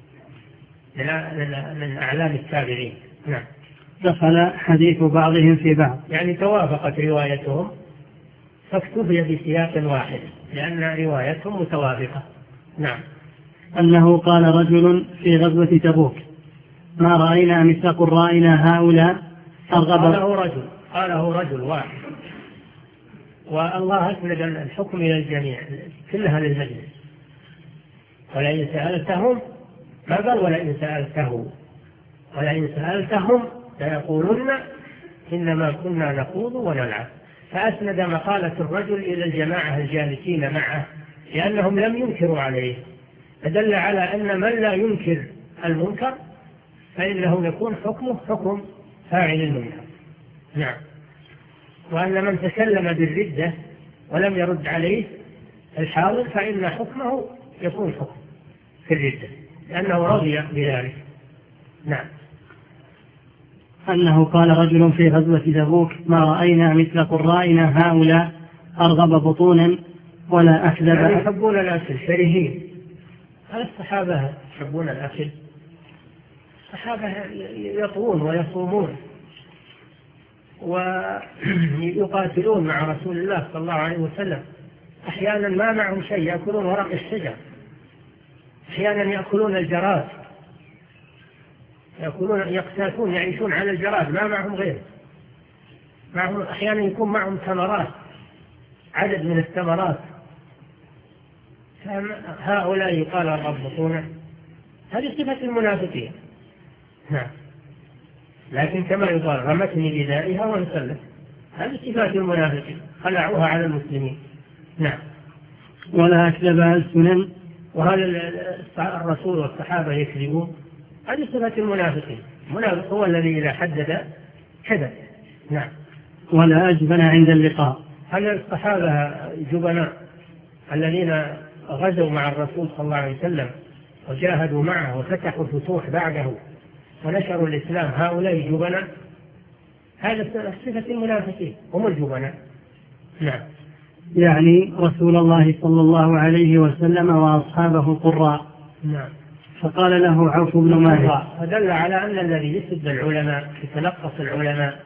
Speaker 2: من أعلام التابعين. نعم.
Speaker 1: دخل حديث بعضهم في بعض،
Speaker 2: يعني توافقت روايتهم فاكتفي بسياق واحد لأن روايتهم متوافقة. نعم.
Speaker 1: أنه قال رجل في غزوة تبوك: ما رأينا مثل قرائنا هؤلاء أرغب.
Speaker 2: قاله رجل قاله رجل واحد، والله أسند الحكم إلى الجميع كلها للمجلس. ولئن سألتهم ما قال ولئن سألته، ولئن سألتهم سيقولون إنما كنا نخوض ونلعب، فأسند مقالة الرجل إلى الجماعة الجالسين معه لأنهم لم ينكروا عليه، فدل على أن من لا ينكر المنكر فإنه يكون حكمه حكم فاعل المنكر. نعم. وأن من تكلم بالردة ولم يرد عليه الحاضر فإن حكمه يكون حكم في الردة لأنه رضي بذلك. نعم.
Speaker 1: أنه قال رجل في غزوة تبوك: ما رأينا مثل قرائنا هؤلاء أرغب بطونا ولا أكذب.
Speaker 2: يعني يحبون الأكل فرهين. الصحابة يحبون الأكل، الصحابة يطوون ويصومون ويقاتلون مع رسول الله صلى الله عليه وسلم، أحيانا ما معهم شيء يأكلون ورق الشجر، أحيانا يأكلون الجراد، يأكلون يقتاتون يعيشون على الجراد ما معهم غير، معهم أحيانا يكون معهم ثمرات، عدد من الثمرات. هؤلاء يقال ربطون، هذه صفة المنافقين. نعم. لكن كما يقال رمتني بدائها وانسلت، هذه صفات المنافقين خلعوها على المسلمين. نعم.
Speaker 1: ولا أكذب ألسنا،
Speaker 2: وهذا الرسول والصحابة يكذبون، هذه صفة المنافقين. المنافق هو الذي إذا حدد كذب. نعم.
Speaker 1: ولا أجبن عند اللقاء.
Speaker 2: هل الصحابة جبناء الذين غزوا مع الرسول صلى الله عليه وسلم وجاهدوا معه وفتحوا الفتوح بعده ونشروا الإسلام، هؤلاء جبناء؟ هذا صفة المنافقين، هم الجبناء. نعم.
Speaker 1: يعني رسول الله صلى الله عليه وسلم وأصحابه قراء.
Speaker 2: نعم.
Speaker 1: فقال له عوف بن مالك.
Speaker 2: فدل على أن الذي يسب العلماء يتنقص العلماء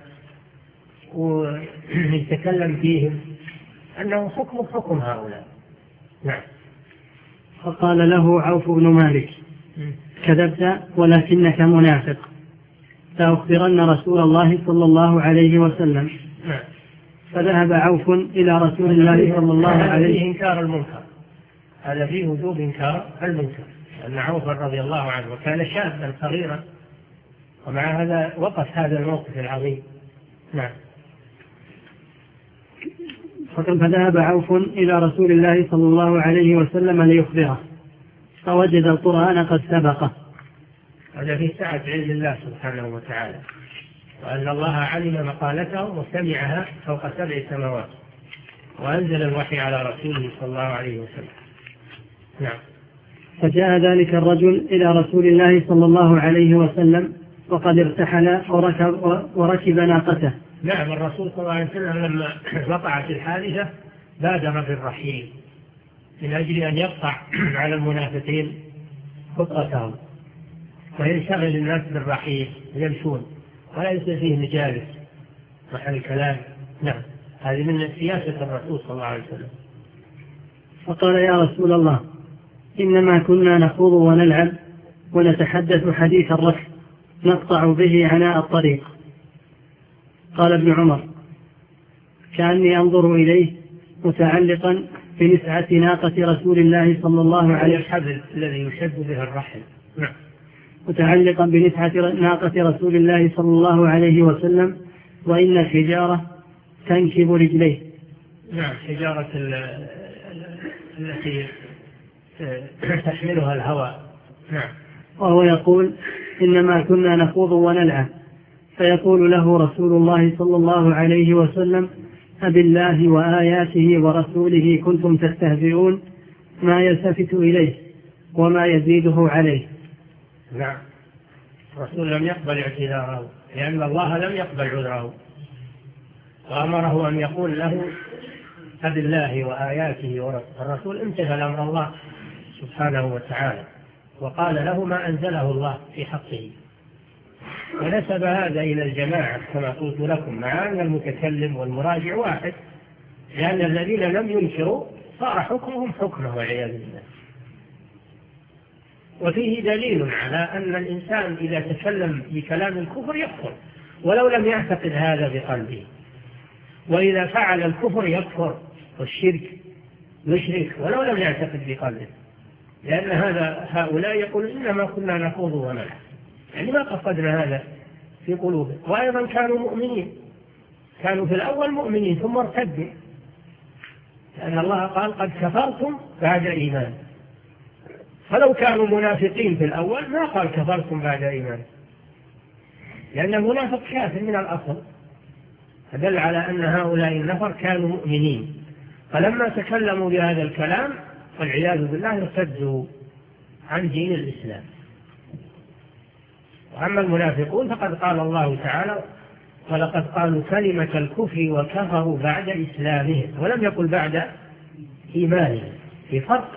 Speaker 2: ويتكلم فيهم أنه حكم حكم هؤلاء. نعم.
Speaker 1: فقال له عوف بن مالك: كذبت ولكنك منافق، سأخبرن رسول الله صلى الله عليه وسلم.
Speaker 2: نعم.
Speaker 1: فذهب عوف إلى رسول الله صلى الله عليه وسلم.
Speaker 2: هذا فيه إنكار المنكر، هذا فيه وجوب إنكار المنكر، أن عوف رضي الله عنه وكان شابا صغيرا ومع هذا وقف هذا الموقف العظيم. نعم.
Speaker 1: فذهب عوف إلى رسول الله صلى الله عليه وسلم ليخبره، فوجد القرآن قد سبقه.
Speaker 2: هذا في سعة علم الله سبحانه وتعالى، وأن الله علم مقالته وسمعها فوق سبع سماوات، وأنزل الوحي على رسوله صلى الله عليه وسلم. نعم.
Speaker 1: فجاء ذلك الرجل إلى رسول الله صلى الله عليه وسلم وقد ارتحل وركب, وركب ناقته.
Speaker 2: نعم. الرسول صلى الله عليه وسلم لما وقعت الحادثة بادر بالرحيل من أجل أن يقطع على المنافقين خطتهم وينشغل الناس بالرحيل يمشون ولا يصير فيه مجالس محل الكلام. نعم. هذه من سياسة الرسول صلى الله عليه وسلم.
Speaker 1: فقال: يا رسول الله، إنما كنا نخوض ونلعب ونتحدث حديث الركب نقطع به عناء الطريق. قال ابن عمر: كأني أنظر إليه متعلقا بنسعة ناقة رسول الله صلى الله عليه وسلم،
Speaker 2: الحبل الذي يشد به الرحل. نعم.
Speaker 1: متعلقا بنسعة ناقة رسول الله صلى الله عليه وسلم، وإن الحجارة تنكب رجليه،
Speaker 2: نعم، حجارة التي تحملها الهواء. نعم.
Speaker 1: وهو يقول إنما كنا نخوض ونلعب، فيقول له رسول الله صلى الله عليه وسلم أبالله وآياته ورسوله كنتم تستهزئون، ما يلتفت إليه وما يزيده عليه.
Speaker 2: نعم، الرسول لم يقبل اعتذاره لأن الله لم يقبل عذره، وأمره أن يقول له أبالله وآياته ورسوله. الرسول امتثل أمر الله سبحانه وتعالى وقال له ما أنزله الله في حقه، ونسب هذا إلى الجماعة كما قلت لكم، مع أن المتكلم والمراجع واحد، لأن الذين لم ينكروا صار حكمهم حكمه والعياذ بالله. وفيه دليل على أن الإنسان إذا تكلم بكلام الكفر يكفر ولو لم يعتقد هذا بقلبه، وإذا فعل الكفر يكفر والشرك مشرك ولو لم يعتقد بقلبه، لأن هذا هؤلاء يقول إنما كنا نخوض ونلعب، يعني ما قصدنا هذا في قلوبهم. وأيضا كانوا مؤمنين، كانوا في الأول مؤمنين ثم ارتدوا، لأن الله قال قد كفرتم بعد إيمان. فلو كانوا منافقين في الأول ما قال كفرتم بعد إيمان، لأن المنافق كافر من الأصل، فدل على أن هؤلاء النفر كانوا مؤمنين، فلما تكلموا بهذا الكلام والعياذ بالله ارتدوا عن دين الإسلام. وأما المنافقون فقد قال الله تعالى ولقد قالوا كلمة الكفر وكفروا بعد إسلامهم، ولم يقل بعد إيمانهم، في فرق.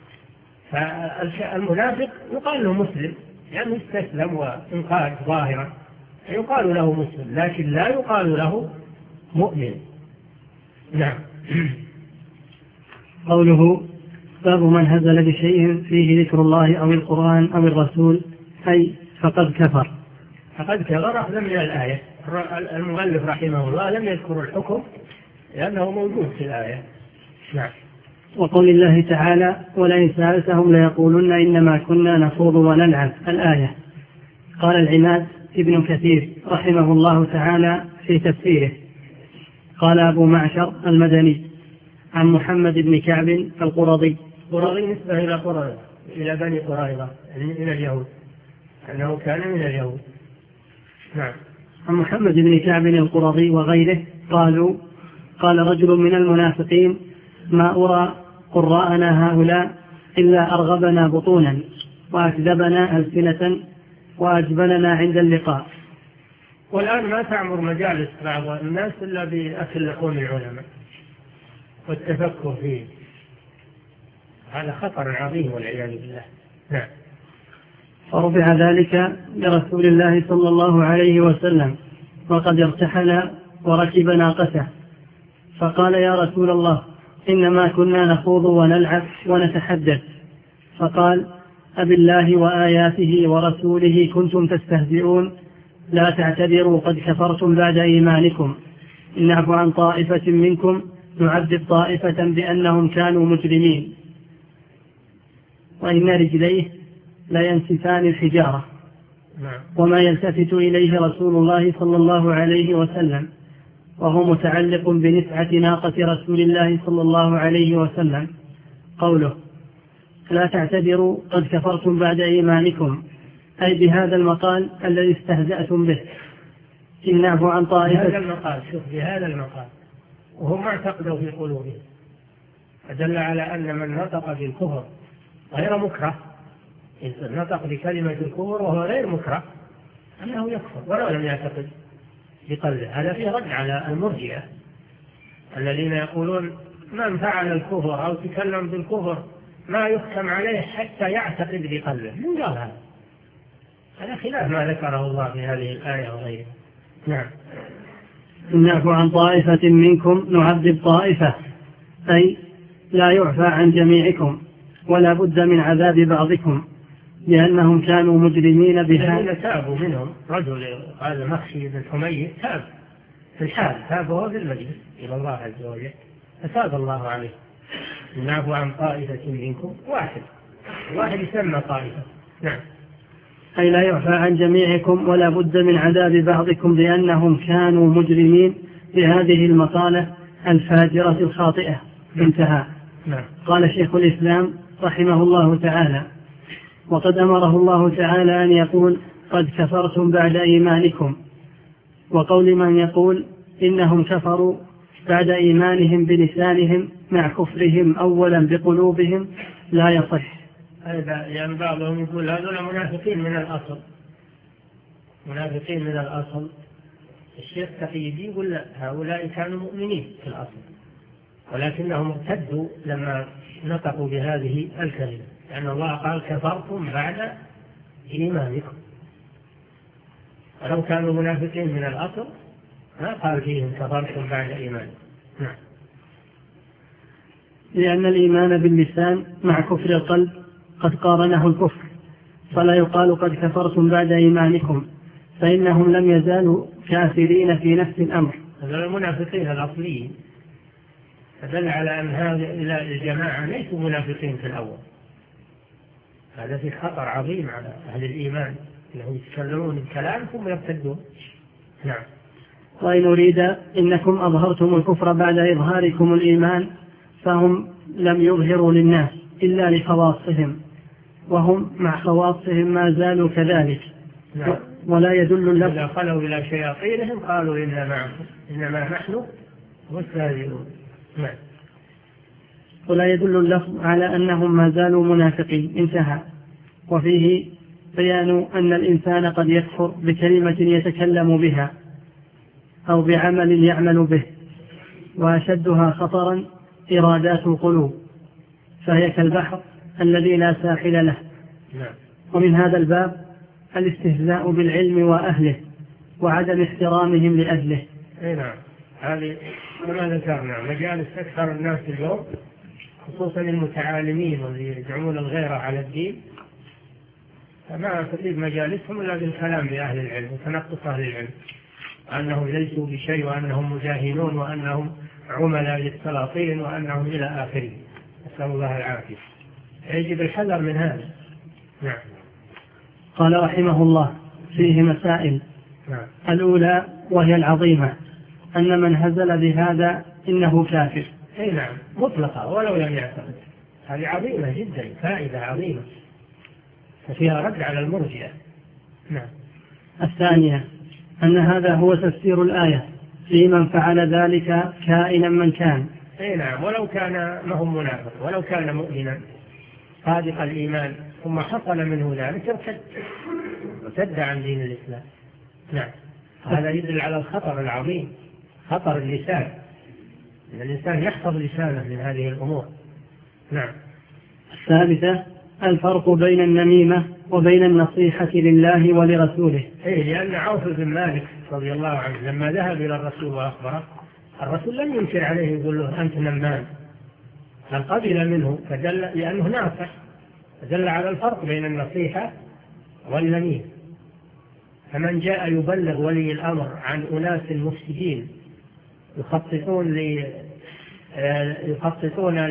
Speaker 2: فالمنافق يقال له مسلم لأنه استسلم وانقاد ظاهرا، يقال له مسلم، لكن لا يقال له مؤمن. نعم.
Speaker 1: قوله باب من هزل بشيء فيه ذكر الله أو القرآن أو الرسول أي فقد كفر.
Speaker 2: فقد كفر أخذا من الآية. المؤلف رحمه الله لم يذكر الحكم لأنه موجود في الآية. نعم.
Speaker 1: وقول الله تعالى ولئن سألتهم ليقولن إنما كنا نخوض ونلعب، الآية. قال العماد ابن كثير رحمه الله تعالى في تفسيره قال أبو معشر المدني عن محمد بن كعب القرظي.
Speaker 2: قرظي نسبة إلى قرظة، إلى بني قريظة من اليهود، أنه كان من اليهود. نعم.
Speaker 1: عن محمد بن كعب القرظي وغيره قالوا قال رجل من المنافقين ما أرى قراءنا هؤلاء إلا أرغبنا بطونا وأكذبنا ألسنة وأجبلنا عند اللقاء.
Speaker 2: والآن ما تعمر مجالس بعض الناس إلا بأكل لحوم العلماء والتفكر فيه، هذا خطر عظيم والعياذ بالله. نعم.
Speaker 1: فرفع ذلك لرسول الله صلى الله عليه وسلم وقد ارتحل وركب ناقته، فقال يا رسول الله إنما كنا نخوض ونلعب ونتحدث. فقال أبالله وآياته ورسوله كنتم تستهزئون، لا تعتذروا قد كفرتم بعد إيمانكم، إن نعفو عن طائفة منكم نعذب طائفة بأنهم كانوا مجرمين، وإن رجليه لا ينسفان الحجارة. وما يلتفت إليه رسول الله صلى الله عليه وسلم وهو متعلق بنسعة ناقة رسول الله صلى الله عليه وسلم قوله لا تعتذروا قد كفرتم بعد إيمانكم، أي بهذا المقال الذي استهزأتم به، إن نعفو عن طائفة.
Speaker 2: بهذا المقال، شوف بهذا المقال، وهم اعتقدوا في قلوبهم، فدل على أن من نطق بالكفر غير مكره، إذا نطق بكلمة الكفر وهو غير مكره أنه يكفر ولو لم يعتقد بقلبه. هذا فيه رد على المرجئة الذين يقولون من فعل الكفر أو تكلم بالكفر ما يحكم عليه حتى يعتقد بقلبه. من قال هذا؟ هذا خلاف ما ذكره الله في هذه الآية وغيرها. نعم.
Speaker 1: إن نعفو عن طائفة منكم نعذب طائفة، أي لا يعفى عن جميعكم ولا بد من عذاب بعضكم لأنهم كانوا مجرمين بها.
Speaker 2: الذين تابوا منهم رجل قال مخشي بن حميد تاب في الحال، تاب وهو في المجلس إلى الله عز وجل فتاب الله عليه. نعفو عن طائفة منكم، واحد واحد يسمى طائفة. نعم.
Speaker 1: أي لا يعفى عن جميعكم ولا بد من عذاب بعضكم لأنهم كانوا مجرمين بهذه المقالة الفاجرة الخاطئة. انتهى.
Speaker 2: نعم.
Speaker 1: قال شيخ الإسلام رحمه الله تعالى: وقد أمره الله تعالى أن يقول: قد كفرتم بعد إيمانكم. وقول من يقول إنهم كفروا بعد إيمانهم بلسانهم مع كفرهم أولا بقلوبهم لا يصح.
Speaker 2: يعني بعضهم يقول هذول منافقين من الأصل، منافقين من الأصل. الشيخ تقي الدين يقول لا، هؤلاء كانوا مؤمنين في الأصل ولكنهم ارتدوا لما نطقوا بهذه الكلمة، لأن الله قال كفرتم بعد إيمانكم. ولو كانوا منافقين من الأصل ما قال فيهم كفرتم بعد إيمانكم. نعم.
Speaker 1: لأن الإيمان باللسان مع كفر القلب قد قارنه الكفر، فلا يقال قد كفرتم بعد إيمانكم، فإنهم لم يزالوا كافرين في نفس الأمر.
Speaker 2: هذول المنافقين الأصليين، فدل على أن هذه الجماعة ليسوا منافقين في الأول. هذا في خطر عظيم على أهل الإيمان، أنهم يتكلمون الكلام ثم يرتدون. نعم.
Speaker 1: وإن أريد إنكم أظهرتم الكفر بعد إظهاركم الإيمان، فهم لم يظهروا للناس إلا لخواصهم، وهم مع خواصهم ما زالوا كذلك.
Speaker 2: نعم.
Speaker 1: ولا يدل اللفظ
Speaker 2: إذا خلوا إلى شياطينهم قالوا إنا معكم إنما نحن مستهزئون. نعم.
Speaker 1: ولا يدل اللفظ على أنهم ما زالوا منافقين. انتهى. وفيه بيان أن الإنسان قد يكفر بكلمة يتكلم بها أو بعمل يعمل به، وأشدها خطرا إرادات القلوب، فهي كالبحر الذي لا ساحل له.
Speaker 2: نعم.
Speaker 1: ومن هذا الباب الاستهزاء بالعلم وأهله وعدم احترامهم لأهله.
Speaker 2: أي نعم. هذه كما ذكرنا مجالس أكثر الناس اليوم، خصوصا المتعالمين والذي يدعمون الغيرة على الدين، فما تريد مجالسهم إلا بالكلام بأهل العلم وتنقص أهل العلم أنهم ليسوا بشيء وأنهم مجاهلون وأنهم عملاء للسلاطين وأنهم إلى آخره. نسأل الله العافية. يجب الحذر من هذا. نعم.
Speaker 1: قال رحمه الله: فيه مسائل.
Speaker 2: نعم.
Speaker 1: الأولى وهي العظيمة، أن من هزل بهذا إنه كافر.
Speaker 2: أي نعم، مطلقة ولو لم يعتقد. هذه عظيمة جدا، فائدة عظيمة ففيها رد على المرجئة. نعم.
Speaker 1: الثانية أن هذا هو تفسير الآية في من فعل ذلك كائنا من كان.
Speaker 2: أي نعم، ولو كان ما هو منافق، ولو كان مؤمنا صادق الإيمان ثم حصل منه ذلك ارتد ارتد عن دين الإسلام. نعم. هذا يدل على الخطر العظيم، خطر اللسان، أن الإنسان يحفظ لسانه من هذه الأمور. نعم.
Speaker 1: الثالثة الفرق بين النميمة وبين النصيحة لله ولرسوله.
Speaker 2: إيه، لأن عوف بن مالك رضي الله عنه لما ذهب إلى الرسول وأخبره، الرسول لم ينكر عليه يقول له أنت نمام، بل قبل منه، فدل لأنه ناصح، فدل على الفرق بين النصيحة والنميمة. فمن جاء يبلغ ولي الأمر عن أناس مفسدين يخططون ل يخططون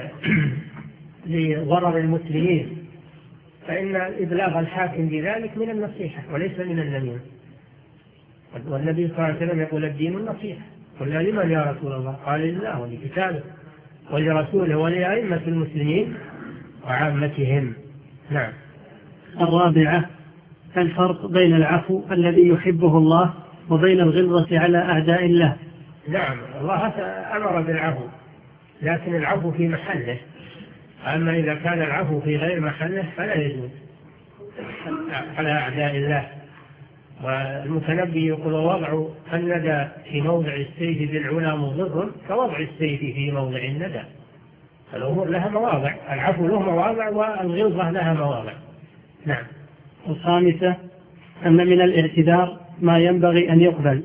Speaker 2: لضرر المسلمين، فإن إبلاغ الحاكم بذلك من النصيحة وليس من النميمة. والنبي صلى الله عليه وسلم يقول الدين النصيحة. قلنا لمن يا رسول الله؟ قال لله ولكتابه ولرسوله ولأئمة المسلمين وعامتهم. نعم.
Speaker 1: الرابعة الفرق بين العفو الذي يحبه الله وبين الغلظة على أعداء الله.
Speaker 2: نعم، الله أمر بالعفو، لكن العفو في محله، أما إذا كان العفو في غير محله فلا يجوز على أعداء الله. والمتنبي يقول وضع الندى في موضع السيف بالعلا مضر كوضع السيف في موضع الندى. الأمور لها مواضع، العفو له مواضع والغلظة لها مواضع. نعم.
Speaker 1: الخامسة أن من الاعتذار ما ينبغي أن يقبل.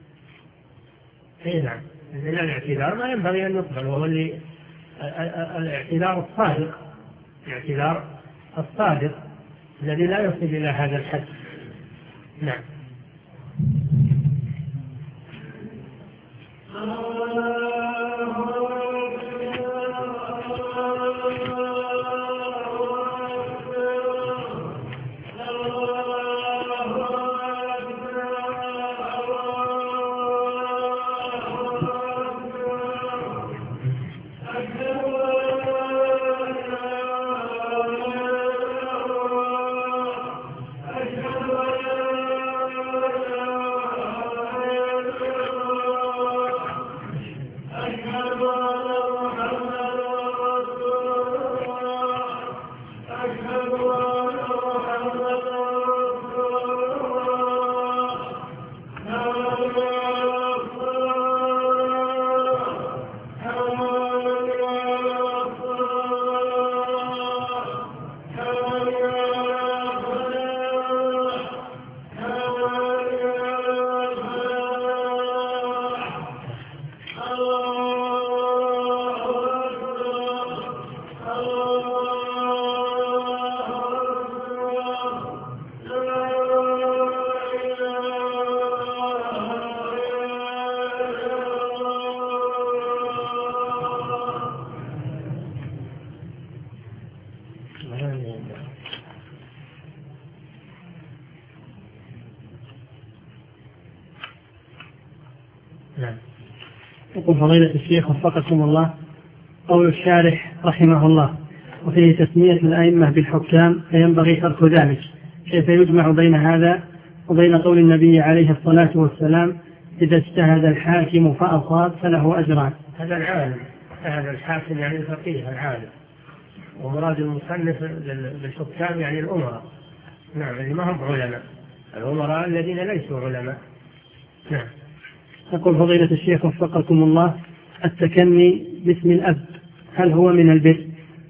Speaker 2: اي نعم، من الاعتذار ما ينبغي أن يقبل، وهو اللي الاعتذار الصادق، الاعتذار الصادق الذي لا يصل إلى هذا الحد. نعم. نعم.
Speaker 1: يقول فضيلة الشيخ وفقكم الله، قول الشارح رحمه الله: وفيه تسمية الأئمة بالحكام فينبغي ترك ذلك، كيف يجمع بين هذا وبين قول النبي عليه الصلاة والسلام: إذا اجتهد الحاكم فأصاب فله أجران؟
Speaker 2: هذا العالم، هذا الحاكم يعني الفقيه العالم، ومراد المصنف بالحكام يعني الأمراء. نعم، اللي ما هم علماء، الأمراء الذين ليسوا علماء. نعم.
Speaker 1: يقول فضيلة الشيخ وفقكم الله: التكني باسم الأب هل هو من البر؟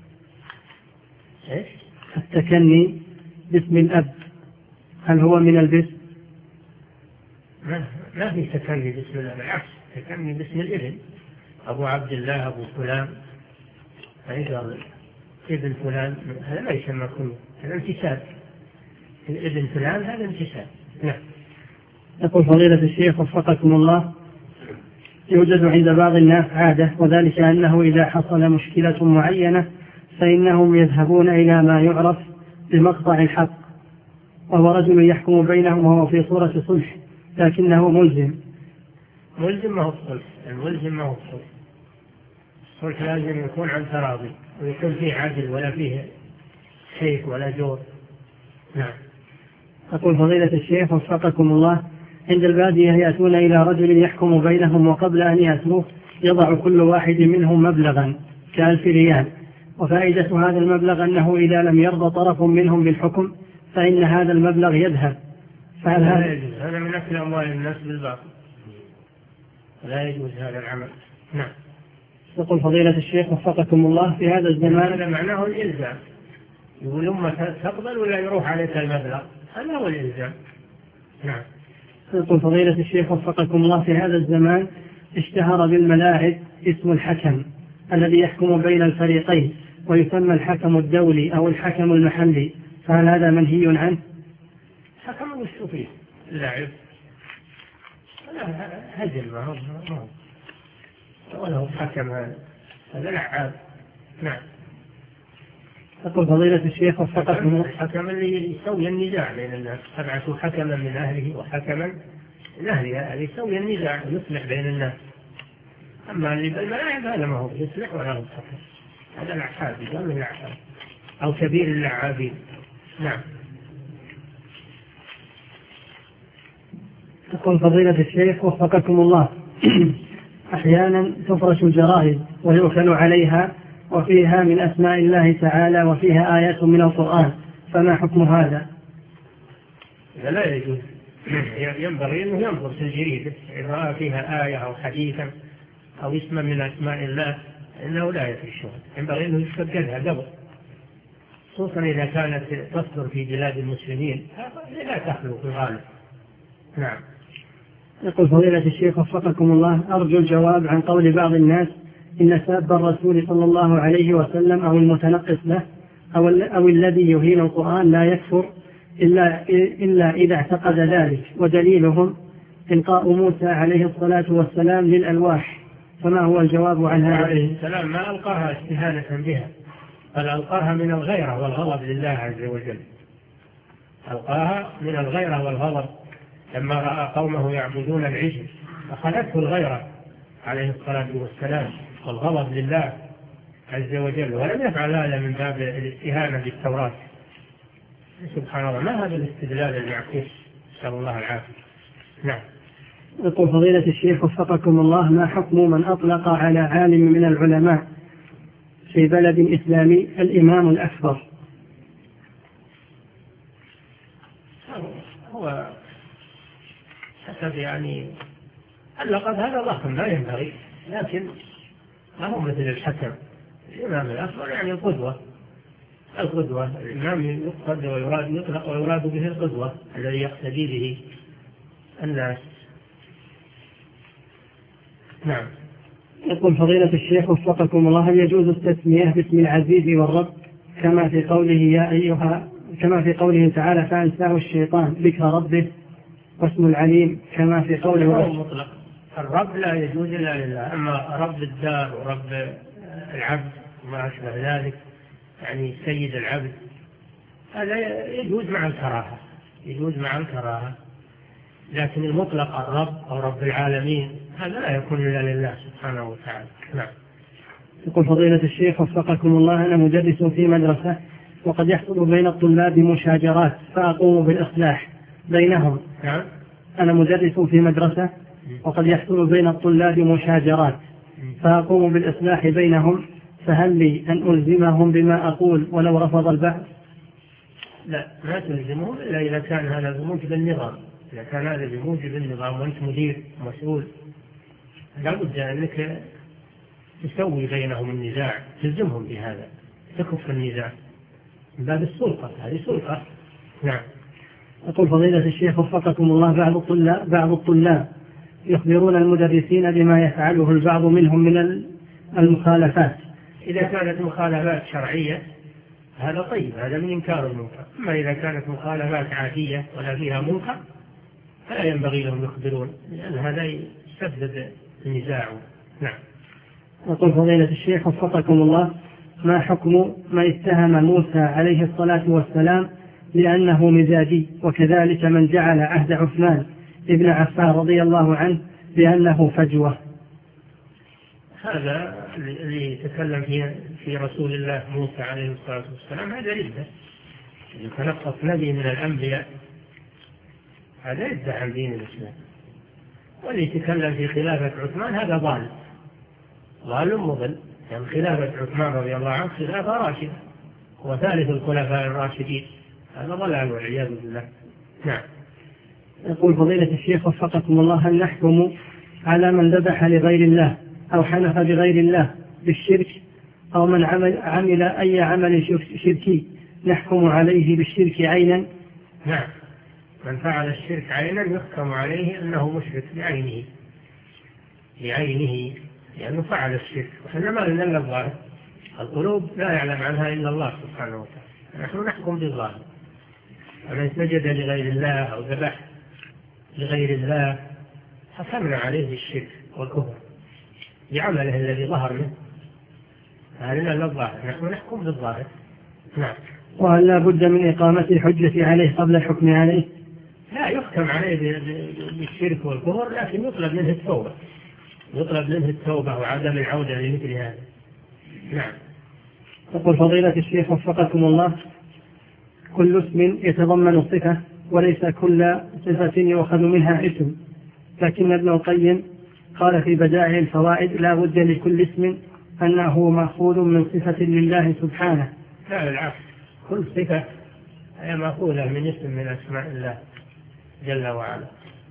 Speaker 2: إيش؟
Speaker 1: التكني باسم الأب هل هو من البر؟
Speaker 2: ما, ما في تكني باسم الأب، بالعكس، تكني باسم الابن، أبو عبد الله، أبو فلان، أيضا ابن فلان، هذا لا يسمى كنية، هذا انتساب. ابن فلان هذا انتساب. نعم.
Speaker 1: يقول فضيلة الشيخ وفقكم الله: يوجد عند بعض الناس عادة، وذلك أنه إذا حصل مشكلة معينة فإنهم يذهبون إلى ما يعرف بمقطع الحق، وهو رجل يحكم بينهم وهو في صورة صلح لكنه ملزم.
Speaker 2: ملزم ما هو الصلح، الملزم ما هو الصلح. الصلح لازم يكون عن تراضي ويكون فيه عدل ولا فيه شيك ولا جور. نعم.
Speaker 1: أقول فضيلة الشيخ وفقكم الله: عند البادية يأتون إلى رجل يحكم بينهم، وقبل أن يأتوه يضع كل واحد منهم مبلغا كألف ريال، وفائدة هذا المبلغ أنه إذا لم يرضى طرف منهم بالحكم فإن هذا المبلغ يذهب. فهل هذا
Speaker 2: هذا من أكل أموال الناس بالباطل، لا يجوز هذا العمل. نعم.
Speaker 1: يقول فضيلة الشيخ وفقكم الله: في هذا الزمان
Speaker 2: هذا معناه الإلزام، يقول أمك تقبل ولا يروح عليك المبلغ، هذا هو الإلزام. نعم.
Speaker 1: يقول فضيلة الشيخ وفقكم الله: في هذا الزمان اشتهر بالملاعب اسم الحكم الذي يحكم بين الفريقين، ويسمى الحكم الدولي أو الحكم المحلي، فهل هذا منهي عنه؟
Speaker 2: حكم وش فيه اللاعب؟ هزل ما هو ما هو ولا هو حكم، هذا لعاب. نعم.
Speaker 1: يقول فضيلة الشيخ وفقكم الله:
Speaker 2: الحكم اللي يسوي النزاع بين الناس، أبعثوا حكما من أهله وحكما من أهلها، اللي يسوي النزاع يصلح بين الناس. أما اللي بالملاعب هذا ما هو يصلح ولا هو حكم، هذا العحاب، يقال له العحاب أو كبير اللعابين. نعم.
Speaker 1: يقول فضيلة الشيخ وفقكم الله: أحيانا تفرش الجرائد ويؤكل عليها وفيها من أسماء الله تعالى وفيها آيات من القرآن، فما حكم هذا؟
Speaker 2: لا يجوز، ينبغي أنه ينظر في الجريدة إذا رأى فيها آية أو حديثا أو اسما من أسماء الله إنه لا يفرشه، ينبغي أنه يستبدلها قبل، خصوصا إذا كانت تصدر في بلاد المسلمين لا تخلو في الغالب. نعم.
Speaker 1: يقول فضيلة الشيخ وفقكم الله: أرجو الجواب عن قول بعض الناس إن ساب الرسول صلى الله عليه وسلم أو المتنقص له أو, أو الذي يهين القرآن لا يكفر إلا, إلا إذا اعتقد ذلك، ودليلهم إلقاء موسى عليه الصلاة والسلام للألواح، فما هو الجواب عن هذا؟
Speaker 2: عليه السلام ما ألقاها استهانة بها، بل ألقاها من الغيرة والغضب لله عز وجل، ألقاها من الغيرة والغضب لما رأى قومه يعبدون العجل، أخذته الغيرة عليه الصلاة والسلام والغضب لله عز وجل، ولم يفعل هذا من باب الاستهانة بالتوراة. سبحان الله، ما هذا الاستدلال المعكوس، نسأل الله العافية. نعم.
Speaker 1: يقول فضيلة الشيخ وفقكم الله: ما حكم من أطلق على عالم من العلماء في بلد إسلامي الإمام الأكبر؟
Speaker 2: هو حسب يعني اللقب هذا ضخم لا ينبغي، لكن ما هو مثل الحكم. الإمام الأكبر يعني القدوة، القدوة الإمام يقصد ويراد يطلق ويراد به القدوة الذي يقتدي به الناس. نعم.
Speaker 1: يقول فضيلة الشيخ وفقكم الله: هل يجوز التسمية باسم العزيز والرب كما في قوله يا أيها كما في قوله تعالى فأنساه الشيطان ذكر ربه، واسم العليم كما في قوله
Speaker 2: مطلق؟ الرب لا يجوز إلا لله، أما رب الدار ورب العبد وما أشبه ذلك يعني سيد العبد هذا يجوز مع الكراهة، يجوز مع الكراهة. لكن المطلق الرب أو رب العالمين هذا لا يكون إلا لله سبحانه وتعالى. نعم.
Speaker 1: يقول فضيلة الشيخ وفقكم الله، أنا مدرس في مدرسة وقد يحصل بين الطلاب مشاجرات فأقوم بالإصلاح بينهم.
Speaker 2: نعم.
Speaker 1: أنا مدرس في مدرسة وقد يحصل بين الطلاب مشاجرات فأقوم بالإصلاح بينهم، فهل لي أن ألزمهم بما أقول ولو رفض البعض؟
Speaker 2: لا، ما تلزمهم إلا إذا كان هذا بموجب النظام. إذا كان هذا بموجب النظام وأنت مدير مسؤول لابد أنك تسوي بينهم النزاع، تلزمهم بهذا، تكف النزاع من باب السلطة، هذه سلطة. نعم.
Speaker 1: يقول فضيلة الشيخ وفقكم الله، بعض الطلاب بعض الطلاب يخبرون المدرسين بما يفعله البعض منهم من المخالفات.
Speaker 2: إذا كانت مخالفات شرعية هذا طيب، هذا من إنكار المنكر. أما إذا كانت مخالفات عادية ولا فيها منكر فلا ينبغي لهم يخبرون، لأن هذا يسبب النزاع. نعم.
Speaker 1: يقول فضيلة الشيخ وفقكم الله، ما حكم ما اتهم موسى عليه الصلاة والسلام لأنه مزاجي، وكذلك من جعل عهد عثمان ابن عفان رضي الله عنه بأنه فجوة؟
Speaker 2: هذا اللي يتكلم في في رسول الله موسى عليه الصلاة والسلام هذا ردة. يتنقص نبي من الأنبياء هذا ردة عن دين الإسلام. واللي يتكلم في خلافة عثمان هذا ضال ضال مضل، يعني خلافة عثمان رضي الله عنه خلافة راشدة وثالث الخلفاء الراشدين، هذا ضلال والعياذ بالله. نعم.
Speaker 1: يقول فضيلة الشيخ وفقكم الله، هل نحكم على من ذبح لغير الله أو حلف بغير الله بالشرك، أو من عمل, عمل أي عمل شركي نحكم عليه بالشرك عينا؟
Speaker 2: نعم، من فعل الشرك عينا يحكم عليه أنه مشرك بعينه بعينه لأنه فعل الشرك، وحنا ما لنا إلا الظاهر، القلوب لا يعلم عنها إلا الله سبحانه وتعالى، نحن نحكم بالظاهر. ومن سجد لغير الله أو ذبح لغير الله حكمنا عليه بالشرك والكفر بعمله الذي ظهر منه، هذا لا الظاهر، نحن نحكم بالظاهر. نعم.
Speaker 1: وهل لا بد من إقامة الحجة عليه قبل الحكم عليه؟
Speaker 2: لا يحكم عليه بالشرك والكفر، لكن يطلب منه التوبة، يطلب منه التوبة وعدم العودة لمثل هذا. نعم.
Speaker 1: يقول فضيلة الشيخ وفقكم الله، كل اسم يتضمن صفة وليس كل صفة يؤخذ منها اسم، لكن ابن القيم قال في بدائع الفوائد لا بد لكل اسم أنه مأخوذ من صفة لله سبحانه.
Speaker 2: لا بالعكس، كل صفة هي مأخوذة من اسم من أسماء الله جل وعلا،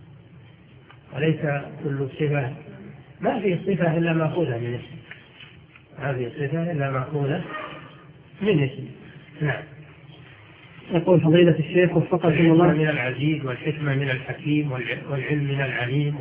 Speaker 2: وليس كل صفة، ما في صفة إلا مأخوذة من اسم، هذه صفة إلا مأخوذة من اسم. نعم.
Speaker 1: يقول فضيلة الشيخ وفقكم الله،
Speaker 2: من العزيز والحكمة من الحكيم والعلم من العليم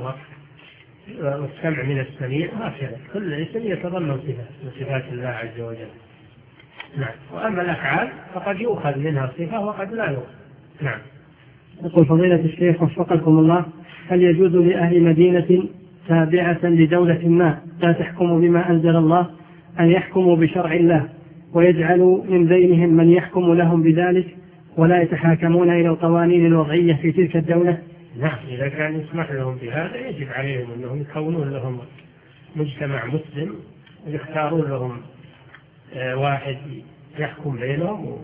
Speaker 2: والسمع من السميع، هكذا كل اسم يتضمن صفة من صفات الله عز وجل. نعم. وأما الأفعال فقد يؤخذ منها صفة وقد لا يؤخذ. نعم.
Speaker 1: يقول فضيلة الشيخ وفقكم الله، هل يجوز لأهل مدينة تابعة لدولة ما لا تحكم بما أنزل الله أن يحكموا بشرع الله ويجعلوا من بينهم من يحكم لهم بذلك ولا يتحاكمون إلى القوانين الوضعية في تلك الدولة؟
Speaker 2: نعم، إذا كان يسمح لهم بهذا يجب عليهم أنهم يكونون لهم مجتمع مسلم ويختارون لهم واحد يحكم بينهم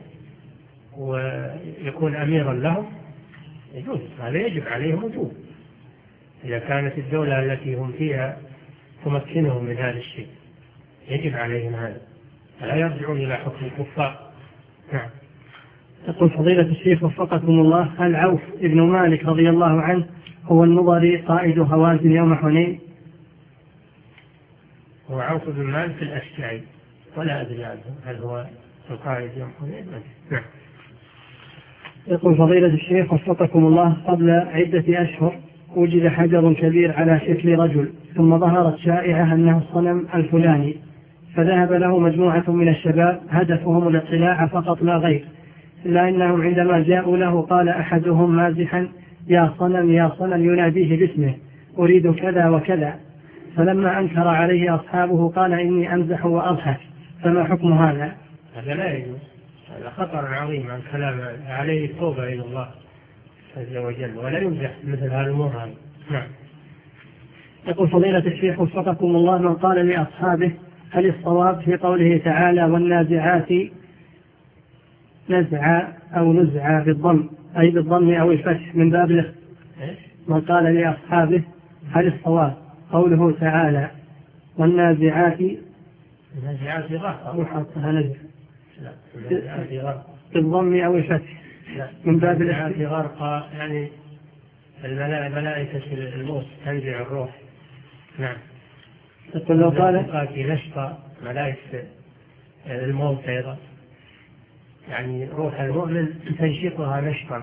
Speaker 2: ويكون أميرا لهم، يجوز هذا، يجب عليهم وجوب إذا كانت الدولة التي هم فيها تمكنهم من هذا الشيء، يجب عليهم هذا، لا يرجعون إلى حكم الكفار. نعم.
Speaker 1: يقول فضيلة الشيخ وفقكم الله، هل عوف ابن مالك رضي الله عنه هو النضري قائد هوازن يوم حنين؟
Speaker 2: هو عوف بن مالك الأشجعي ولا أدري عنه هل هو القائد يوم حنين. نعم.
Speaker 1: يقول فضيلة الشيخ وفقكم الله، قبل عدة أشهر وجد حجر كبير على شكل رجل، ثم ظهرت شائعة أنه الصنم الفلاني، فذهب له مجموعة من الشباب هدفهم الاطلاع فقط لا غير، إلا أنهم عندما جاءوا له قال أحدهم مازحا يا صنم يا صنم يناديه باسمه أريد كذا وكذا، فلما أنكر عليه أصحابه قال إني أمزح وأضحك، فما حكم هذا؟
Speaker 2: هذا لا يجوز، هذا خطر عظيم عن كلام، عليه التوبة إلى الله عز وجل، ولا يمزح مثل هذه الأمور هذه. نعم.
Speaker 1: يقول فضيلة الشيخ وفقكم الله، من قال لأصحابه هل الصواب في قوله تعالى والنازعات نزع أو نزع بالضم، أي بالضم أو الفتح من باب الاخ... من قال لأصحابه هل الصواب قوله تعالى والنازعات
Speaker 2: النازعات غرقا
Speaker 1: وحطها نزع
Speaker 2: غرقا
Speaker 1: بالضم أو الفتح من باب
Speaker 2: النازعات غرقا، يعني الملائكة الموت تنزع الروح. نعم.
Speaker 1: يقول لو قال
Speaker 2: نشطا ملائكة الموت أيضا، يعني روح المؤمن تنشطها نشطا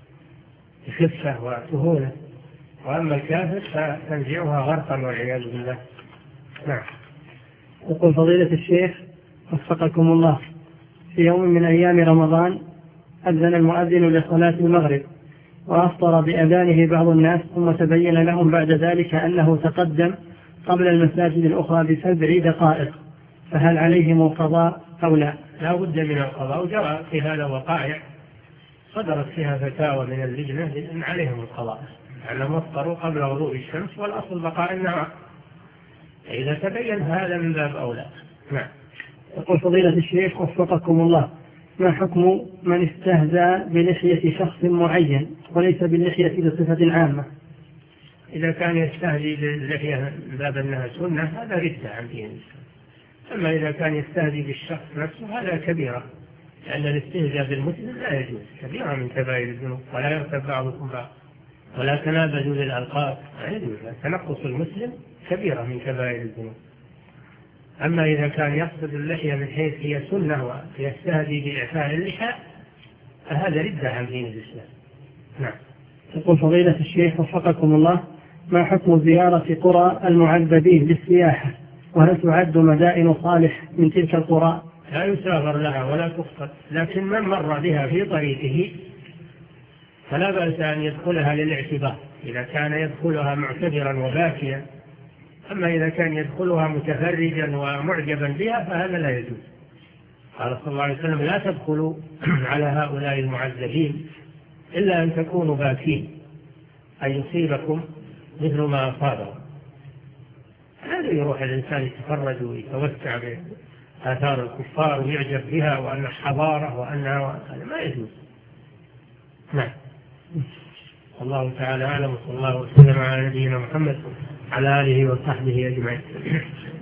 Speaker 2: بخفة وسهولة، وأما الكافر فتنزعها غرقا والعياذ بالله. نعم.
Speaker 1: يقول فضيلة الشيخ وفقكم الله، في يوم من أيام رمضان أذن المؤذن لصلاة المغرب وأفطر بأذانه بعض الناس، ثم تبين لهم بعد ذلك أنه تقدم قبل المساجد الأخرى بسبع دقائق، فهل عليهم القضاء أو لا؟
Speaker 2: لا بد من القضاء، وجرى في هذا وقائع صدرت فيها فتاوى من اللجنة أن عليهم القضاء، لأنهم أفطروا قبل غروب الشمس والأصل بقاء النهار، إذا تبين هذا من باب أولى. نعم.
Speaker 1: يقول فضيلة الشيخ وفقكم الله، ما حكم من استهزأ بلحية شخص معين وليس باللحية بصفة عامة؟
Speaker 2: إذا كان يستهزئ باللحية من باب أنها سنة هذا ردة عن دين الإسلام، أما إذا كان يستهزئ بالشخص نفسه هذا كبيرة، لأن الاستهزاء بالمسلم لا يجوز، كبيرة من كبائر الذنوب. ولا يغتب بعضكم بعض ولا تنابزوا بالألقاب، لا يجوز. تنقص المسلم كبيرة من كبائر الذنوب. أما إذا كان يقصد اللحية من حيث هي سنة ويستهزئ بإعفاء اللحى فهذا ردة عن دين الإسلام. نعم.
Speaker 1: يقول فضيلة الشيخ وفقكم الله، ما حكم زيارة قرى المعذبين للسياحة، وهل تعد مدائن صالح من تلك القرى؟
Speaker 2: لا يسافر لها ولا تفقد، لكن من مر بها في طريقه فلا بأس أن يدخلها للاعتبار إذا كان يدخلها معتبرا وباكيا، أما إذا كان يدخلها متفرجا ومعجبا بها فهذا لا يجوز. قال صلى الله عليه وسلم لا تدخلوا على هؤلاء المعذبين إلا أن تكونوا باكين، أن يصيبكم مثل ما أصابهم. هذا يروح الإنسان يتفرج ويتوسع بآثار الكفار ويعجب بها وأن حضارة وأنها، هذا ما يجوز. نعم. الله تعالى أعلم، وصلى الله وسلم على نبينا محمد على آله وصحبه أجمعين.